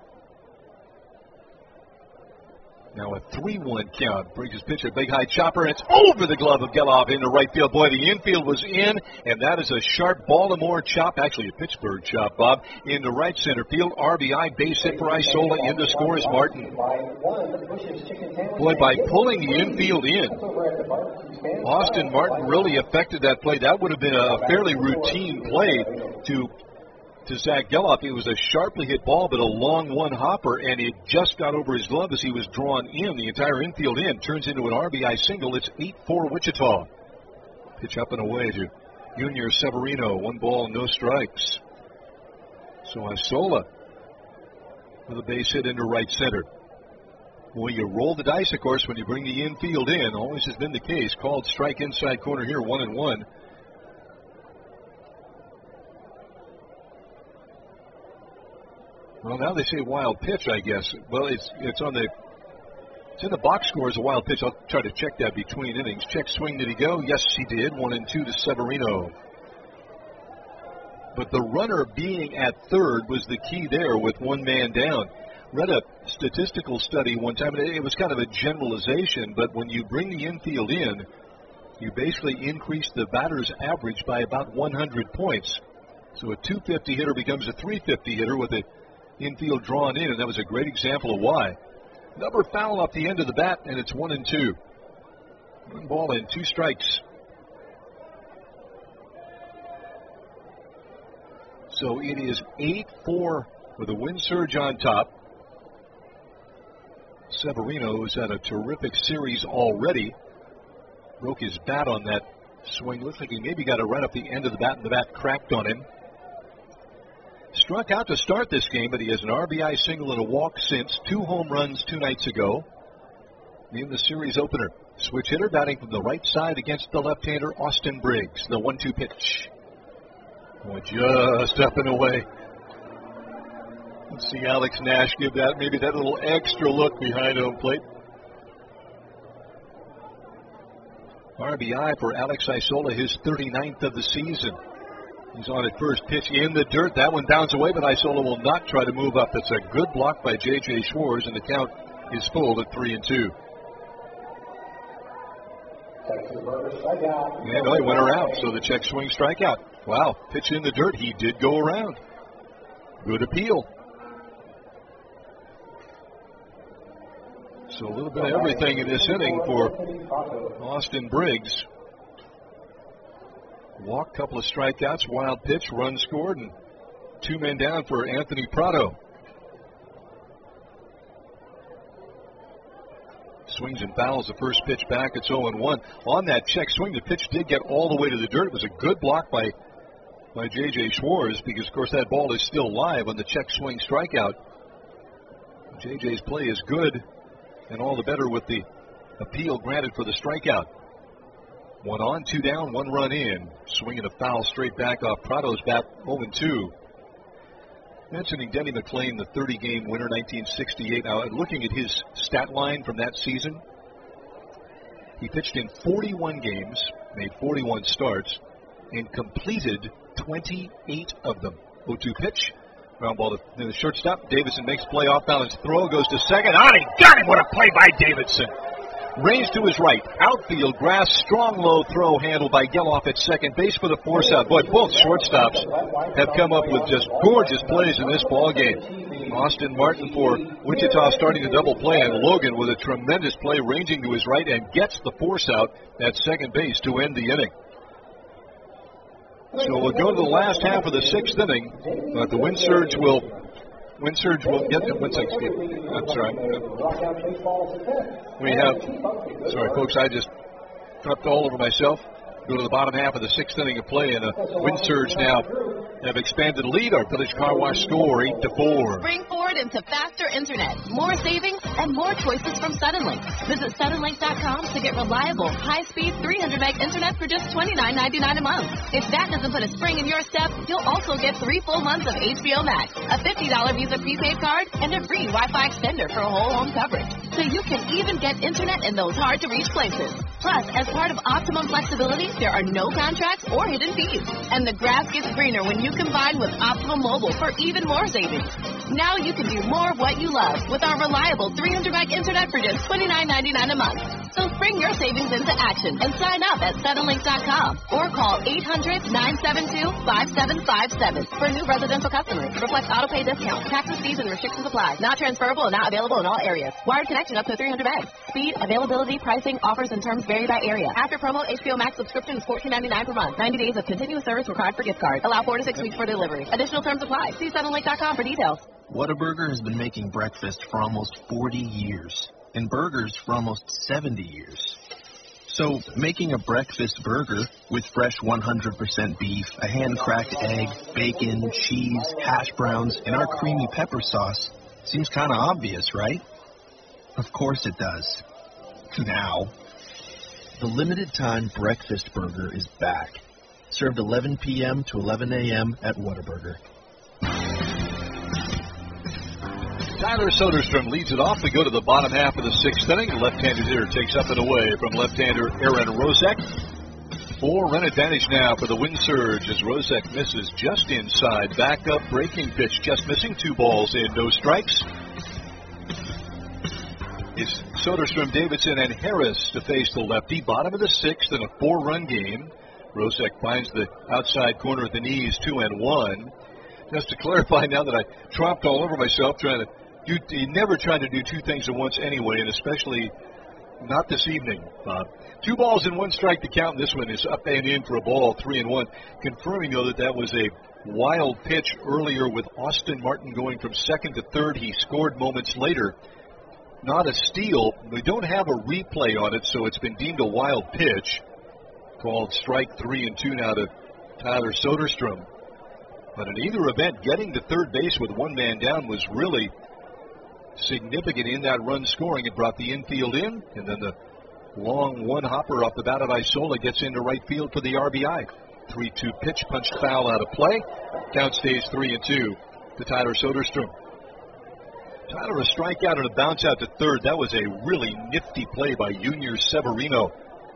Now a three one count. Brings his pitch, a big high chopper, and it's over the glove of Geloff into right field. Boy, the infield was in, and that is a sharp Baltimore chop, actually a Pittsburgh chop, Bob, into right center field. R B I base hit for Isola. In to score is Martin. Boy, by pulling the infield in, Austin Martin really affected that play. That would have been a fairly routine play to to Zach Geloff. It was a sharply hit ball, but a long one hopper, and it just got over his glove as he was drawn in. The entire infield in turns into an R B I single. It's eight four Wichita. Pitch up and away to Junior Severino. One ball, no strikes. So Isola with a base hit into right center. Well, you roll the dice, of course, when you bring the infield in. Always has been the case. Called strike inside corner here, one and one. Well, now they say wild pitch, I guess. Well, it's it's on the it's in the box score as a wild pitch. I'll try to check that between innings. Check swing, did he go? Yes, he did. One and two to Severino. But the runner being at third was the key there with one man down. Read a statistical study one time, and it was kind of a generalization, but when you bring the infield in, you basically increase the batter's average by about one hundred points. So a two fifty hitter becomes a three fifty hitter with a infield drawn in, and that was a great example of why. Number foul off the end of the bat, and it's one and two. One ball and two strikes. So it is eight four with a wind surge on top. Severino has had a terrific series already. Broke his bat on that swing. Looks like he maybe got it right up the end of the bat, and the bat cracked on him. Struck out to start this game, but he has an R B I single and a walk since. Two home runs two nights ago in the series opener. Switch hitter batting from the right side against the left-hander, Austin Briggs. The one two pitch. Oh, just up and away. Let's see Alex Nash give that, maybe that little extra look behind home plate. R B I for Alex Isola, his thirty-ninth of the season. He's on at first, pitch in the dirt. That one bounced away, but Isola will not try to move up. That's a good block by J J. Schwartz, and the count is full at three and two. Yeah, no, he went around, so the check swing strikeout. Wow, pitch in the dirt. He did go around. Good appeal. So a little bit of everything in this inning for Austin Briggs. Walk, couple of strikeouts, wild pitch, run scored, and two men down for Anthony Prado. Swings and fouls the first pitch back. It's oh and one. On that check swing, the pitch did get all the way to the dirt. It was a good block by, by J J. Schwartz because, of course, that ball is still live on the check swing strikeout. J J's play is good, and all the better with the appeal granted for the strikeout. One on, two down, one run in. Swinging a foul straight back off Prado's bat, oh and two. Mentioning Denny McLain, the thirty-game winner, nineteen sixty-eight. Now, looking at his stat line from that season, he pitched in forty-one games, made forty-one starts, and completed twenty-eight of them. oh two pitch. Ground ball to the shortstop. Davidson makes play off balance throw, goes to second. On, he got him! What a play by Davidson! Range to his right. Outfield grass. Strong low throw handled by Geloff at second base for the force out. Boy, both shortstops have come up with just gorgeous plays in this ball game. Austin Martin for Wichita starting to double play, and Logan with a tremendous play ranging to his right and gets the force out at second base to end the inning. So we'll go to the last half of the sixth inning, but the wind surge will wind surge will get them. One second, Steve. I'm sorry. We have sorry folks, I just dropped all over myself. Go to the bottom half of the sixth inning of play, and a wind surge now have expanded the lead. Our Village Car Wash score eight to four. Spring forward into faster internet, more savings, and more choices from Suddenlink. Visit Suddenlink dot com to get reliable, high-speed three hundred meg internet for just twenty-nine ninety-nine a month. If that doesn't put a spring in your step, you'll also get three full months of H B O Max, a fifty dollars Visa prepaid card, and a free Wi-Fi extender for whole home coverage. So you can even get internet in those hard-to-reach places. Plus, as part of Optimum Flexibility, there are no contracts or hidden fees. And the grass gets greener when you combine with Optimum Mobile for even more savings. Now you can do more of what you love with our reliable three hundred meg internet for just twenty-nine ninety-nine a month. So spring your savings into action and sign up at Suddenlink dot com or call eight hundred nine seven two five seven five seven for new residential customers. Reflects auto pay discount. Taxes, fees, and restrictions apply. Not transferable and not available in all areas. Wired connection up to three hundred megs. Speed, availability, pricing, offers, and terms vary by area. After promo, H B O Max subscription is fourteen ninety-nine per month. ninety days of continuous service required for gift card. Allow four to six weeks for delivery. Additional terms apply. See Suddenlink dot com for details. Whataburger has been making breakfast for almost forty years, and burgers for almost seventy years. So, making a breakfast burger with fresh one hundred percent beef, a hand-cracked egg, bacon, cheese, hash browns, and our creamy pepper sauce seems kind of obvious, right? Of course it does. Now. The limited-time breakfast burger is back. Served eleven p.m. to eleven a.m. at Whataburger. Tyler Soderstrom leads it off. We go to the bottom half of the sixth inning. The left-handed hitter takes up and away from left-hander Aaron Rozek. Four-run advantage now for the wind surge as Rozek misses just inside. Back up, breaking pitch, just missing. Two balls in, no strikes. It's Soderstrom, Davidson, and Harris to face the lefty. Bottom of the sixth in a four-run game. Rozek finds the outside corner at the knees, two and one. Just to clarify now that I tromped all over myself trying to do, you never trying to do two things at once anyway, and especially not this evening, Bob. Two balls and one strike to count. This one is up and in for a ball, three and one. Confirming, though, that that was a wild pitch earlier with Austin Martin going from second to third. He scored moments later. Not a steal. We don't have a replay on it, so it's been deemed a wild pitch. Called strike three and two now to Tyler Soderstrom. But in either event, getting to third base with one man down was really significant in that run scoring. It brought the infield in, and then the long one-hopper off the bat of Isola gets into right field for the R B I. three two pitch, punched foul out of play. Count stays three and two to Tyler Soderstrom. Tyler, a strikeout and a bounce out to third. That was a really nifty play by Junior Severino.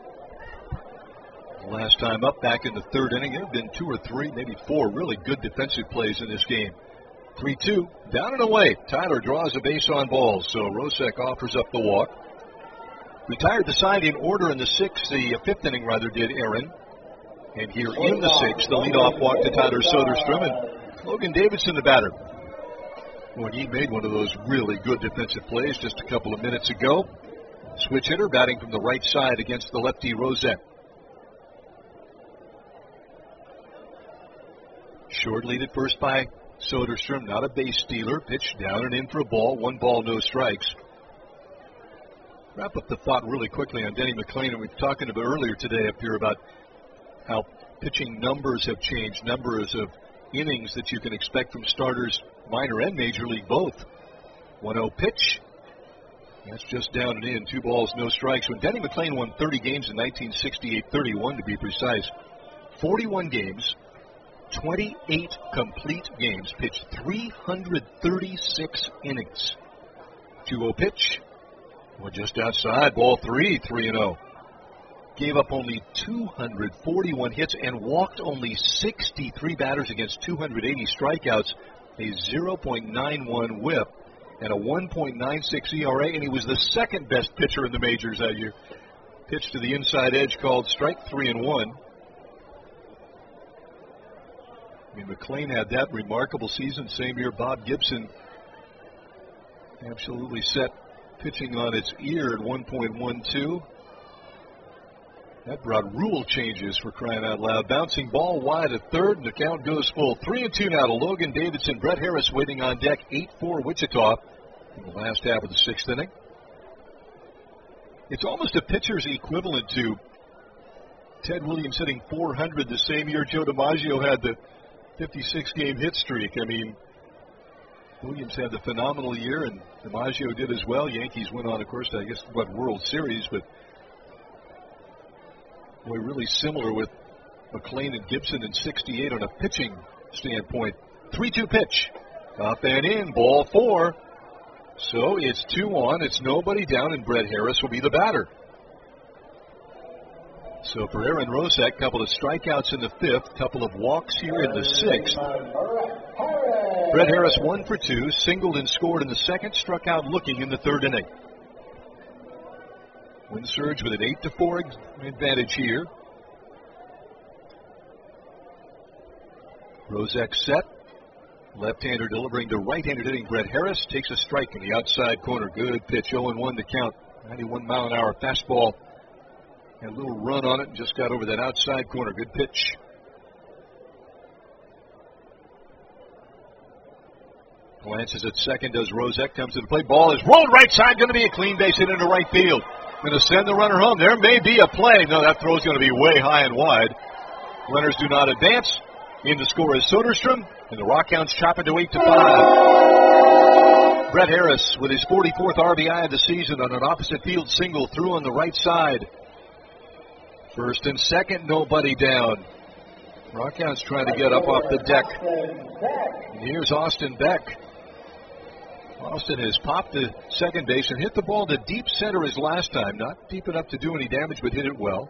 Last time up, back in the third inning, there have been two or three, maybe four really good defensive plays in this game. three two, down and away. Tyler draws a base on balls, so Rozek offers up the walk. Retired the side in order in the sixth, the fifth inning rather did Aaron. And here in the sixth, the leadoff walk to Tyler Soderstrom, and Logan Davidson, the batter. When he made one of those really good defensive plays just a couple of minutes ago. Switch hitter batting from the right side against the lefty Rozek. Short lead at first by Soderstrom, not a base stealer. Pitch down and in for a ball. One ball, no strikes. Wrap up the thought really quickly on Denny McLain, and we were talking about earlier today up here about how pitching numbers have changed, numbers of innings that you can expect from starters, minor and major league both. one oh pitch. That's just down and in. Two balls, no strikes. When Denny McLain won thirty games in nineteen sixty-eight, thirty-one to be precise, forty-one games, twenty-eight complete games, pitched three hundred thirty-six innings. two oh pitch. Well, just outside, ball three, three and oh. gave up only two hundred forty-one hits and walked only sixty-three batters against two hundred eighty strikeouts, a zero point nine one whip, and a one point nine six E R A, and he was the second best pitcher in the majors that year. Pitch to the inside edge called strike three and one. I mean, McLean had that remarkable season. Same year, Bob Gibson absolutely set pitching on its ear at one point one two. That brought rule changes, for crying out loud. Bouncing ball wide at third, and the count goes full. Three and two now to Logan Davidson. Brett Harris waiting on deck. eight four Wichita in the last half of the sixth inning. It's almost a pitcher's equivalent to Ted Williams hitting four hundred the same year Joe DiMaggio had the fifty-six game hit streak. I mean, Williams had the phenomenal year, and DiMaggio did as well. Yankees went on, of course, I guess, what, World Series, but boy, really similar with McLean and Gibson in sixty-eight on a pitching standpoint. three two pitch. Up and in, ball four. So it's two on, it's nobody down, and Brett Harris will be the batter. So for Aaron Rosek, couple of strikeouts in the fifth, couple of walks here in the sixth. Brett Harris one for two, singled and scored in the second, struck out looking in the third inning. Wind Surge with an eight to four advantage here. Rosek set. Left-hander delivering to right-hander hitting Brett Harris. Takes a strike in the outside corner. Good pitch, oh and one to count. ninety-one mile an hour fastball. Had a little run on it and just got over that outside corner. Good pitch. Glances at second, does Rosek, comes to the plate. Ball is rolled right side, going to be a clean base hit into right field. Going to send the runner home. There may be a play. No, that throw's going to be way high and wide. Runners do not advance. In to score is Soderstrom, and the Rockhounds chop it to eight to five. Brett Harris with his forty-fourth R B I of the season on an opposite field single through on the right side. First and second, nobody down. Rockhounds trying to get up off the deck. And here's Austin Beck. Austin has popped the second base and hit the ball to deep center as last time. Not deep enough to do any damage, but hit it well.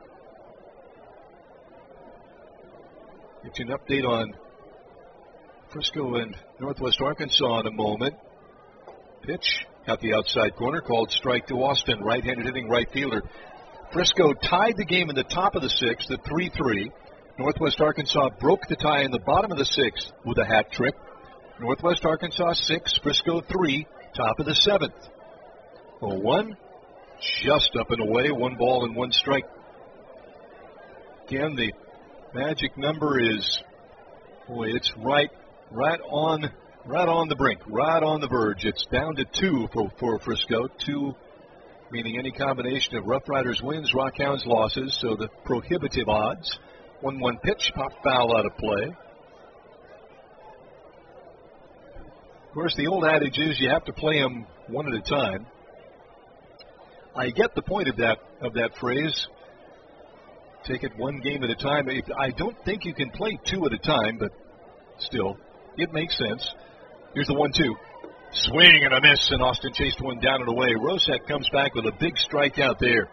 Get you an update on Frisco and Northwest Arkansas in a moment. Pitch out the outside corner, called strike to Austin, right-handed hitting right fielder. Frisco tied the game in the top of the sixth at three three. Northwest Arkansas broke the tie in the bottom of the sixth with a hat trick. Northwest Arkansas six, Frisco three, top of the seventh. oh one, just up and away, one ball and one strike. Again, the magic number is, boy, it's right, right on, right on the brink, right on the verge. It's down to two for, for Frisco. Two, meaning any combination of Rough Riders wins, Rockhounds losses. So the prohibitive odds. one one pitch, pop foul out of play. Of course, the old adage is you have to play them one at a time. I get the point of that of that phrase. Take it one game at a time. I don't think you can play two at a time, but still, it makes sense. Here's the one two. Swing and a miss, and Austin chased one down and away. Rosek comes back with a big strikeout there.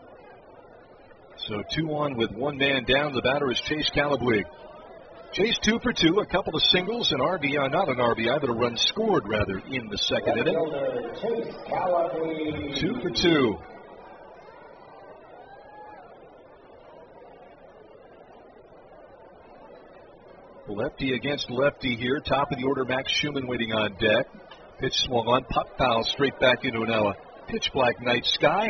So two on with one man down. The batter is Chase Calabwig. Chase two for two, a couple of singles, an R B I, not an R B I, but a run scored, rather, in the second inning. Two for two. Lefty against lefty here. Top of the order, Max Schumann waiting on deck. Pitch swung on, pop foul straight back into now a pitch black night sky.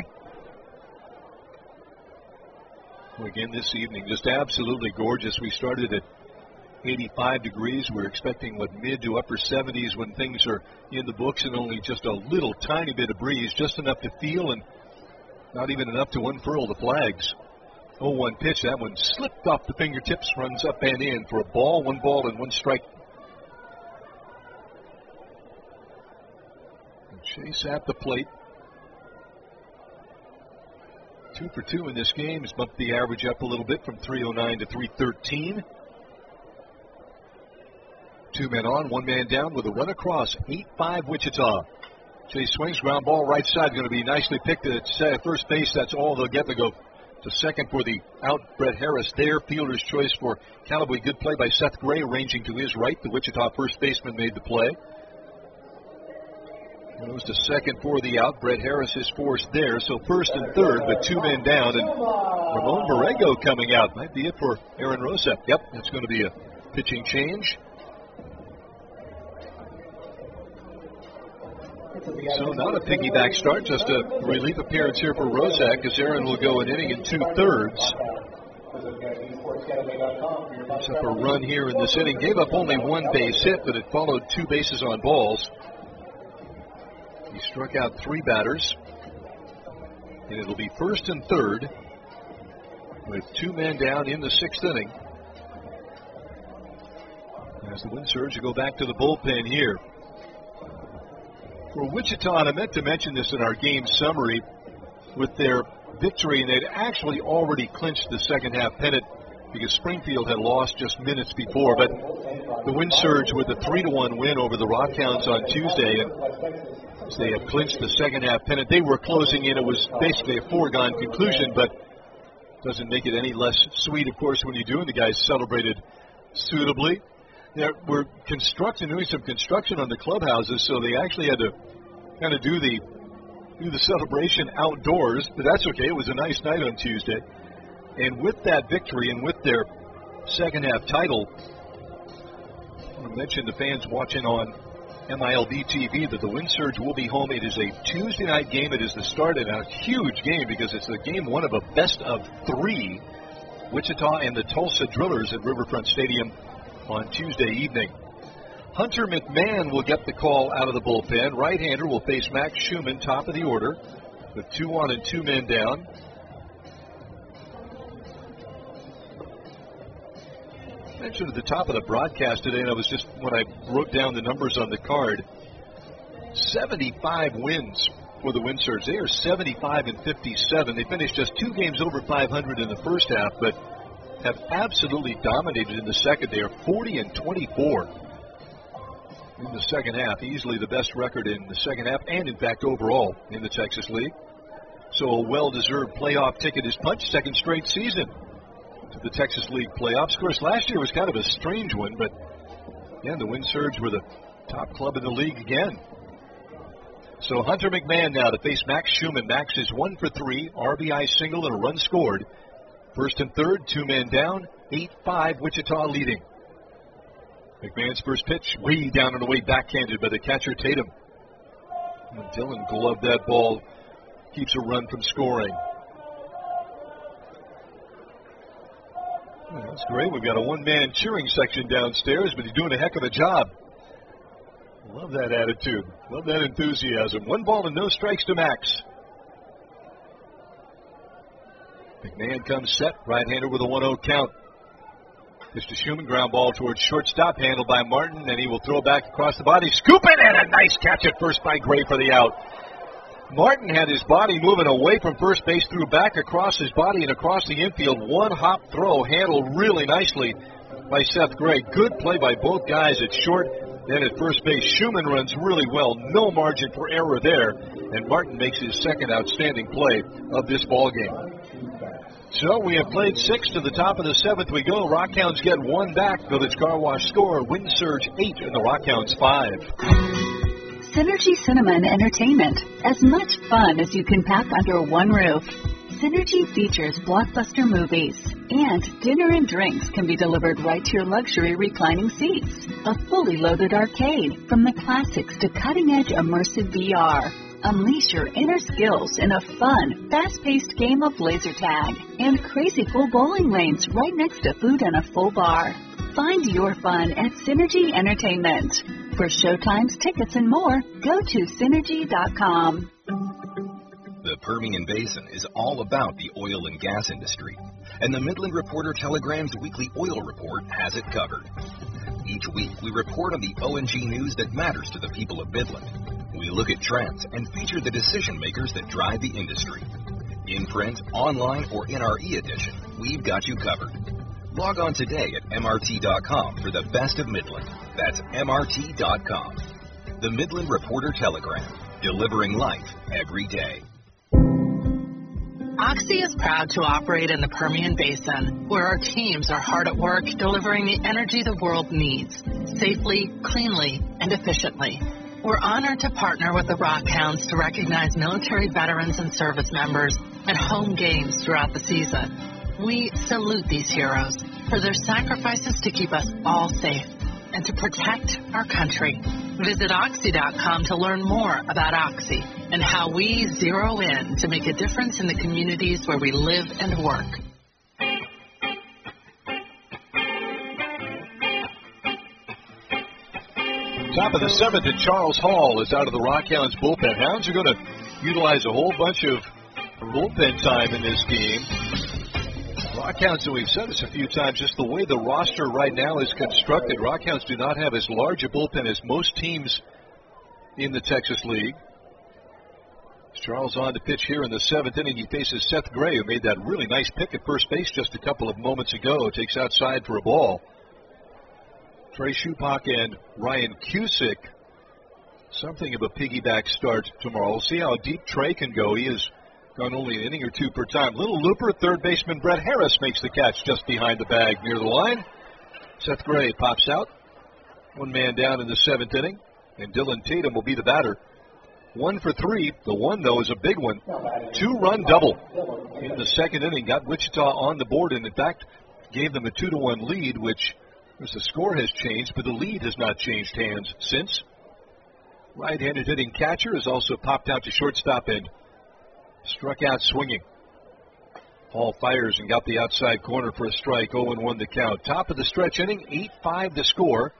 Again this evening, just absolutely gorgeous. We started at eighty-five degrees. We're expecting what, mid to upper seventies when things are in the books, and only just a little tiny bit of breeze, just enough to feel and not even enough to unfurl the flags. oh one pitch, that one slipped off the fingertips, runs up and in for a ball, one ball and one strike. And Chase at the plate. Two for two in this game has bumped the average up a little bit from three oh nine to three thirteen. Two men on, one man down with a run across. eight five Wichita. Chase swings, ground ball right side, going to be nicely picked at first base. That's all they'll get to go It's a second for the out Brett Harris there. Fielder's choice for Callaway. Good play by Seth Gray, arranging to his right. The Wichita first baseman made the play. It was the second for the out. Brett Harris is forced there. So first and third, but two men down. And Ramon Borrego coming out. Might be it for Aaron Rosa. Yep, that's going to be a pitching change. So not a pickyback start, just a relief appearance here for Rozak, as Aaron will go an inning and two-thirds. Gives up a run here in this inning. Gave up only one base hit, but it followed two bases on balls. He struck out three batters. And it'll be first and third with two men down in the sixth inning. As the Wind Surge will go back to the bullpen here. For Wichita, and I meant to mention this in our game summary, with their victory, and they'd actually already clinched the second half pennant because Springfield had lost just minutes before. But the Wind Surge with a three to one win over the Rockhounds on Tuesday, and as they have clinched the second half pennant, they were closing in. It was basically a foregone conclusion, but doesn't make it any less sweet, of course, when you do, and the guys celebrated suitably. There, we're constructing, doing some construction on the clubhouses, so they actually had to kind of do the do the celebration outdoors, but that's okay. It was a nice night on Tuesday. And with that victory and with their second half title, I mentioned the fans watching on M I L B T V that the Wind Surge will be home. It is a Tuesday night game. It is the start of a huge game because it's the game one of a best of three. Wichita and the Tulsa Drillers at Riverfront Stadium on Tuesday evening. Hunter McMahon will get the call out of the bullpen. Right-hander will face Max Schumann, top of the order, with two on and two men down. I mentioned at the top of the broadcast today, and I was just, when I wrote down the numbers on the card, seventy-five wins for the Wind Surge. They are seventy-five and fifty-seven. They finished just two games over five hundred in the first half, but have absolutely dominated in the second. They are forty and twenty-four in the second half. Easily the best record in the second half and, in fact, overall in the Texas League. So a well-deserved playoff ticket is punched, second straight season to the Texas League playoffs. Of course, last year was kind of a strange one, but, yeah, the Wind Surge were the top club in the league again. So Hunter McMahon now to face Max Schumann. Max is one for three, R B I single and a run scored. First and third, two men down, eight five, Wichita leading. McMahon's first pitch, way down and away, backhanded by the catcher Tatum. And Dillon gloved that ball, keeps a run from scoring. Well, that's great. We've got a one-man cheering section downstairs, but he's doing a heck of a job. Love that attitude. Love that enthusiasm. One ball and no strikes to Max. McMahon comes set, right-hander with a one oh count. Pitch to Schumann, ground ball towards shortstop, handled by Martin, and he will throw back across the body. Scoop it, and a nice catch at first by Gray for the out. Martin had his body moving away from first base, threw back across his body and across the infield. One hop throw, handled really nicely by Seth Gray. Good play by both guys at short. Then at first base, Schumann runs really well. No margin for error there. And Martin makes his second outstanding play of this ball game. So we have played six. To the top of the seventh we go. Rockhounds get one back. Village Car Wash score. Wind Surge eight and the Rockhounds five. Synergy Cinema and Entertainment. As much fun as you can pack under one roof. Synergy features blockbuster movies, and dinner and drinks can be delivered right to your luxury reclining seats. A fully loaded arcade, from the classics to cutting-edge immersive V R. Unleash your inner skills in a fun, fast-paced game of laser tag, and crazy cool bowling lanes right next to food and a full bar. Find your fun at Synergy Entertainment. For showtimes, tickets, and more, go to synergy dot com. The Permian Basin is all about the oil and gas industry, and the Midland Reporter Telegram's weekly oil report has it covered. Each week, we report on the O and G news that matters to the people of Midland. We look at trends and feature the decision makers that drive the industry. In print, online, or in our e-edition, we've got you covered. Log on today at M R T dot com for the best of Midland. That's M R T dot com. The Midland Reporter Telegram, delivering life every day. Oxy is proud to operate in the Permian Basin, where our teams are hard at work delivering the energy the world needs, safely, cleanly, and efficiently. We're honored to partner with the Rockhounds to recognize military veterans and service members at home games throughout the season. We salute these heroes for their sacrifices to keep us all safe and to protect our country. Visit Oxy dot com to learn more about Oxy and how we zero in to make a difference in the communities where we live and work. Top of the seventh, and Charles Hall is out of the Rockhounds bullpen. Hounds are going to utilize a whole bunch of bullpen time in this game. Rockhounds, and we've said this a few times, just the way the roster right now is constructed, Rockhounds do not have as large a bullpen as most teams in the Texas League. Charles on to pitch here in the seventh inning. He faces Seth Gray, who made that really nice pick at first base just a couple of moments ago. Takes outside for a ball. Trey Shupak and Ryan Cusick, something of a piggyback start tomorrow. We'll see how deep Trey can go. He has gone only an inning or two per time. Little looper, third baseman Brett Harris makes the catch just behind the bag near the line. Seth Gray pops out. One man down in the seventh inning, and Dylan Tatum will be the batter. One for three. The one, though, is a big one. Two-run double in the second inning. Got Wichita on the board, and in fact, gave them a two to one lead, which, as the score has changed, but the lead has not changed hands since. Right-handed hitting catcher has also popped out to shortstop and struck out swinging. Hall fires and got the outside corner for a strike. oh and one the count. Top of the stretch inning, eight five the score.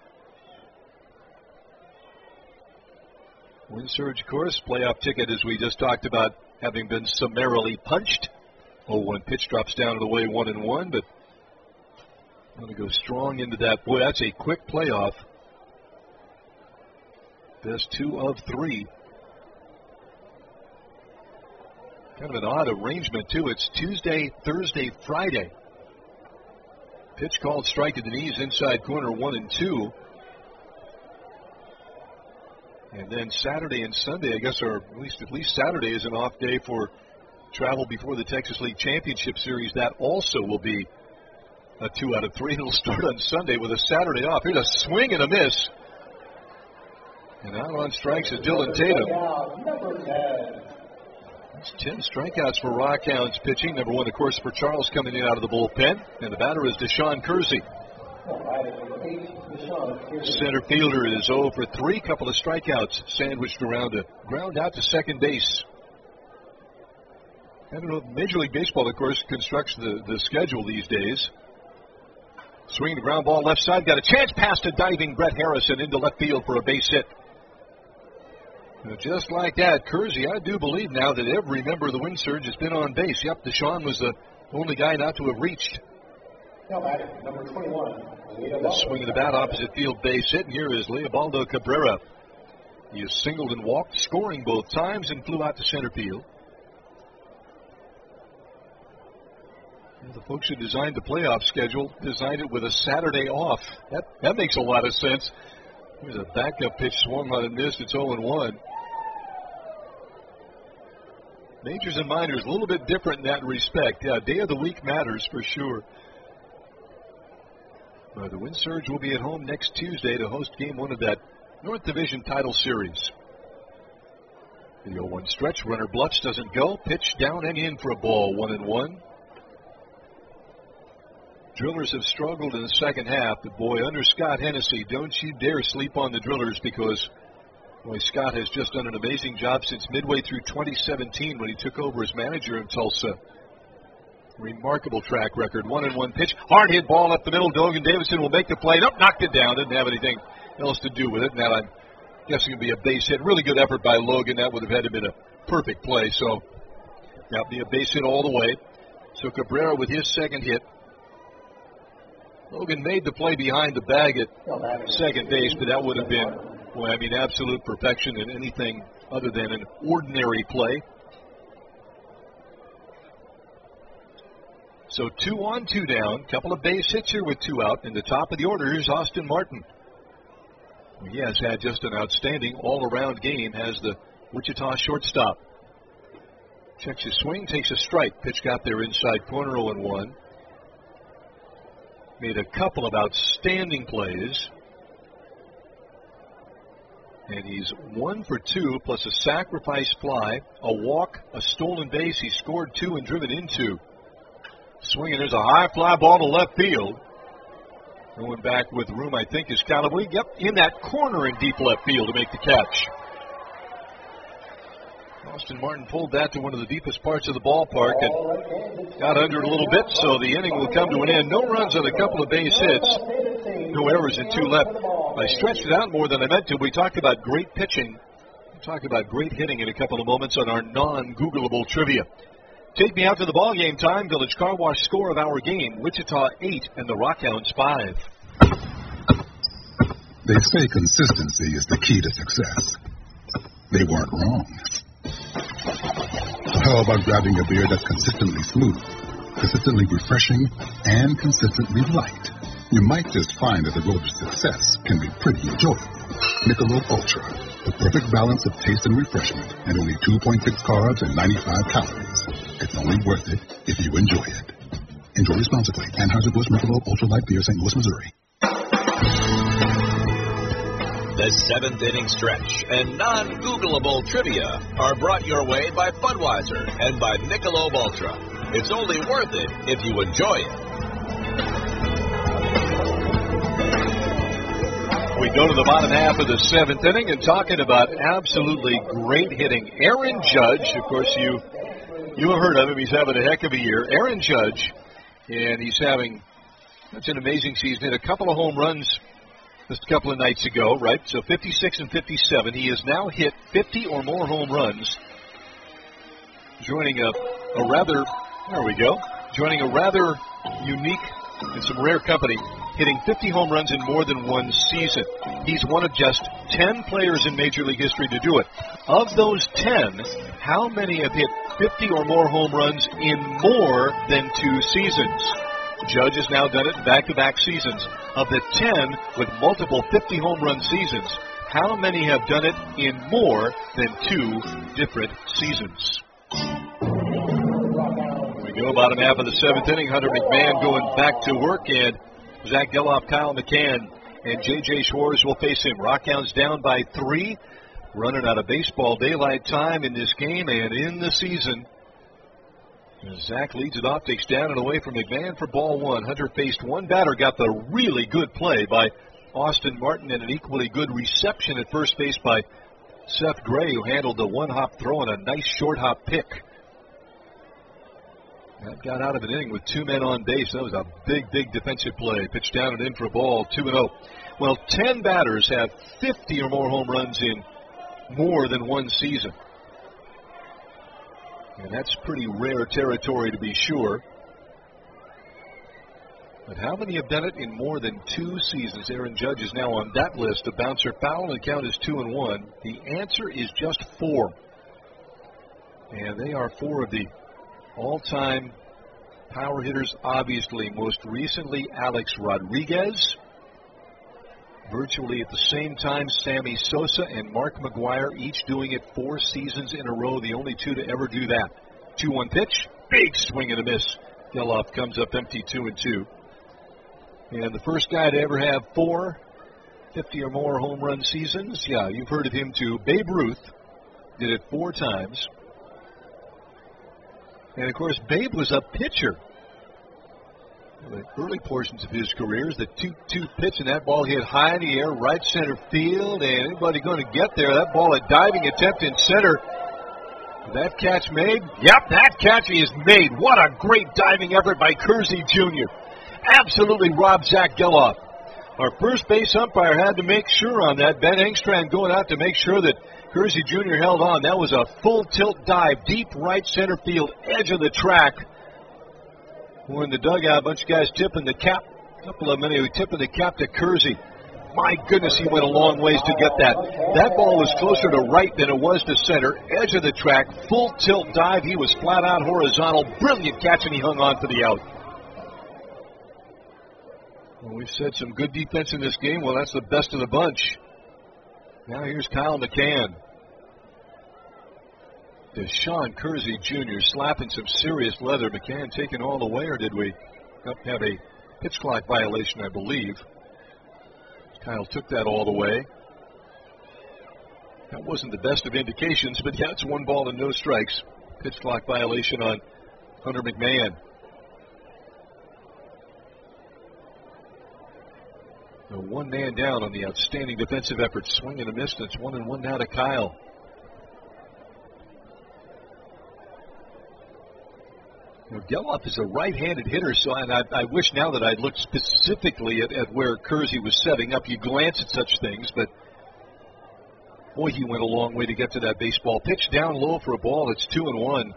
Wind Surge, of course, playoff ticket, as we just talked about, having been summarily punched. oh one pitch drops down and away, one and one, but going to go strong into that. Boy, that's a quick playoff. Best two of three. Kind of an odd arrangement, too. It's Tuesday, Thursday, Friday. Pitch called, strike to the knees, inside corner, one and two. And then Saturday and Sunday, I guess, or at least at least Saturday is an off day for travel before the Texas League Championship Series. That also will be a two out of three. It'll start on Sunday with a Saturday off. Here's a swing and a miss. And out on strikes is Dylan Tatum. That's ten strikeouts for Rockhounds pitching. Number one, of course, for Charles coming in out of the bullpen. And the batter is Deshaun Kersey. Center fielder is oh for three. Couple of strikeouts sandwiched around a ground out to second base. I don't know, Major League Baseball, of course, constructs the, the schedule these days. Swinging the ground ball left side. Got a chance past a diving Brett Harrison into left field for a base hit. Now, just like that, Kersey, I do believe now that every member of the Wind Surge has been on base. Yep, Deshaun was the only guy not to have reached. Number twenty-one. The swing of the bat, opposite field base hit, and here is Leobaldo Cabrera. He has singled and walked, scoring both times, and flew out to center field. And the folks who designed the playoff schedule designed it with a Saturday off. That that makes a lot of sense. There's a backup pitch swung on and missed. It's oh and one. Majors and minors, a little bit different in that respect. Yeah, day of the week matters for sure. Uh, the Wind Surge will be at home next Tuesday to host game one of that North Division title series. The oh one stretch, runner Blutz doesn't go. Pitch down and in for a ball, one and one. Drillers have struggled in the second half, but boy, under Scott Hennessy, don't you dare sleep on the Drillers because, boy, Scott has just done an amazing job since midway through twenty seventeen when he took over as manager in Tulsa. Remarkable track record. One and one pitch. Hard hit ball up the middle. Dogan Davidson will make the play. Nope, knocked it down. Didn't have anything else to do with it. And that, I'm guessing, would be a base hit. Really good effort by Logan. That would have had to been a perfect play. So that'll be a base hit all the way. So Cabrera with his second hit. Logan made the play behind the bag at second base, but that would have been, boy, I mean, absolute perfection in anything other than an ordinary play. So two on, two down. Couple of base hits here with two out. In the top of the order, here's Austin Martin. He has had just an outstanding all-around game as the Wichita shortstop. Checks his swing, takes a strike. Pitch got there inside corner, oh and one. Made a couple of outstanding plays. And he's one for two, plus a sacrifice fly, a walk, a stolen base. He scored two and driven in two. Swinging, there's a high fly ball to left field. Going back with room, I think, is Callaway. Yep, in that corner in deep left field to make the catch. Austin Martin pulled that to one of the deepest parts of the ballpark and got under it a little bit, so the inning will come to an end. No runs on a couple of base hits. No errors in two left. I stretched it out more than I meant to. We talked about great pitching. We talked about great hitting in a couple of moments on our non-Googleable trivia. Take me out to the ball game time. Village Car Wash score of our game. Wichita eight and the Rockhounds five. They say consistency is the key to success. They weren't wrong. So how about grabbing a beer that's consistently smooth, consistently refreshing, and consistently light? You might just find that the road to success can be pretty enjoyable. Michelob Ultra, the perfect balance of taste and refreshment, and only two point six carbs and ninety-five calories. It's only worth it if you enjoy it. Enjoy responsibly. Anheuser-Busch Michelob Ultra Light Beer, Saint Louis, Missouri. The seventh inning stretch and non-Googleable trivia are brought your way by Budweiser and by Michelob Ultra. It's only worth it if you enjoy it. We go to the bottom half of the seventh inning and talking about absolutely great hitting. Aaron Judge, of course, you you have heard of him. He's having a heck of a year. Aaron Judge, and he's having such an amazing season. Hit a couple of home runs just a couple of nights ago, right? So fifty-six and fifty-seven. He has now hit fifty or more home runs, joining a, a rather, there we go, joining a rather unique and some rare company, hitting fifty home runs in more than one season. He's one of just ten players in Major League history to do it. Of those ten, how many have hit fifty or more home runs in more than two seasons? Judge has now done it in back-to-back seasons. Of the ten with multiple fifty home run seasons, how many have done it in more than two different seasons? We go bottom half of the seventh inning. Hunter McMahon going back to work, and Zach Geloff, Kyle McCann, and J J. Schwartz will face him. Rockhounds down by three, running out of baseball daylight time in this game and in the season. Zach leads it off, takes down and away from McMahon for ball one. Hunter faced one batter, got the really good play by Austin Martin, and an equally good reception at first base by Seth Gray, who handled the one-hop throw and a nice short-hop pick. That got out of an inning with two men on base. That was a big, big defensive play. Pitched down and in for a ball, two and oh. Well, ten batters have fifty or more home runs in more than one season. And that's pretty rare territory to be sure. But how many have done it in more than two seasons? Aaron Judge is now on that list. A bouncer foul, and the count is two and one. The answer is just four. And they are four of the all-time power hitters, obviously. Most recently, Alex Rodriguez. Virtually at the same time, Sammy Sosa and Mark McGwire, each doing it four seasons in a row, the only two to ever do that. two one pitch, big swing and a miss. Geloff comes up empty, two and two. And the first guy to ever have four fifty or more home run seasons, yeah, you've heard of him too. Babe Ruth did it four times. And, of course, Babe was a pitcher. The early portions of his career is the two two pitch, and that ball hit high in the air, right center field, and anybody going to get there? That ball, a diving attempt in center. That catch made? Yep, that catch is made. What a great diving effort by Kersey Junior Absolutely robbed Zach Geloff. Our first base umpire had to make sure on that. Ben Engstrand going out to make sure that Kersey Junior held on. That was a full tilt dive, deep right center field, edge of the track. We're in the dugout, a bunch of guys tipping the cap. A couple of them anyway, tipping the cap to Kersey. My goodness, he went a long ways to get that. That ball was closer to right than it was to center. Edge of the track, full tilt dive. He was flat out horizontal. Brilliant catch, and he hung on for the out. Well, we've said some good defense in this game. Well, that's the best of the bunch. Now here's Kyle McCann. Deshaun Kersey Junior slapping some serious leather. McCann taken all the way, or did we have a pitch clock violation, I believe? Kyle took that all the way. That wasn't the best of indications, but yeah, it's one ball and no strikes. Pitch clock violation on Hunter McMahon. The one man down on the outstanding defensive effort. Swing and a miss. It's one and one now to Kyle. You know, Geloff is a right-handed hitter, so and I, I wish now that I'd looked specifically at, at where Kersey was setting up. You glance at such things, but boy, he went a long way to get to that baseball. Pitch down low for a ball. It's two and one.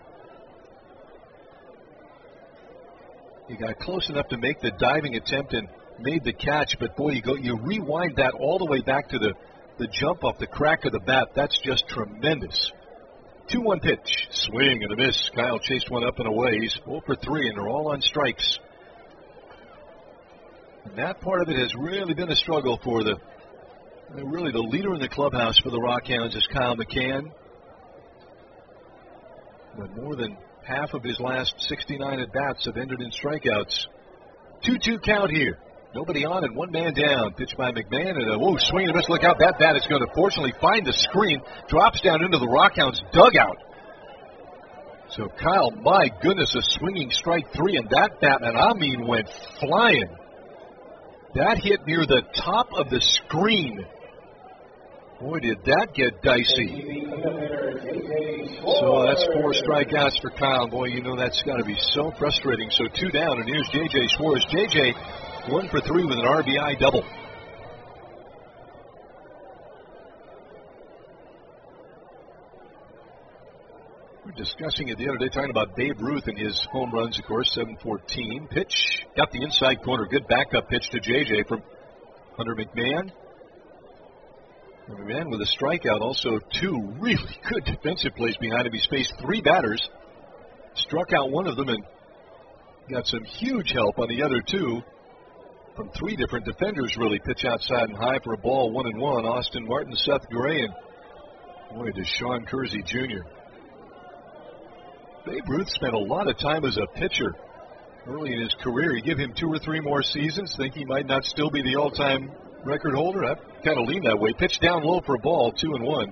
He got close enough to make the diving attempt and made the catch, but boy, you go, you rewind that all the way back to the, the jump off the crack of the bat. That's just tremendous. two one pitch. Swing and a miss. Kyle chased one up and away. He's four for three, and they're all on strikes. And that part of it has really been a struggle for the, really the leader in the clubhouse for the Rockhounds is Kyle McCann. But more than half of his last sixty-nine at-bats have ended in strikeouts. two two count here. Nobody on and one man down. Pitch by McMahon, and a whoa, swing and a miss. Look out, that bat is going to fortunately find the screen. Drops down into the Rockhounds dugout. So Kyle, my goodness, a swinging strike three, and that bat, and I mean went flying. That hit near the top of the screen. Boy, did that get dicey. So that's four strikeouts for Kyle. Boy, you know that's got to be so frustrating. So two down, and here's J J Schwartz. J J one for three with an R B I double. We were discussing it the other day, talking about Babe Ruth and his home runs, of course, seven fourteen. Pitch, got the inside corner. Good backup pitch to J J from Hunter McMahon. McMahon with a strikeout, also two really good defensive plays behind him. He's faced three batters, struck out one of them, and got some huge help on the other two from three different defenders, really. Pitch outside and high for a ball, one and one. Austin Martin, Seth Gray, and boy, Deshaun Kersey Junior Babe Ruth spent a lot of time as a pitcher early in his career. You give him two or three more seasons, think he might not still be the all-time record holder? I kind of lean that way. Pitch down low for a ball, two and one.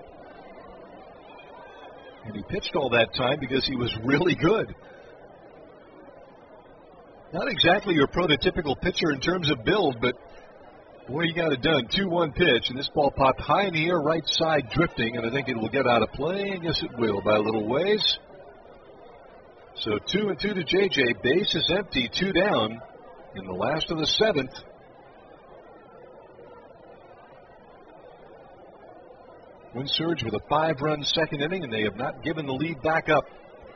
And he pitched all that time because he was really good. Not exactly your prototypical pitcher in terms of build, but boy, he got it done. two one pitch, and this ball popped high in the air, right side drifting, and I think it will get out of play. I guess it will by a little ways. So two and two to J J. Base is empty, two down in the last of the seventh. Wind Surge with a five-run second inning, and they have not given the lead back up.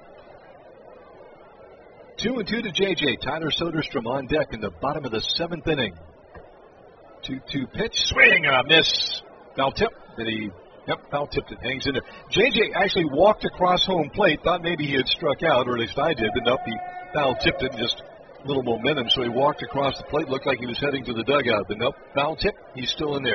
Two and two to J J. Tyler Soderstrom on deck in the bottom of the seventh inning. two two pitch, swing and a miss. Foul tip. Did he? Yep, foul tipped it. Hangs in there. J J actually walked across home plate. Thought maybe he had struck out, or at least I did. But nope, he foul tipped it. Just a little momentum, so he walked across the plate. Looked like he was heading to the dugout. But nope, foul tip. He's still in there.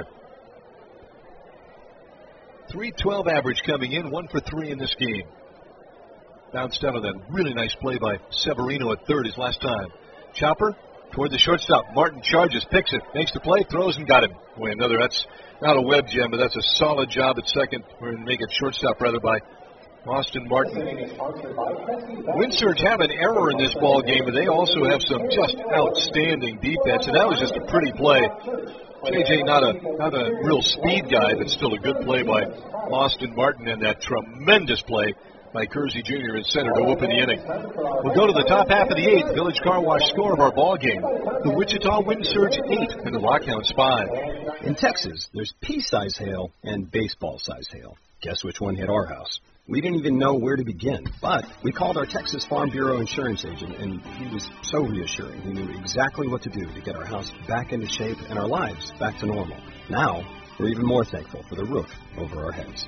three twelve average coming in. One for three in this game. Bounced out of that really nice play by Severino at third his last time. Chopper toward the shortstop. Martin charges, picks it, makes the play, throws and got him. Boy, another, that's not a web gem, but that's a solid job at second, or make it shortstop rather, by Austin Martin. Wind Surge have an error in this ball game, but they also have some just outstanding defense, and that was just a pretty play. J J not a not a real speed guy, but still a good play by Austin Martin, and that tremendous play by Kersey Junior in center to open the inning. We'll go to the top half of the eighth. Village Car Wash score of our ball game. The Wichita Wind Surge eight and the Rockhounds five. In Texas, there's pea-size hail and baseball-size hail. Guess which one hit our house? We didn't even know where to begin, but we called our Texas Farm Bureau insurance agent, and he was so reassuring. He knew exactly what to do to get our house back into shape and our lives back to normal. Now, we're even more thankful for the roof over our heads.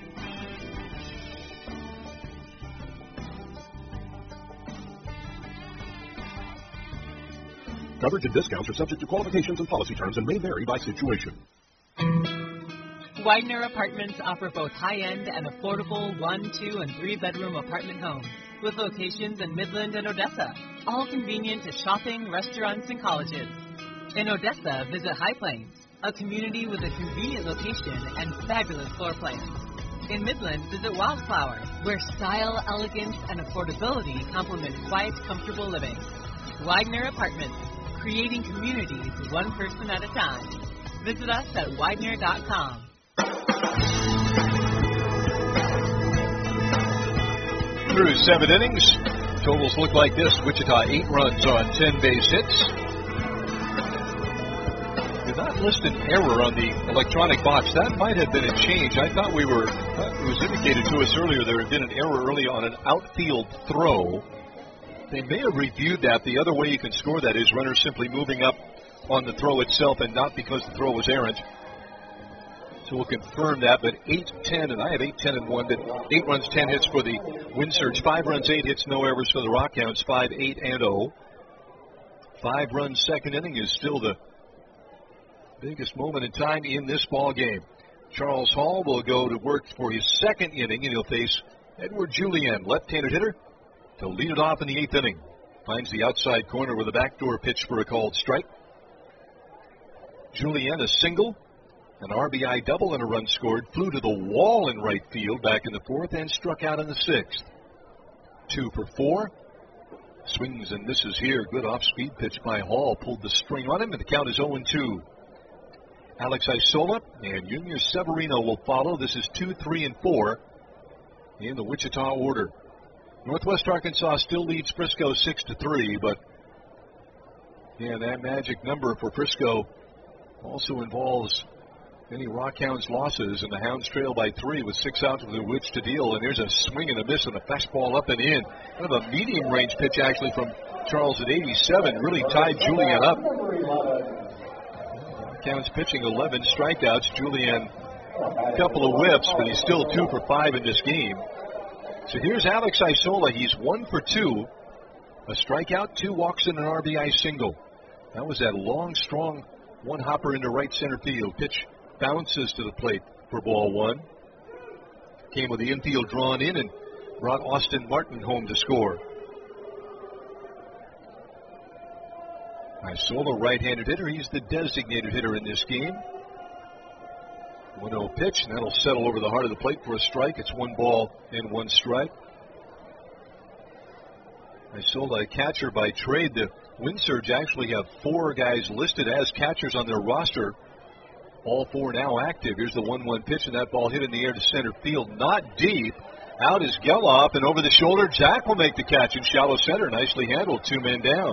Coverage and discounts are subject to qualifications and policy terms and may vary by situation. Widener Apartments offer both high-end and affordable one, two, and three-bedroom apartment homes with locations in Midland and Odessa, all convenient to shopping, restaurants, and colleges. In Odessa, visit High Plains, a community with a convenient location and fabulous floor plans. In Midland, visit Wildflower, where style, elegance, and affordability complement quiet, comfortable living. Widener Apartments, creating communities one person at a time. Visit us at Widener dot com. Through seven innings, totals look like this. Wichita eight runs on ten base hits. Did not list an error on the electronic box. That might have been a change. I thought we were, it was indicated to us earlier there had been an error early on an outfield throw. They may have reviewed that. The other way you can score that is runners simply moving up on the throw itself and not because the throw was errant. So we'll confirm that, but eight ten, and I have eight ten and one, but eight runs, ten hits for the Wind Surge. five runs, eight hits, no errors for the Rockhounds, five, eight, and oh. Five runs second inning is still the biggest moment in time in this ball game. Charles Hall will go to work for his second inning, and he'll face Edward Julien, left-handed hitter, to lead it off in the eighth inning. Finds the outside corner with a backdoor pitch for a called strike. Julien, a single, an R B I double, and a run scored. Flew to the wall in right field back in the fourth and struck out in the sixth. Two for four. Swings and misses here. Good off-speed pitch by Hall. Pulled the string on him, and the count is oh and two. Alex Isola and Junior Severino will follow. This is two, three, and four in the Wichita order. Northwest Arkansas still leads Frisco six to three, but yeah, that magic number for Frisco also involves any Rockhounds losses, and the Hounds trail by three with six outs with which to deal. And there's a swing and a miss and a fastball up and in. Kind of a medium range pitch actually from Charles at eighty-seven. Really tied Julien up. Rockhounds pitching eleven strikeouts. Julien a couple of whiffs, but he's still two for five in this game. So here's Alex Isola. He's one for two. A strikeout, two walks, and an R B I single. That was that long, strong one hopper into right center field. Pitch bounces to the plate for ball one. Came with the infield drawn in and brought Austin Martin home to score. Isola, right-handed hitter. He's the designated hitter in this game. one oh pitch, and that'll settle over the heart of the plate for a strike. It's one ball and one strike. Isola, a catcher by trade. The Wind Surge actually have four guys listed as catchers on their roster. All four now active. Here's the one one pitch, and that ball hit in the air to center field. Not deep. Out is Geloff, and over the shoulder, Jack will make the catch in shallow center. Nicely handled, two men down.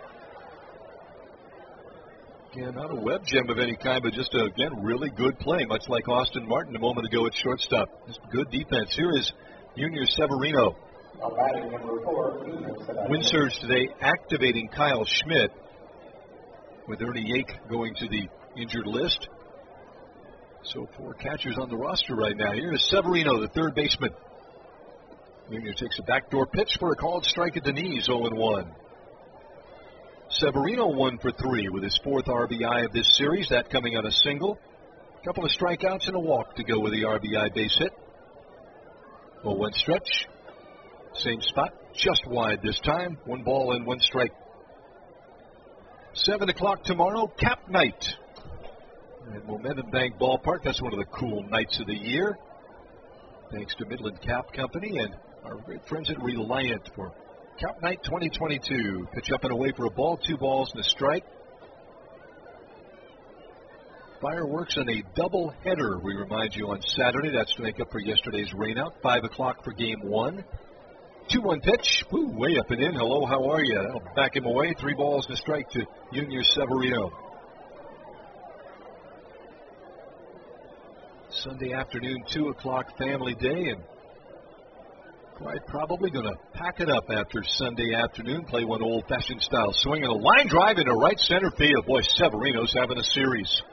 Again, not a web gem of any kind, but just, a, again, really good play, much like Austin Martin a moment ago at shortstop. Just good defense. Here is Junior Severino. Wind Surge today activating Kyle Schmidt, with Ernie Yake going to the injured list. So four catchers on the roster right now. Here is Severino, the third baseman. Junior takes a backdoor pitch for a called strike at the knees, oh and one. Severino one for three with his fourth R B I of this series, that coming on a single. A couple of strikeouts and a walk to go with the R B I base hit. oh one stretch. Same spot, just wide this time. One ball and one strike. seven o'clock tomorrow, Cap Night at Momentum Bank Ballpark. That's one of the cool nights of the year. Thanks to Midland Cap Company and our great friends at Reliant for Cap Night twenty twenty-two. Pitch up and away for a ball, two balls and a strike. Fireworks and a double header, we remind you, on Saturday. That's to make up for yesterday's rainout. five o'clock for game one. two one pitch. Woo, way up and in. Hello, how are you? That'll back him away. Three balls and a strike to Junior Severino. Sunday afternoon, two o'clock family day, and quite probably going to pack it up after Sunday afternoon, play one old-fashioned style swing, and a line drive into right center field. Boy, Severino's having a series.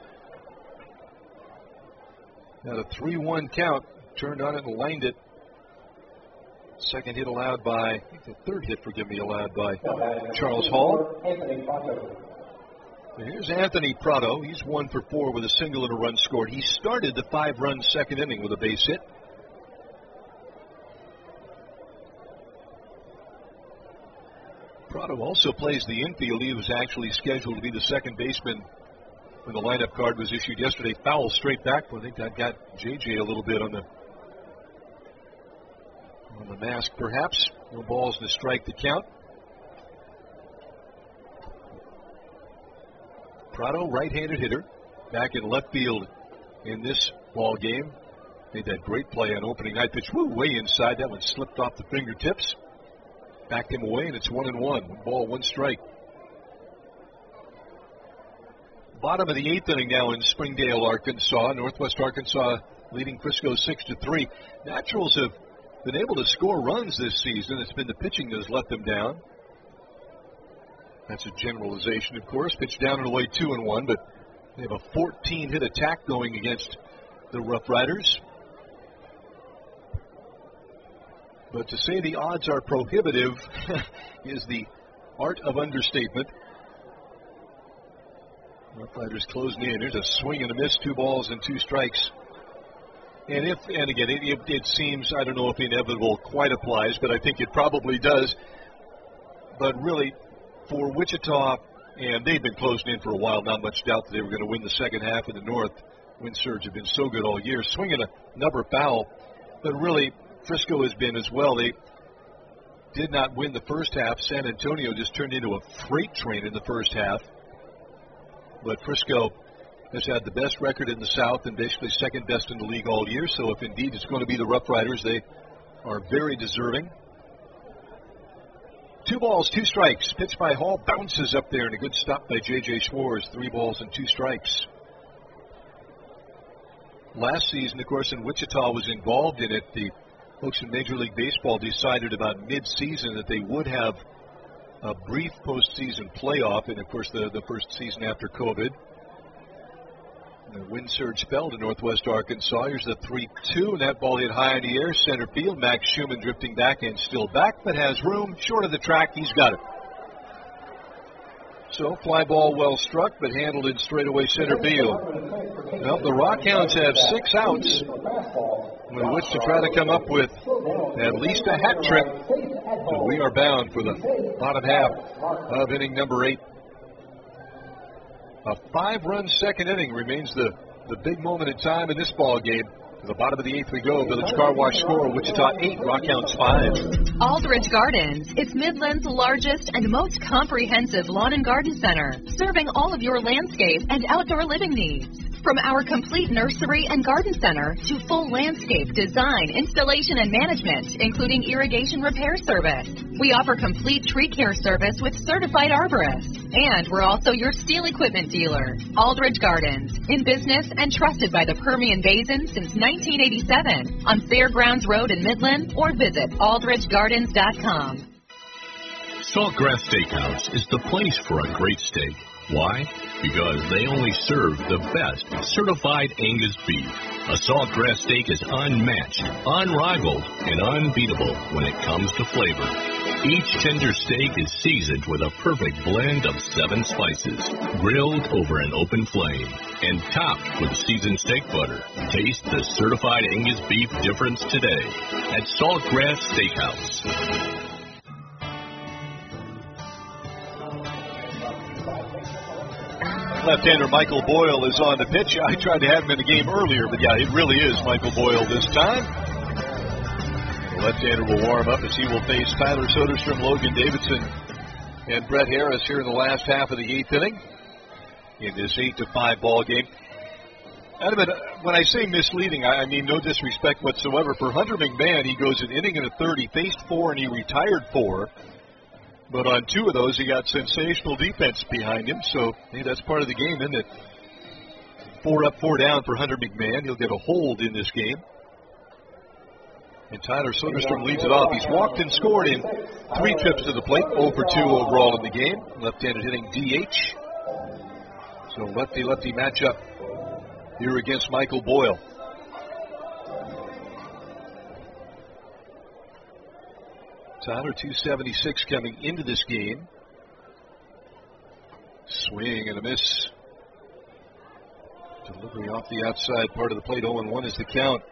Had a three one count, turned on it and lined it. Second hit allowed by, I think the third hit, forgive me, allowed by Charles Hall. Here's Anthony Prado. He's one for four with a single and a run scored. He started the five-run second inning with a base hit. Prado also plays the infield. He was actually scheduled to be the second baseman when the lineup card was issued yesterday. Foul straight back. I think that got J J a little bit on the on the mask, perhaps. No balls to strike the count. Prado, right-handed hitter, back in left field in this ball game. Made that great play on opening night pitch. Woo, way inside. That one slipped off the fingertips. Backed him away, and it's one and one. One ball, one strike. Bottom of the eighth inning now in Springdale, Arkansas. Northwest Arkansas leading Frisco six to three. Naturals have been able to score runs this season. It's been the pitching that has let them down. That's a generalization, of course. Pitch down and away two and one, but they have a fourteen hit attack going against the Rough Riders. But to say the odds are prohibitive is the art of understatement. Rough Riders closing in. There's a swing and a miss, two balls and two strikes. And if, and again, it, it, it seems, I don't know if inevitable quite applies, but I think it probably does. But really, for Wichita, and they've been closed in for a while, not much doubt that they were going to win the second half in the North. Wind surge have been so good all year. Swinging a number foul, but really, Frisco has been as well. They did not win the first half. San Antonio just turned into a freight train in the first half. But Frisco has had the best record in the South and basically second best in the league all year. So if indeed it's going to be the Rough Riders, they are very deserving. Two balls, two strikes. Pitch by Hall, bounces up there, and a good stop by J J Schwartz. Three balls and two strikes. Last season, of course, in Wichita was involved in it. The folks in Major League Baseball decided about mid-season that they would have a brief postseason playoff, and of course the, the first season after COVID. The wind surge fell to Northwest Arkansas. Here's the three two, and that ball hit high in the air, center field. Max Schumann drifting back and still back, but has room. Short of the track, he's got it. So, fly ball well struck, but handled in straightaway center field. Well, the Rockhounds have six outs, with which to try to come up with at least a hat trick. So we are bound for the bottom half of inning number eight. A five-run second inning remains the, the big moment in time in this ball game. To the bottom of the eighth we go. Village Car Wash score, Wichita eight, Rockhounds five. Aldridge Gardens. It's Midland's largest and most comprehensive lawn and garden center, serving all of your landscape and outdoor living needs. From our complete nursery and garden center to full landscape design, installation, and management, including irrigation repair service. We offer complete tree care service with certified arborists. And we're also your steel equipment dealer. Aldridge Gardens, in business and trusted by the Permian Basin since nineteen eighty-seven on Fairgrounds Road in Midland, or visit aldridge gardens dot com. Saltgrass Steakhouse is the place for a great steak. Why? Because they only serve the best certified Angus beef. A Saltgrass steak is unmatched, unrivaled, and unbeatable when it comes to flavor. Each tender steak is seasoned with a perfect blend of seven spices, grilled over an open flame, and topped with seasoned steak butter. Taste the certified Angus beef difference today at Saltgrass Steakhouse. Left-hander Michael Boyle is on the pitch. I tried to have him in the game earlier, but yeah, it really is Michael Boyle this time. The left-hander will warm up as he will face Tyler Soderstrom, Logan Davidson, and Brett Harris here in the last half of the eighth inning in this eight to five ball game. Adam, when I say misleading, I mean no disrespect whatsoever. For Hunter McMahon, he goes an inning and a third. He faced four and he retired four. But on two of those, he got sensational defense behind him. So, hey, that's part of the game, isn't it? Four up, four down for Hunter McMahon. He'll get a hold in this game. And Tyler Soderstrom leads it off. He's walked and scored in three trips to the plate, oh for two overall in the game. Left-handed hitting D H. So lefty-lefty matchup here against Michael Boyle. Tyler, two seventy-six coming into this game. Swing and a miss. Delivery off the outside part of the plate. oh and one is the count.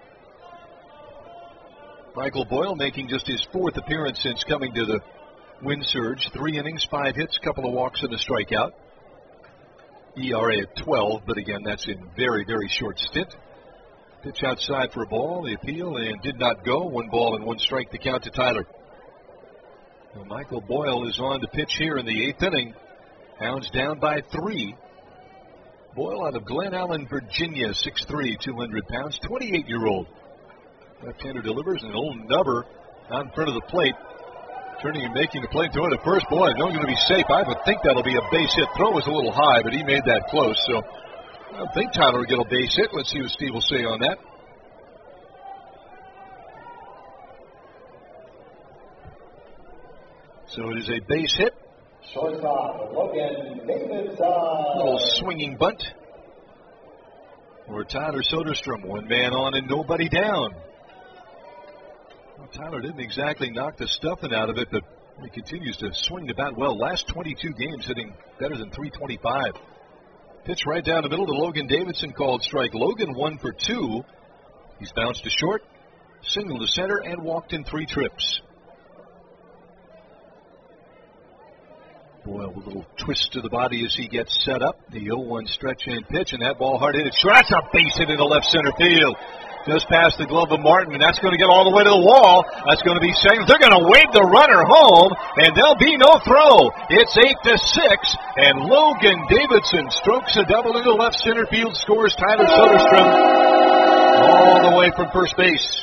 Michael Boyle making just his fourth appearance since coming to the Wind Surge. Three innings, five hits, couple of walks and a strikeout. E R A at twelve, but again, that's in very, very short stint. Pitch outside for a ball, the appeal, and did not go. One ball and one strike to count to Tyler. Well, Michael Boyle is on to pitch here in the eighth inning. Hounds down by three. Boyle out of Glen Allen, Virginia, six three, two hundred pounds, twenty-eight-year-old. Left-hander delivers, an old nubber out in front of the plate. Turning and making the play, throwing to first. Boy, no going to be safe. I would think that'll be a base hit. Throw was a little high, but he made that close. So I don't think Tyler will get a base hit. Let's see what Steve will say on that. So it is a base hit. Shortstop, Logan Davidson. Little swinging bunt. Or Tyler Soderstrom, one man on and nobody down. Well, Tyler didn't exactly knock the stuffing out of it, but he continues to swing the bat well. Last twenty-two games hitting better than three twenty-five. Pitch right down the middle to Logan Davidson, called strike. Logan one for two. He's bounced to short, single to center, and walked in three trips. Boyle, a little twist to the body as he gets set up. The oh one stretch and pitch, and that ball hard hit. That's a base hit into left center field. Just past the glove of Martin, and that's going to get all the way to the wall. That's going to be second. They're going to wave the runner home, and there'll be no throw. It's eight to six, and Logan Davidson strokes a double into left center field, scores Tyler Soderstrom all the way from first base.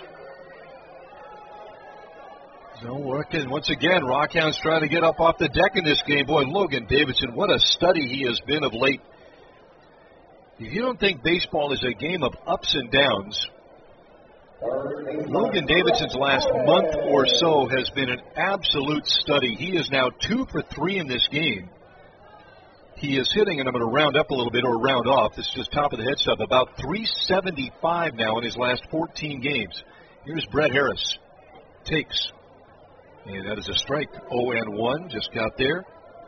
So working once again, Rockhounds trying to get up off the deck in this game. Boy, Logan Davidson, what a study he has been of late. If you don't think baseball is a game of ups and downs, Logan Davidson's last month or so has been an absolute study. He is now two for three in this game. He is hitting, and I'm going to round up a little bit or round off. This is just top of the head stuff. About three seventy-five now in his last fourteen games. Here's Brett Harris. Takes. And that is a strike. oh and one just got there.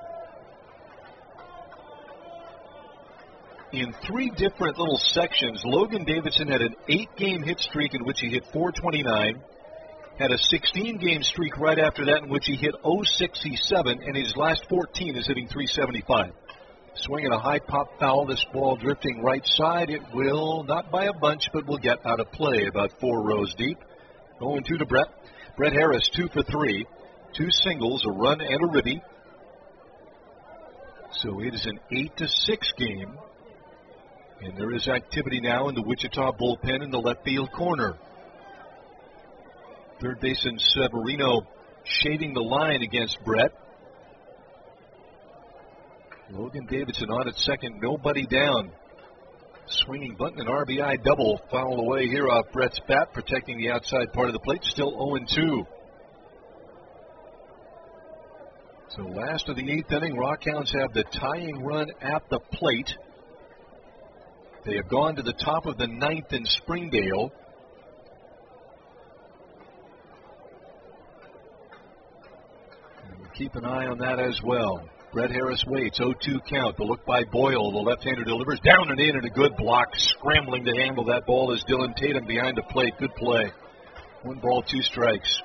In three different little sections, Logan Davidson had an eight-game hit streak in which he hit four twenty-nine, had a sixteen-game streak right after that in which he hit oh sixty-seven, and his last fourteen is hitting three seventy-five. Swinging a high pop foul, this ball drifting right side. It will, not by a bunch, but will get out of play about four rows deep. oh and two to Brett. Brett Harris, two for three. Two singles, a run, and a ribby. So it is an eight to six game. And there is activity now in the Wichita bullpen in the left field corner. Third baseman Severino shading the line against Brett. Logan Davidson on at second, nobody down. Swinging button, an R B I double fouled away here off Brett's bat, protecting the outside part of the plate. Still oh and two. So last of the eighth inning, Rockhounds have the tying run at the plate. They have gone to the top of the ninth in Springdale. And we'll keep an eye on that as well. Brett Harris waits, oh two count. The look by Boyle. The left-hander delivers down and in, and a good block. Scrambling to handle that ball is Dylan Tatum behind the plate. Good play. One ball, two strikes.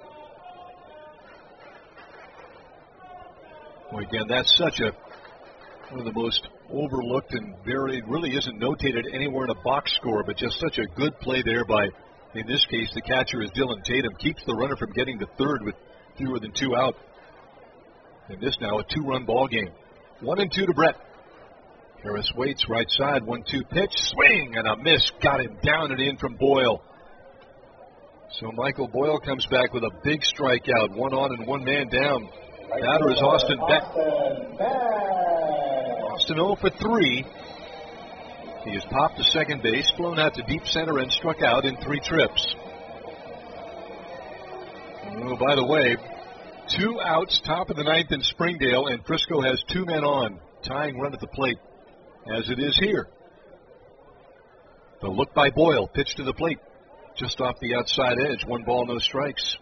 Well, again, that's such a one of the most overlooked and very really isn't notated anywhere in a box score, but just such a good play there by, in this case, the catcher is Dylan Tatum. Keeps the runner from getting to third with fewer than two out. And this now a two-run ball game. One and two to Brett. Harris waits right side, one two pitch, swing and a miss. Got him down and in from Boyle. So Michael Boyle comes back with a big strikeout, one on and one man down. Batter is Austin Beck. Austin oh for three. He has popped to second base, flown out to deep center, and struck out in three trips. Oh, by the way, two outs, top of the ninth in Springdale, and Frisco has two men on, tying run at the plate, as it is here. The look by Boyle, pitch to the plate, just off the outside edge, one ball, no strikes.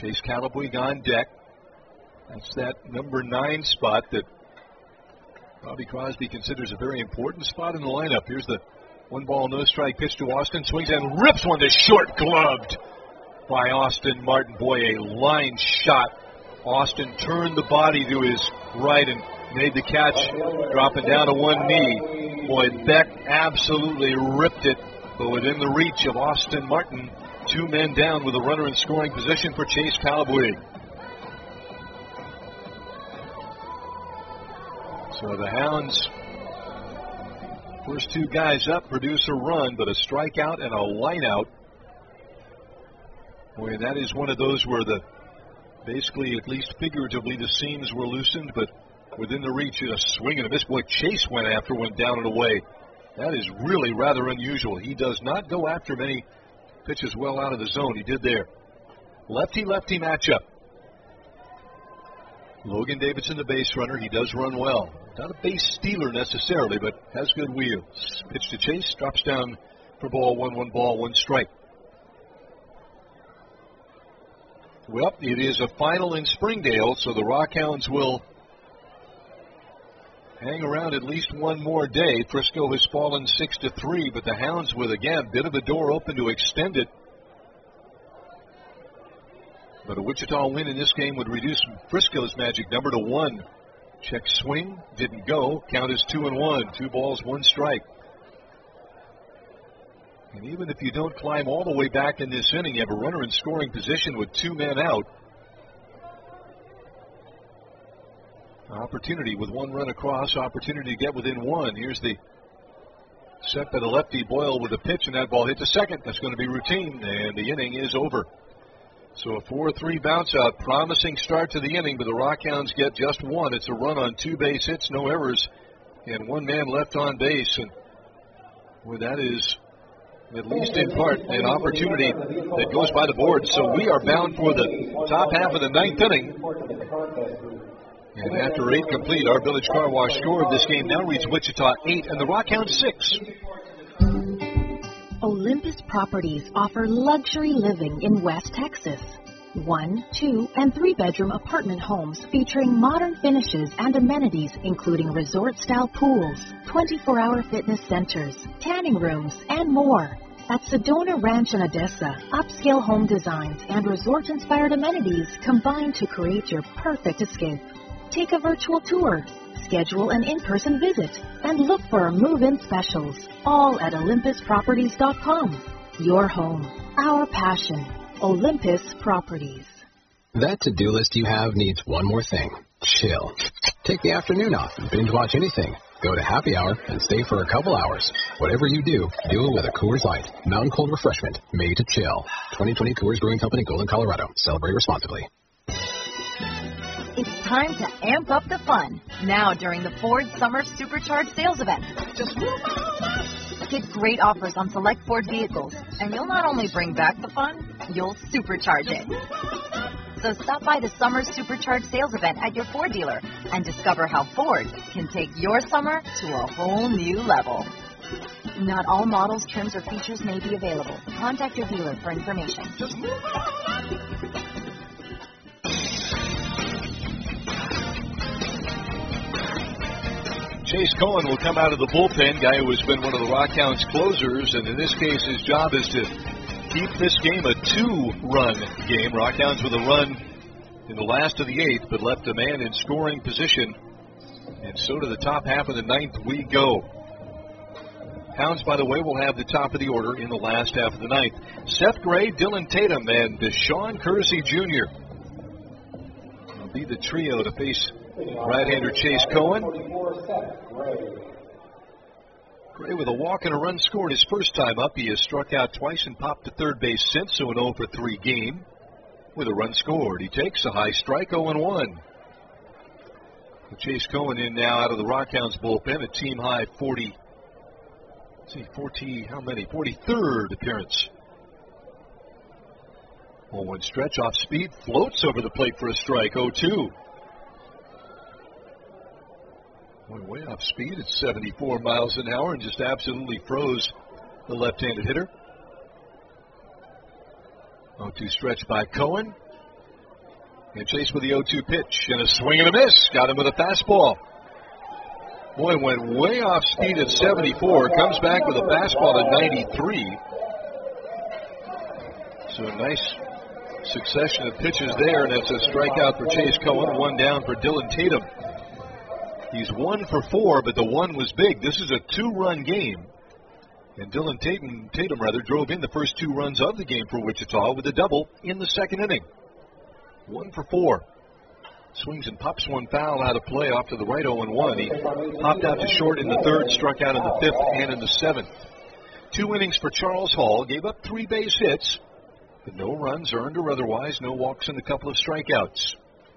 Chase Callaway on deck. That's that number nine spot that Bobby Crosby considers a very important spot in the lineup. Here's the one ball, no strike pitch to Austin. Swings and rips one to short, gloved by Austin Martin. Boy, a line shot. Austin turned the body to his right and made the catch, dropping down to one knee. Boy, Beck absolutely ripped it, but within the reach of Austin Martin. Two men down with a runner in scoring position for Chase Callaway. So the Hounds, first two guys up, produce a run, but a strikeout and a lineout. Boy, that is one of those where the basically, at least figuratively, the seams were loosened, but within the reach, a swing and a miss. Boy, Chase went after one down and away. That is really rather unusual. He does not go after many pitches well out of the zone. He did there. Lefty-lefty matchup. Logan Davidson, the base runner. He does run well. Not a base stealer necessarily, but has good wheels. Pitch to Chase, drops down for ball one, one ball, one strike. Well, it is a final in Springdale, so the Rockhounds will hang around at least one more day. Frisco has fallen six to three, but the Hounds with, again, a bit of a door open to extend it. But a Wichita win in this game would reduce Frisco's magic number to one. Check swing, didn't go. Count is two and one. Two balls, one strike. And even if you don't climb all the way back in this inning, you have a runner in scoring position with two men out. Opportunity with one run across, opportunity to get within one. Here's the set by the lefty, Boyle with a pitch, and that ball hit to second. That's going to be routine, and the inning is over. So a four three bounce out, promising start to the inning, but the Rockhounds get just one. It's a run on two base hits, no errors, and one man left on base. And well, that is, at least in part, an opportunity that goes by the board. So we are bound for the top half of the ninth inning. And after eight complete, our Village Car Wash score of this game now reads Wichita eight and the Rockhounds six. Olympus Properties offer luxury living in West Texas. One, two, and three-bedroom apartment homes featuring modern finishes and amenities including resort-style pools, twenty-four hour fitness centers, tanning rooms, and more. At Sedona Ranch in Odessa, upscale home designs and resort-inspired amenities combine to create your perfect escape. Take a virtual tour, schedule an in-person visit, and look for our move-in specials, all at olympus properties dot com. Your home, our passion, Olympus Properties. That to-do list you have needs one more thing. Chill. Take the afternoon off and binge watch anything. Go to happy hour and stay for a couple hours. Whatever you do, do it with a Coors Light. Mountain Cold Refreshment, made to chill. twenty twenty Coors Brewing Company, Golden, Colorado. Celebrate responsibly. It's time to amp up the fun. Now during the Ford Summer Supercharged Sales Event. Just get great offers on select Ford vehicles, and you'll not only bring back the fun, you'll supercharge it. So stop by the Summer Supercharged Sales Event at your Ford dealer and discover how Ford can take your summer to a whole new level. Not all models, trims, or features may be available. Contact your dealer for information. Chase Cohen will come out of the bullpen, guy who has been one of the Rockhounds closers, and in this case his job is to keep this game a two-run game. Rockhounds with a run in the last of the eighth, but left a man in scoring position, and so to the top half of the ninth we go. Hounds, by the way, will have the top of the order in the last half of the ninth. Seth Gray, Dylan Tatum, and Deshaun Kersey Junior will be the trio to face right-hander Chase Cohen. Gray with a walk and a run scored his first time up. He has struck out twice and popped to third base since, so an oh for three game. With a run scored, he takes a high strike, oh and one. Chase Cohen in now out of the Rockhounds bullpen, a team-high forty. Let's see, forty, how many? forty-third appearance. oh one stretch off speed, floats over the plate for a strike, oh two. Went way off speed at seventy-four miles an hour and just absolutely froze the left-handed hitter. oh two stretch by Cohen. And Chase with the oh two pitch and a swing and a miss. Got him with a fastball. Boy, went way off speed at seventy-four. Comes back with a fastball at ninety-three. So a nice succession of pitches there, and that's a strikeout for Chase Cohen. One down for Dylan Tatum. He's one for four, but the one was big. This is a two-run game. And Dylan Tatum, Tatum rather, drove in the first two runs of the game for Wichita with a double in the second inning. One for four. Swings and pops one foul out of play off to the right oh and one. He popped out to short in the third, struck out in the fifth and in the seventh. Two innings for Charles Hall. Gave up three base hits, but no runs earned or otherwise. No walks and a couple of strikeouts.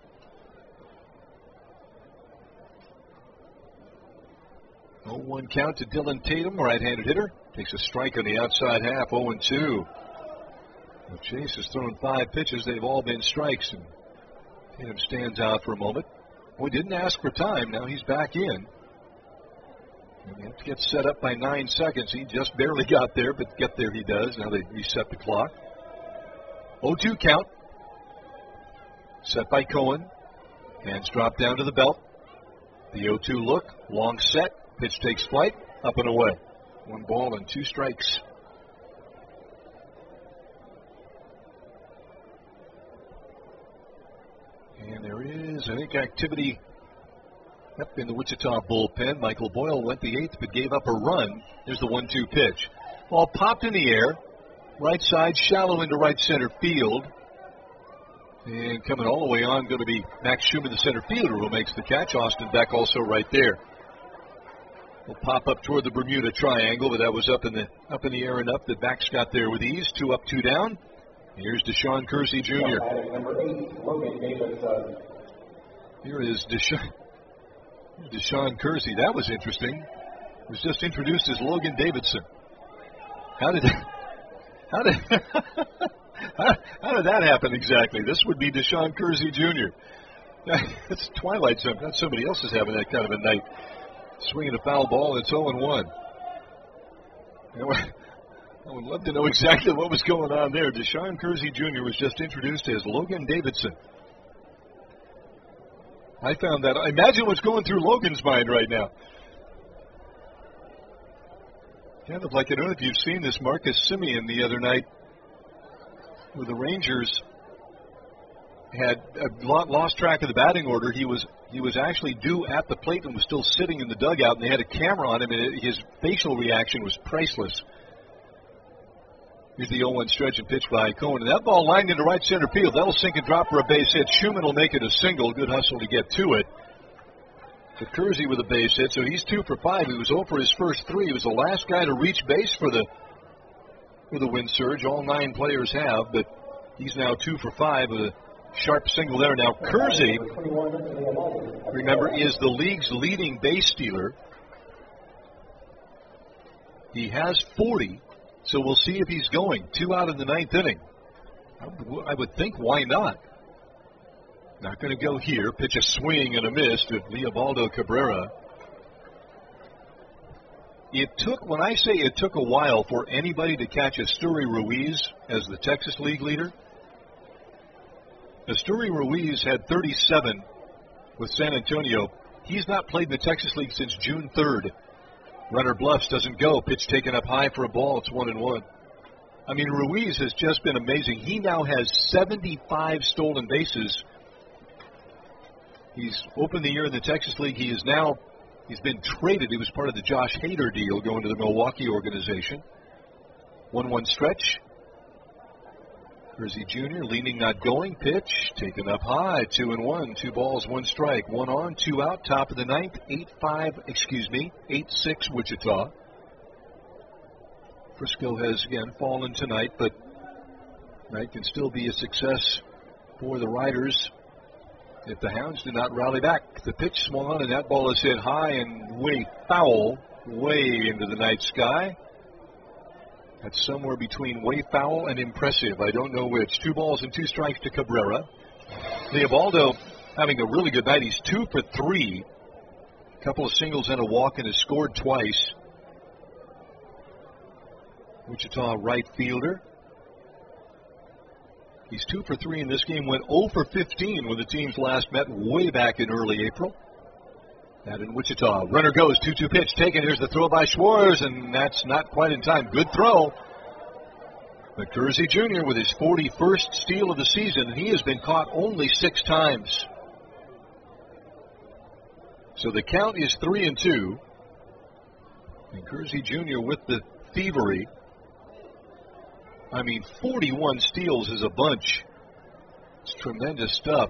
oh one count to Dylan Tatum, right-handed hitter. Takes a strike on the outside half, oh and two. Well, Chase has thrown five pitches. They've all been strikes. And Tatum stands out for a moment. Boy, didn't ask for time. Now he's back in. And you have to get set up by nine seconds. He just barely got there, but get there he does. Now they reset the clock. oh two count. Set by Cohen. Hands drop down to the belt. The oh two look. Long set. Pitch takes flight. Up and away. One ball and two strikes. And there is, I think, activity up in the Wichita bullpen. Michael Boyle went the eighth but gave up a run. There's the one two pitch. Ball popped in the air. Right side, shallow into right center field. And coming all the way on, going to be Max Schumann, the center fielder, who makes the catch. Austin Beck also right there. Will pop up toward the Bermuda Triangle, but that was up in the up in the air enough that Beck's got there with ease. Two up, two down. Here's Deshaun Kersey Junior Here is Deshaun, Deshaun Kersey. That was interesting. Was just introduced as Logan Davidson. How did how did how, how did that happen exactly? This would be Deshaun Kersey Junior It's Twilight Zone. Not somebody else is having that kind of a night. Swinging a foul ball. It's oh and one. You know, I would love to know exactly what was going on there. Deshaun Kersey Junior was just introduced as Logan Davidson. I found that. Imagine what's going through Logan's mind right now. Kind of like, I don't know if you've seen this, Marcus Semien the other night, where the Rangers had lost track of the batting order. He was he was actually due at the plate and was still sitting in the dugout, and they had a camera on him, and his facial reaction was priceless. Here's the oh one stretch and pitch by Cohen. And that ball lined into right center field. That'll sink and drop for a base hit. Schumann will make it a single. Good hustle to get to it. But Kersey with a base hit, so he's two for five. He was oh for his first three. He was the last guy to reach base for the for the wind surge. All nine players have, but he's now two for five with a sharp single there. Now Kersey, remember, is the league's leading base stealer. He has forty. So we'll see if he's going. Two out in the ninth inning. I would think, why not? Not going to go here. Pitch a swing and a miss to Leobaldo Cabrera. It took, when I say it took a while for anybody to catch Asturi Ruiz as the Texas League leader, Asturi Ruiz had thirty-seven with San Antonio. He's not played in the Texas League since June third. Runner bluffs, doesn't go. Pitch taken up high for a ball. It's one and one. I mean, Ruiz has just been amazing. He now has seventy-five stolen bases. He's opened the year in the Texas League. He is now, he's been traded. He was part of the Josh Hader deal going to the Milwaukee organization. one one stretch. Kersey Junior leaning, not going. Pitch taken up high. Two and one. Two balls, one strike. One on, two out. Top of the ninth. eight five, excuse me, eight six Wichita. Frisco has, again, fallen tonight, but tonight can still be a success for the Riders if the Hounds do not rally back. The pitch swung on, and that ball is hit high and way foul, way into the night sky. That's somewhere between way foul and impressive. I don't know which. Two balls and two strikes to Cabrera. Leobaldo having a really good night. He's two for three. A couple of singles and a walk, and has scored twice. Wichita right fielder. He's two for three in this game, went oh for fifteen when the teams last met way back in early April. That in Wichita. Runner goes, two two pitch taken. Here's the throw by Schwartz, and that's not quite in time. Good throw. McKersey Junior with his forty-first steal of the season, and he has been caught only six times. So the count is three and two. McKersey Junior with the thievery. I mean, forty-one steals is a bunch. It's tremendous stuff.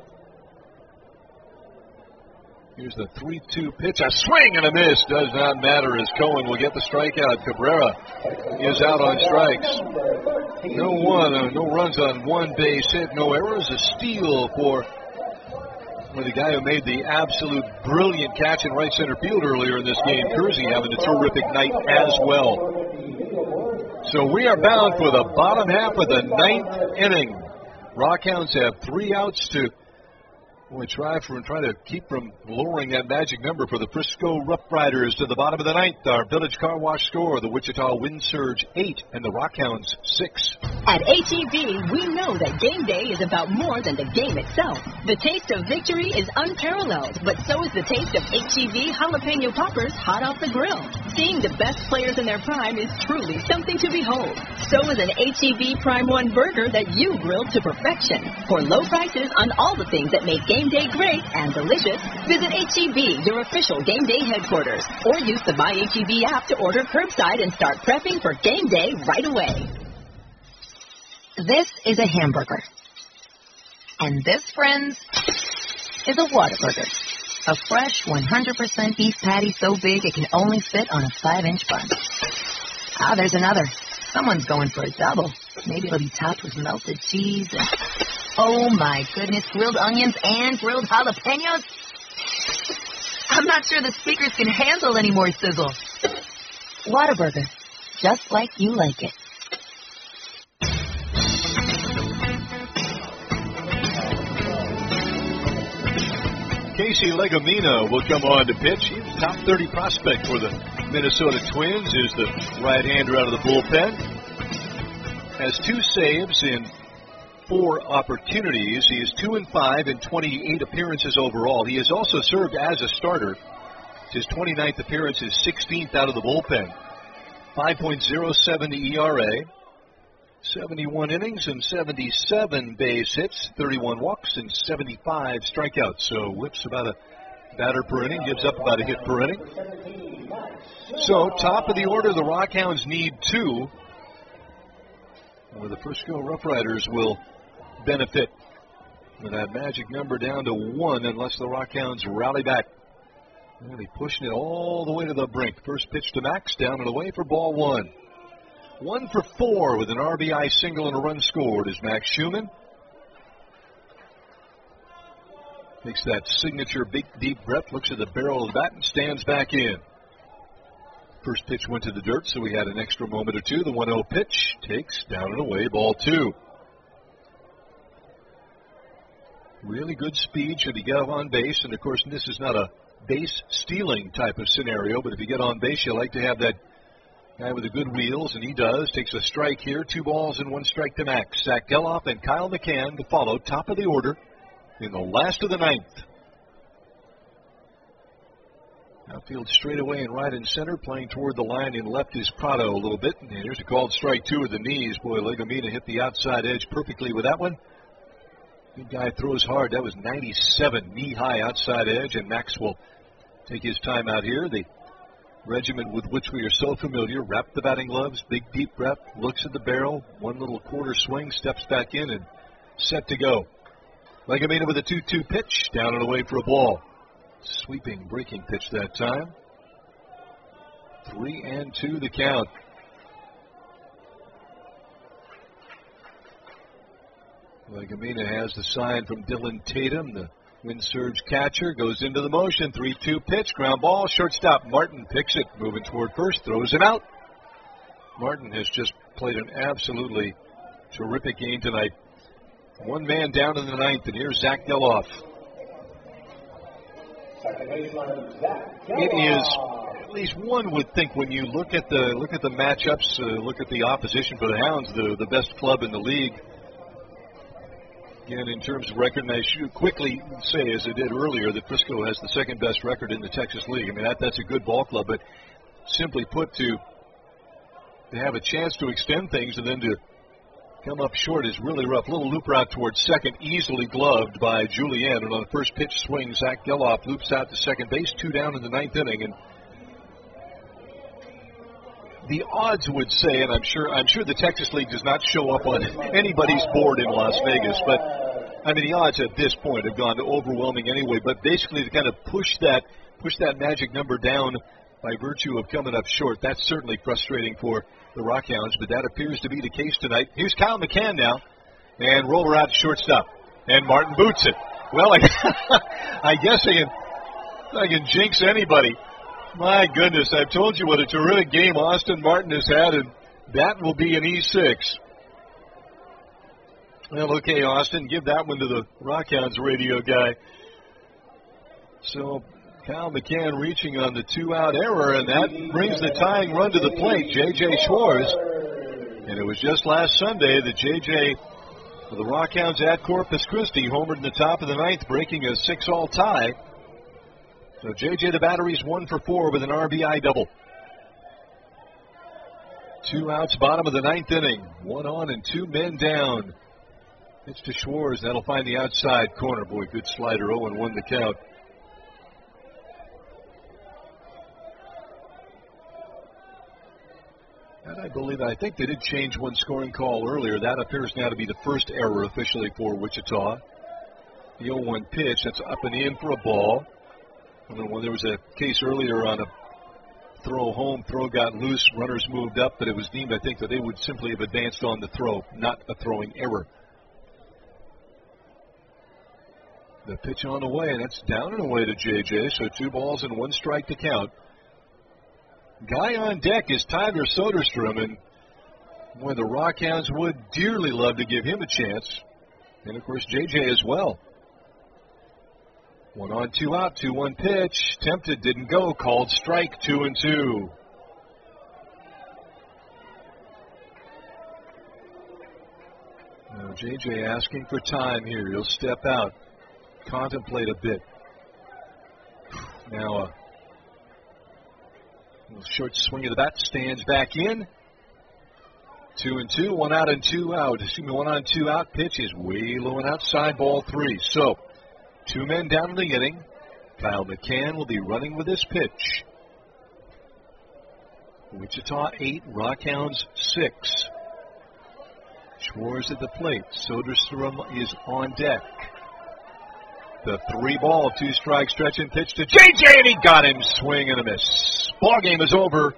Here's the three two pitch. A swing and a miss. Does not matter as Cohen will get the strikeout. Cabrera is out on strikes. No one, uh, no runs on one base hit. No errors. A steal for well, the guy who made the absolute brilliant catch in right center field earlier in this game. Kersey having a terrific night as well. So we are bound for the bottom half of the ninth inning. Rockhounds have three outs to we try for try to keep from lowering that magic number for the Frisco Rough Riders to the bottom of the ninth. Our Village Car Wash score: the Wichita Wind Surge eight and the Rockhounds six. At H E B, we know that game day is about more than the game itself. The taste of victory is unparalleled, but so is the taste of H E B jalapeno poppers hot off the grill. Seeing the best players in their prime is truly something to behold. So is an H E B Prime One burger that you grilled to perfection. For low prices on all the things that make game day great and delicious, visit H E B, your official game day headquarters, or use the My H E B app to order curbside and start prepping for game day right away. This is a hamburger. And this, friends, is a Whataburger. A fresh one hundred percent beef patty so big it can only fit on a five inch bun. Ah, there's another. Someone's going for a double. Maybe it'll be topped with melted cheese and, oh my goodness, grilled onions and grilled jalapenos. I'm not sure the speakers can handle any more sizzle. Whataburger, just like you like it. Casey Legumina will come on to pitch. He's a top thirty prospect for the Minnesota Twins. Is the right-hander out of the bullpen. Has two saves in four opportunities. He is two and five in twenty-eight appearances overall. He has also served as a starter. His twenty-ninth appearance, his sixteenth out of the bullpen. five point oh seven E R A. seventy-one innings and seventy-seven base hits, thirty-one walks and seventy-five strikeouts. So whips about a batter per inning, gives up about a hit per inning. So top of the order, the Rockhounds need two, where the Frisco Rough Riders will benefit with that magic number down to one unless the Rockhounds rally back. Really pushing it all the way to the brink. First pitch to Max, down and away for ball one. One for four with an R B I single and a run scored is Max Schumann. Takes that signature big deep breath, looks at the barrel of the bat and stands back in. First pitch went to the dirt, so we had an extra moment or two. The one oh pitch takes down and away, ball two. Really good speed should he get on base, and of course this is not a base stealing type of scenario, but if you get on base, you like to have that guy with the good wheels, and he does. Takes a strike here, two balls and one strike to Max. Zach Geloff and Kyle McCann to follow, top of the order in the last of the ninth. Outfield straight away and right and center, playing toward the line in left is Prado a little bit. And here's a called strike two with the knees. Boy, Legumina hit the outside edge perfectly with that one. Good guy throws hard. That was ninety-seven, knee-high outside edge, and Max will take his time out here. The regiment with which we are so familiar. Wrap the batting gloves, big deep breath, looks at the barrel, one little quarter swing, steps back in, and set to go. Legumina with a two two pitch, down and away for a ball. Sweeping, breaking pitch that time. Three and two the count. Legumina has the sign from Dylan Tatum, the Wind Surge catcher, goes into the motion, three two pitch, ground ball, shortstop Martin picks it, moving toward first, throws him out. Martin has just played an absolutely terrific game tonight. One man down in the ninth, and here's Zach Geloff. It is, at least one would think, when you look at the look at the matchups, uh, look at the opposition for the Hounds, the, the best club in the league. Again, in terms of record, and I should quickly say, as I did earlier, that Frisco has the second best record in the Texas League. I mean, that, that's a good ball club, but simply put, to, to have a chance to extend things and then to come up short is really rough. Little looper out towards second, easily gloved by Julien, and on the first pitch swing, Zach Geloff loops out to second base, two down in the ninth inning, and the odds would say, and I'm sure I'm sure the Texas League does not show up on anybody's board in Las Vegas, but I mean the odds at this point have gone to overwhelming anyway. But basically to kind of push that push that magic number down by virtue of coming up short, that's certainly frustrating for the Rockhounds, but that appears to be the case tonight. Here's Kyle McCann now, and roller out to shortstop, and Martin boots it. Well, I, I guess I can I can jinx anybody. My goodness, I've told you what a terrific game Austin Martin has had, and that will be an E six. Well, okay, Austin, give that one to the Rockhounds radio guy. So Kyle McCann reaching on the two-out error, and that brings the tying run to the plate, J J Schwartz. And it was just last Sunday that J J, for the Rockhounds at Corpus Christi, homered in the top of the ninth, breaking a six-all tie. So J J, the battery's one for four with an R B I double. Two outs, bottom of the ninth inning. One on and two men down. It's to Schwartz. That'll find the outside corner. Boy, good slider. oh and one the count. And I believe, I think they did change one scoring call earlier. That appears now to be the first error officially for Wichita. The oh one pitch, that's up and in for a ball. And then when there was a case earlier on a throw home, throw got loose, runners moved up, but it was deemed, I think, that they would simply have advanced on the throw, not a throwing error. The pitch on the way, and that's down and away to J J, so two balls and one strike to count. Guy on deck is Tyler Soderstrom, and boy, the Rockhounds would dearly love to give him a chance, and of course J J as well. One on, two out, two one pitch. Tempted, didn't go. Called strike, two and two. Now J J asking for time here. He'll step out, contemplate a bit. Now a little short swing of the bat, stands back in. Two and two, one out and two out. Excuse me, one on, two out. Pitch is way low and outside, ball three. So, two men down in the inning. Kyle McCann will be running with this pitch. Wichita eight, Rockhounds six. Schwartz at the plate. Soderstrom is on deck. The three ball, two strike stretch and pitch to J J, and he got him. Swing and a miss. Ball game is over.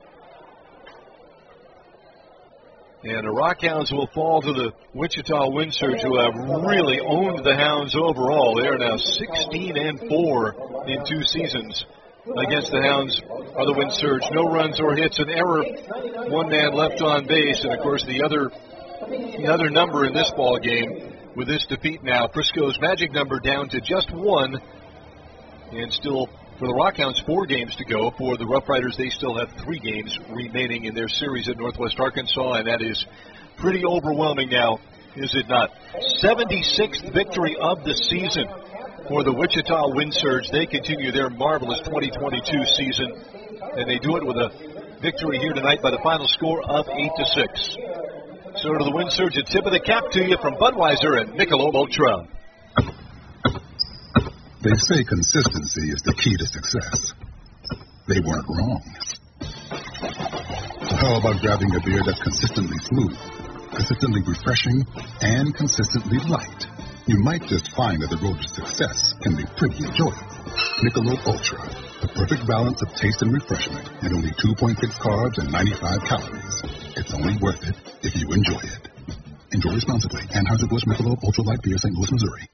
And the Rockhounds will fall to the Wichita Wind Surge, who have really owned the Hounds overall. They are now sixteen and four in two seasons against the Hounds are the Wind Surge. No runs or hits, an error, one man left on base, and of course the other the other number in this ball game with this defeat now. Frisco's magic number down to just one, and still for the Rockhounds, four games to go. For the Rough Riders, they still have three games remaining in their series at Northwest Arkansas, and that is pretty overwhelming now, is it not? seventy-sixth victory of the season for the Wichita Wind Surge. They continue their marvelous twenty twenty-two season, and they do it with a victory here tonight by the final score of eight to six. So to the Wind Surge, a tip of the cap to you from Budweiser and Michelob Ultra. They say consistency is the key to success. They weren't wrong. So how about grabbing a beer that's consistently smooth, consistently refreshing, and consistently light? You might just find that the road to success can be pretty enjoyable. Michelob Ultra, the perfect balance of taste and refreshment, and only two point six carbs and ninety-five calories. It's only worth it if you enjoy it. Enjoy responsibly. Anheuser-Busch Michelob Ultra Light Beer, Saint Louis, Missouri.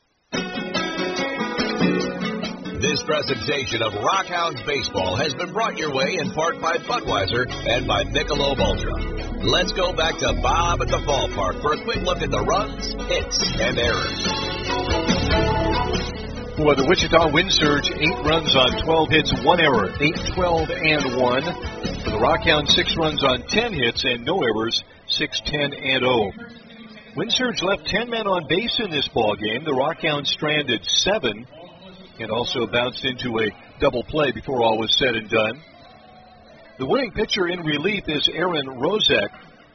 This presentation of Rockhounds Baseball has been brought your way in part by Budweiser and by Michelob Ultra. Let's go back to Bob at the ballpark for a quick look at the runs, hits, and errors. For the Wichita Wind Surge, eight runs on twelve hits, one error, eight, twelve, and one. For the Rockhounds, six runs on ten hits and no errors, six, ten, and oh. Windsurge left ten men on base in this ball game. The Rockhounds stranded seven and also bounced into a double play before all was said and done. The winning pitcher in relief is Aaron Rozek.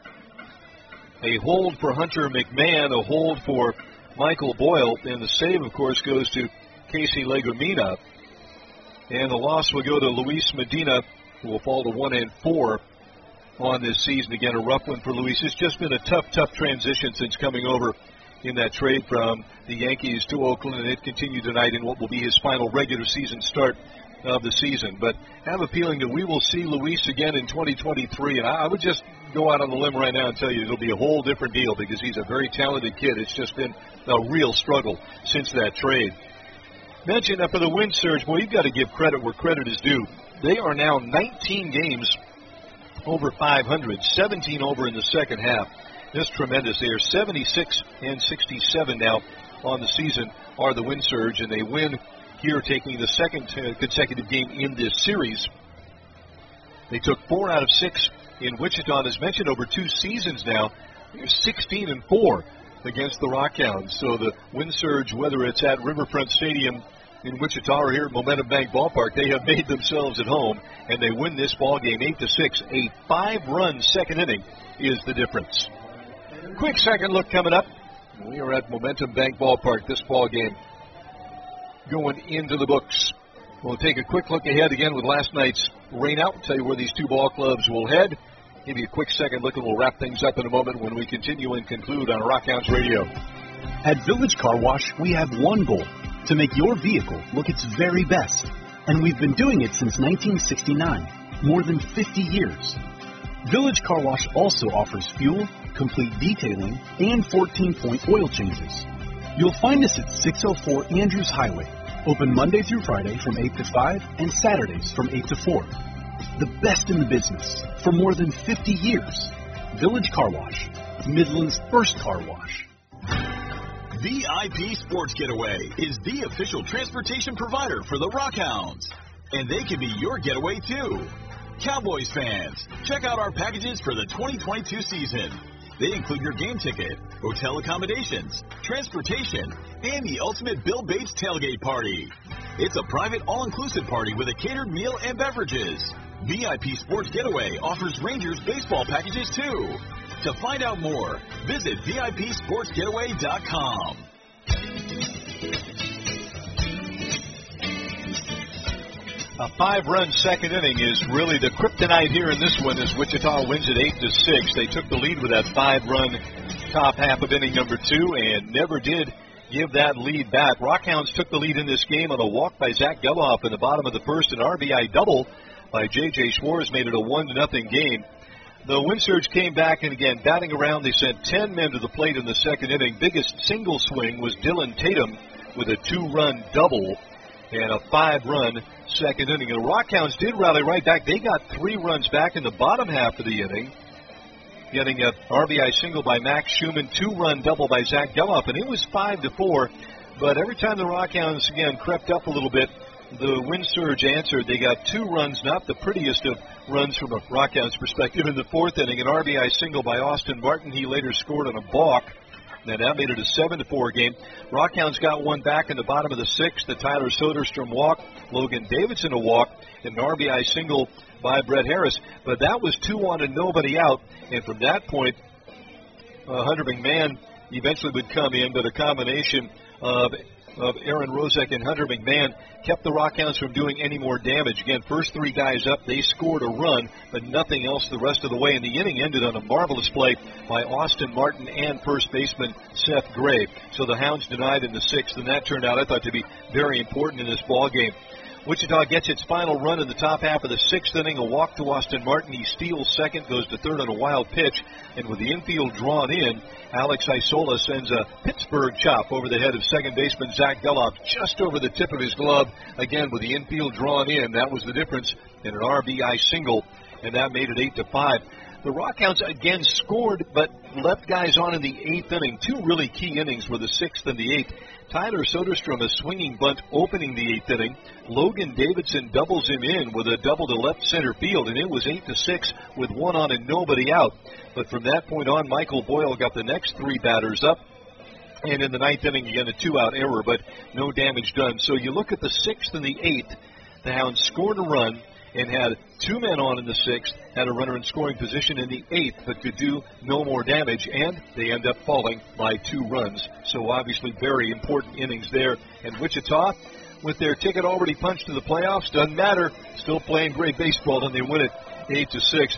A hold for Hunter McMahon, a hold for Michael Boyle, and the save, of course, goes to Casey Legumina. And the loss will go to Luis Medina, who will fall to one and four on this season. Again, a rough one for Luis. It's just been a tough, tough transition since coming over in that trade from the Yankees to Oakland, and it continued tonight in what will be his final regular season start of the season. But I have a feeling that we will see Luis again in twenty twenty-three, and I would just go out on the limb right now and tell you it'll be a whole different deal because he's a very talented kid. It's just been a real struggle since that trade. Mentioned up for the Windsurge, well, you've got to give credit where credit is due. They are now nineteen games over five hundred, seventeen over in the second half. That's tremendous. They are seventy-six and sixty-seven now on the season, are the Windsurge, and they win here, taking the second consecutive game in this series. They took four out of six in Wichita. As mentioned, over two seasons now, they're sixteen and four against the Rockhounds. So the Windsurge, whether it's at Riverfront Stadium in Wichita or here at Momentum Bank Ballpark, they have made themselves at home, and they win this ball game eight to six. A five-run second inning is the difference. Quick second look coming up. We are at Momentum Bank Ballpark. This ball game going into the books. We'll take a quick look ahead again with last night's rain out. Tell you where these two ball clubs will head. Give you a quick second look, and we'll wrap things up in a moment when we continue and conclude on Rockhounds Radio. At Village Car Wash, we have one goal: to make your vehicle look its very best. And we've been doing it since nineteen sixty-nine, more than fifty years. Village Car Wash also offers fuel, complete detailing, and fourteen-point oil changes. You'll find us at six oh four Andrews Highway, open Monday through Friday from eight to five and Saturdays from eight to four. The best in the business for more than fifty years. Village Car Wash, Midland's first car wash. V I P Sports Getaway is the official transportation provider for the Rockhounds. And they can be your getaway too. Cowboys fans, check out our packages for the twenty twenty-two season. They include your game ticket, hotel accommodations, transportation, and the ultimate Bill Bates tailgate party. It's a private all-inclusive party with a catered meal and beverages. V I P Sports Getaway offers Rangers baseball packages too. To find out more, visit V I P sports getaway dot com. A five-run second inning is really the kryptonite here in this one, as Wichita wins it eight to six. They took the lead with that five-run top half of inning number two and never did give that lead back. Rockhounds took the lead in this game on a walk by Zach Geloff in the bottom of the first. An R B I double by J J Schwartz made it a one to nothing game. The Windsurge came back, and again, batting around, they sent ten men to the plate in the second inning. Biggest single swing was Dylan Tatum with a two-run double and a five-run second inning. And the Rockhounds did rally right back. They got three runs back in the bottom half of the inning, getting an R B I single by Max Schumann, two-run double by Zach Geloff, and it was five to four. But every time the Rockhounds, again, crept up a little bit, the Windsurge answered. They got two runs, not the prettiest of runs from a Rockhounds perspective. In the fourth inning, an R B I single by Austin Martin. He later scored on a balk. And that made it a seven to four game. Rockhounds got one back in the bottom of the sixth. The Tyler Soderstrom walk, Logan Davidson a walk, and an R B I single by Brett Harris. But that was two on and nobody out. And from that point, uh, Hunter McMahon eventually would come in, but a combination of of Aaron Rozek and Hunter McMahon kept the Rockhounds from doing any more damage. Again, first three guys up, they scored a run, but nothing else the rest of the way. And the inning ended on a marvelous play by Austin Martin and first baseman Seth Gray. So the Hounds denied in the sixth, and that turned out, I thought, to be very important in this ball game. Wichita gets its final run in the top half of the sixth inning, a walk to Austin Martin. He steals second, goes to third on a wild pitch, and with the infield drawn in, Alex Isola sends a Pittsburgh chop over the head of second baseman Zach Geloff, just over the tip of his glove. Again, with the infield drawn in, that was the difference in an R B I single, and that made it eight to five. The Rockhounds again scored, but left guys on in the eighth inning. Two really key innings were the sixth and the eighth. Tyler Soderstrom, a swinging bunt opening the eighth inning. Logan Davidson doubles him in with a double to left center field, and it was eight to six with one on and nobody out. But from that point on, Michael Boyle got the next three batters up. And in the ninth inning, again, a two-out error, but no damage done. So you look at the sixth and the eighth, the Hounds scored a run and had two men on in the sixth, had a runner in scoring position in the eighth, but could do no more damage, and they end up falling by two runs. So obviously very important innings there. And Wichita, with their ticket already punched to the playoffs, doesn't matter, still playing great baseball, and they win it eight to six.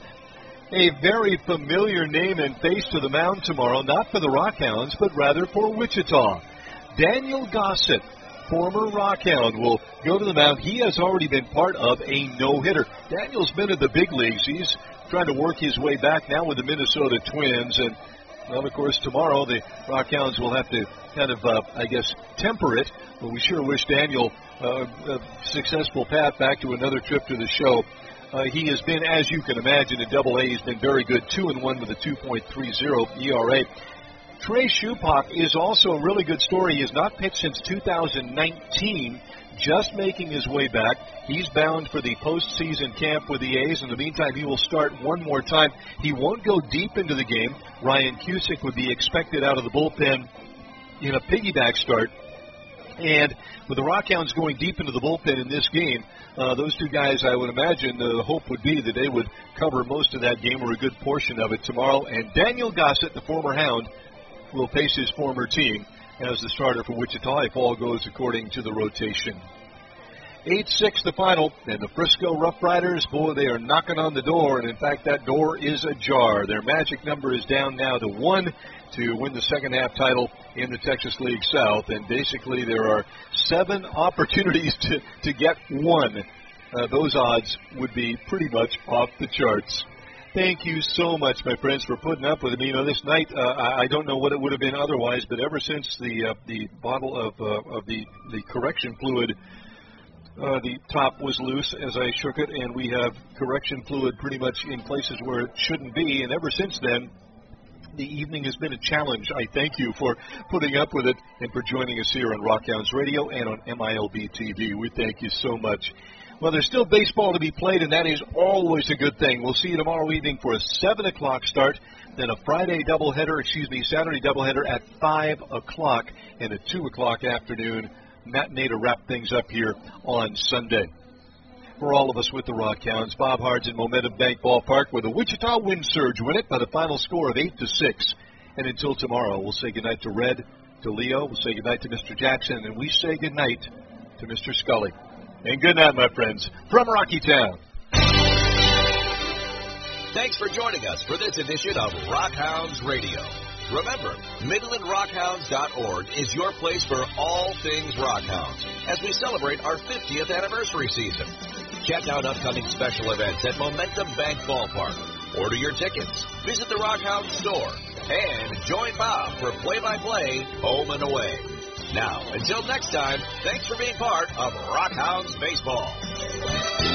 A very familiar name and face to the mound tomorrow, not for the Rockhounds, but rather for Wichita. Daniel Gossett, former Rockhound, will go to the mound. He has already been part of a no-hitter. Daniel's been in the big leagues. He's trying to work his way back now with the Minnesota Twins. And, well, of course, tomorrow the Rockhounds will have to kind of, uh, I guess, temper it. But we sure wish Daniel uh, a successful path back to another trip to the show. Uh, he has been, as you can imagine, in Double A. He's been very good, two and one with a two point three oh E R A. Trey Schupak is also a really good story. He has not pitched since two thousand nineteen, just making his way back. He's bound for the postseason camp with the A's. In the meantime, he will start one more time. He won't go deep into the game. Ryan Cusick would be expected out of the bullpen in a piggyback start. And with the Rockhounds going deep into the bullpen in this game, uh, those two guys, I would imagine, the hope would be that they would cover most of that game or a good portion of it tomorrow. And Daniel Gossett, the former Hound, will face his former team as the starter for Wichita if all goes according to the rotation. eight six the final, and the Frisco Rough Riders, boy, they are knocking on the door, and in fact that door is ajar. Their magic number is down now to one to win the second half title in the Texas League South, and basically there are seven opportunities to, to get one. Uh, those odds would be pretty much off the charts. Thank you so much, my friends, for putting up with me. You know, this night, uh, I, I don't know what it would have been otherwise, but ever since the uh, the bottle of uh, of the, the correction fluid, uh, the top was loose as I shook it, and we have correction fluid pretty much in places where it shouldn't be, and ever since then, the evening has been a challenge. I thank you for putting up with it and for joining us here on Rockhounds Radio and on M I L B T V. We thank you so much. Well, there's still baseball to be played, and that is always a good thing. We'll see you tomorrow evening for a seven o'clock start, then a Friday doubleheader, excuse me, Saturday doubleheader at five o'clock, and a two o'clock afternoon matinee to wrap things up here on Sunday. For all of us with the Rockhounds, Bob Hards in Momentum Bank Ballpark, where the Wichita Wind Surge win it by the final score of eight to six. And until tomorrow, we'll say goodnight to Red, to Leo, we'll say goodnight to Mister Jackson, and we say goodnight to Mister Scully. And good night, my friends, from Rocky Town. Thanks for joining us for this edition of Rockhounds Radio. Remember, Midland Rockhounds dot org is your place for all things Rockhounds as we celebrate our fiftieth anniversary season. Check out upcoming special events at Momentum Bank Ballpark. Order your tickets, visit the Rockhounds store, and join Bob for play-by-play home and away. Now, until next time, thanks for being part of Rockhounds Baseball.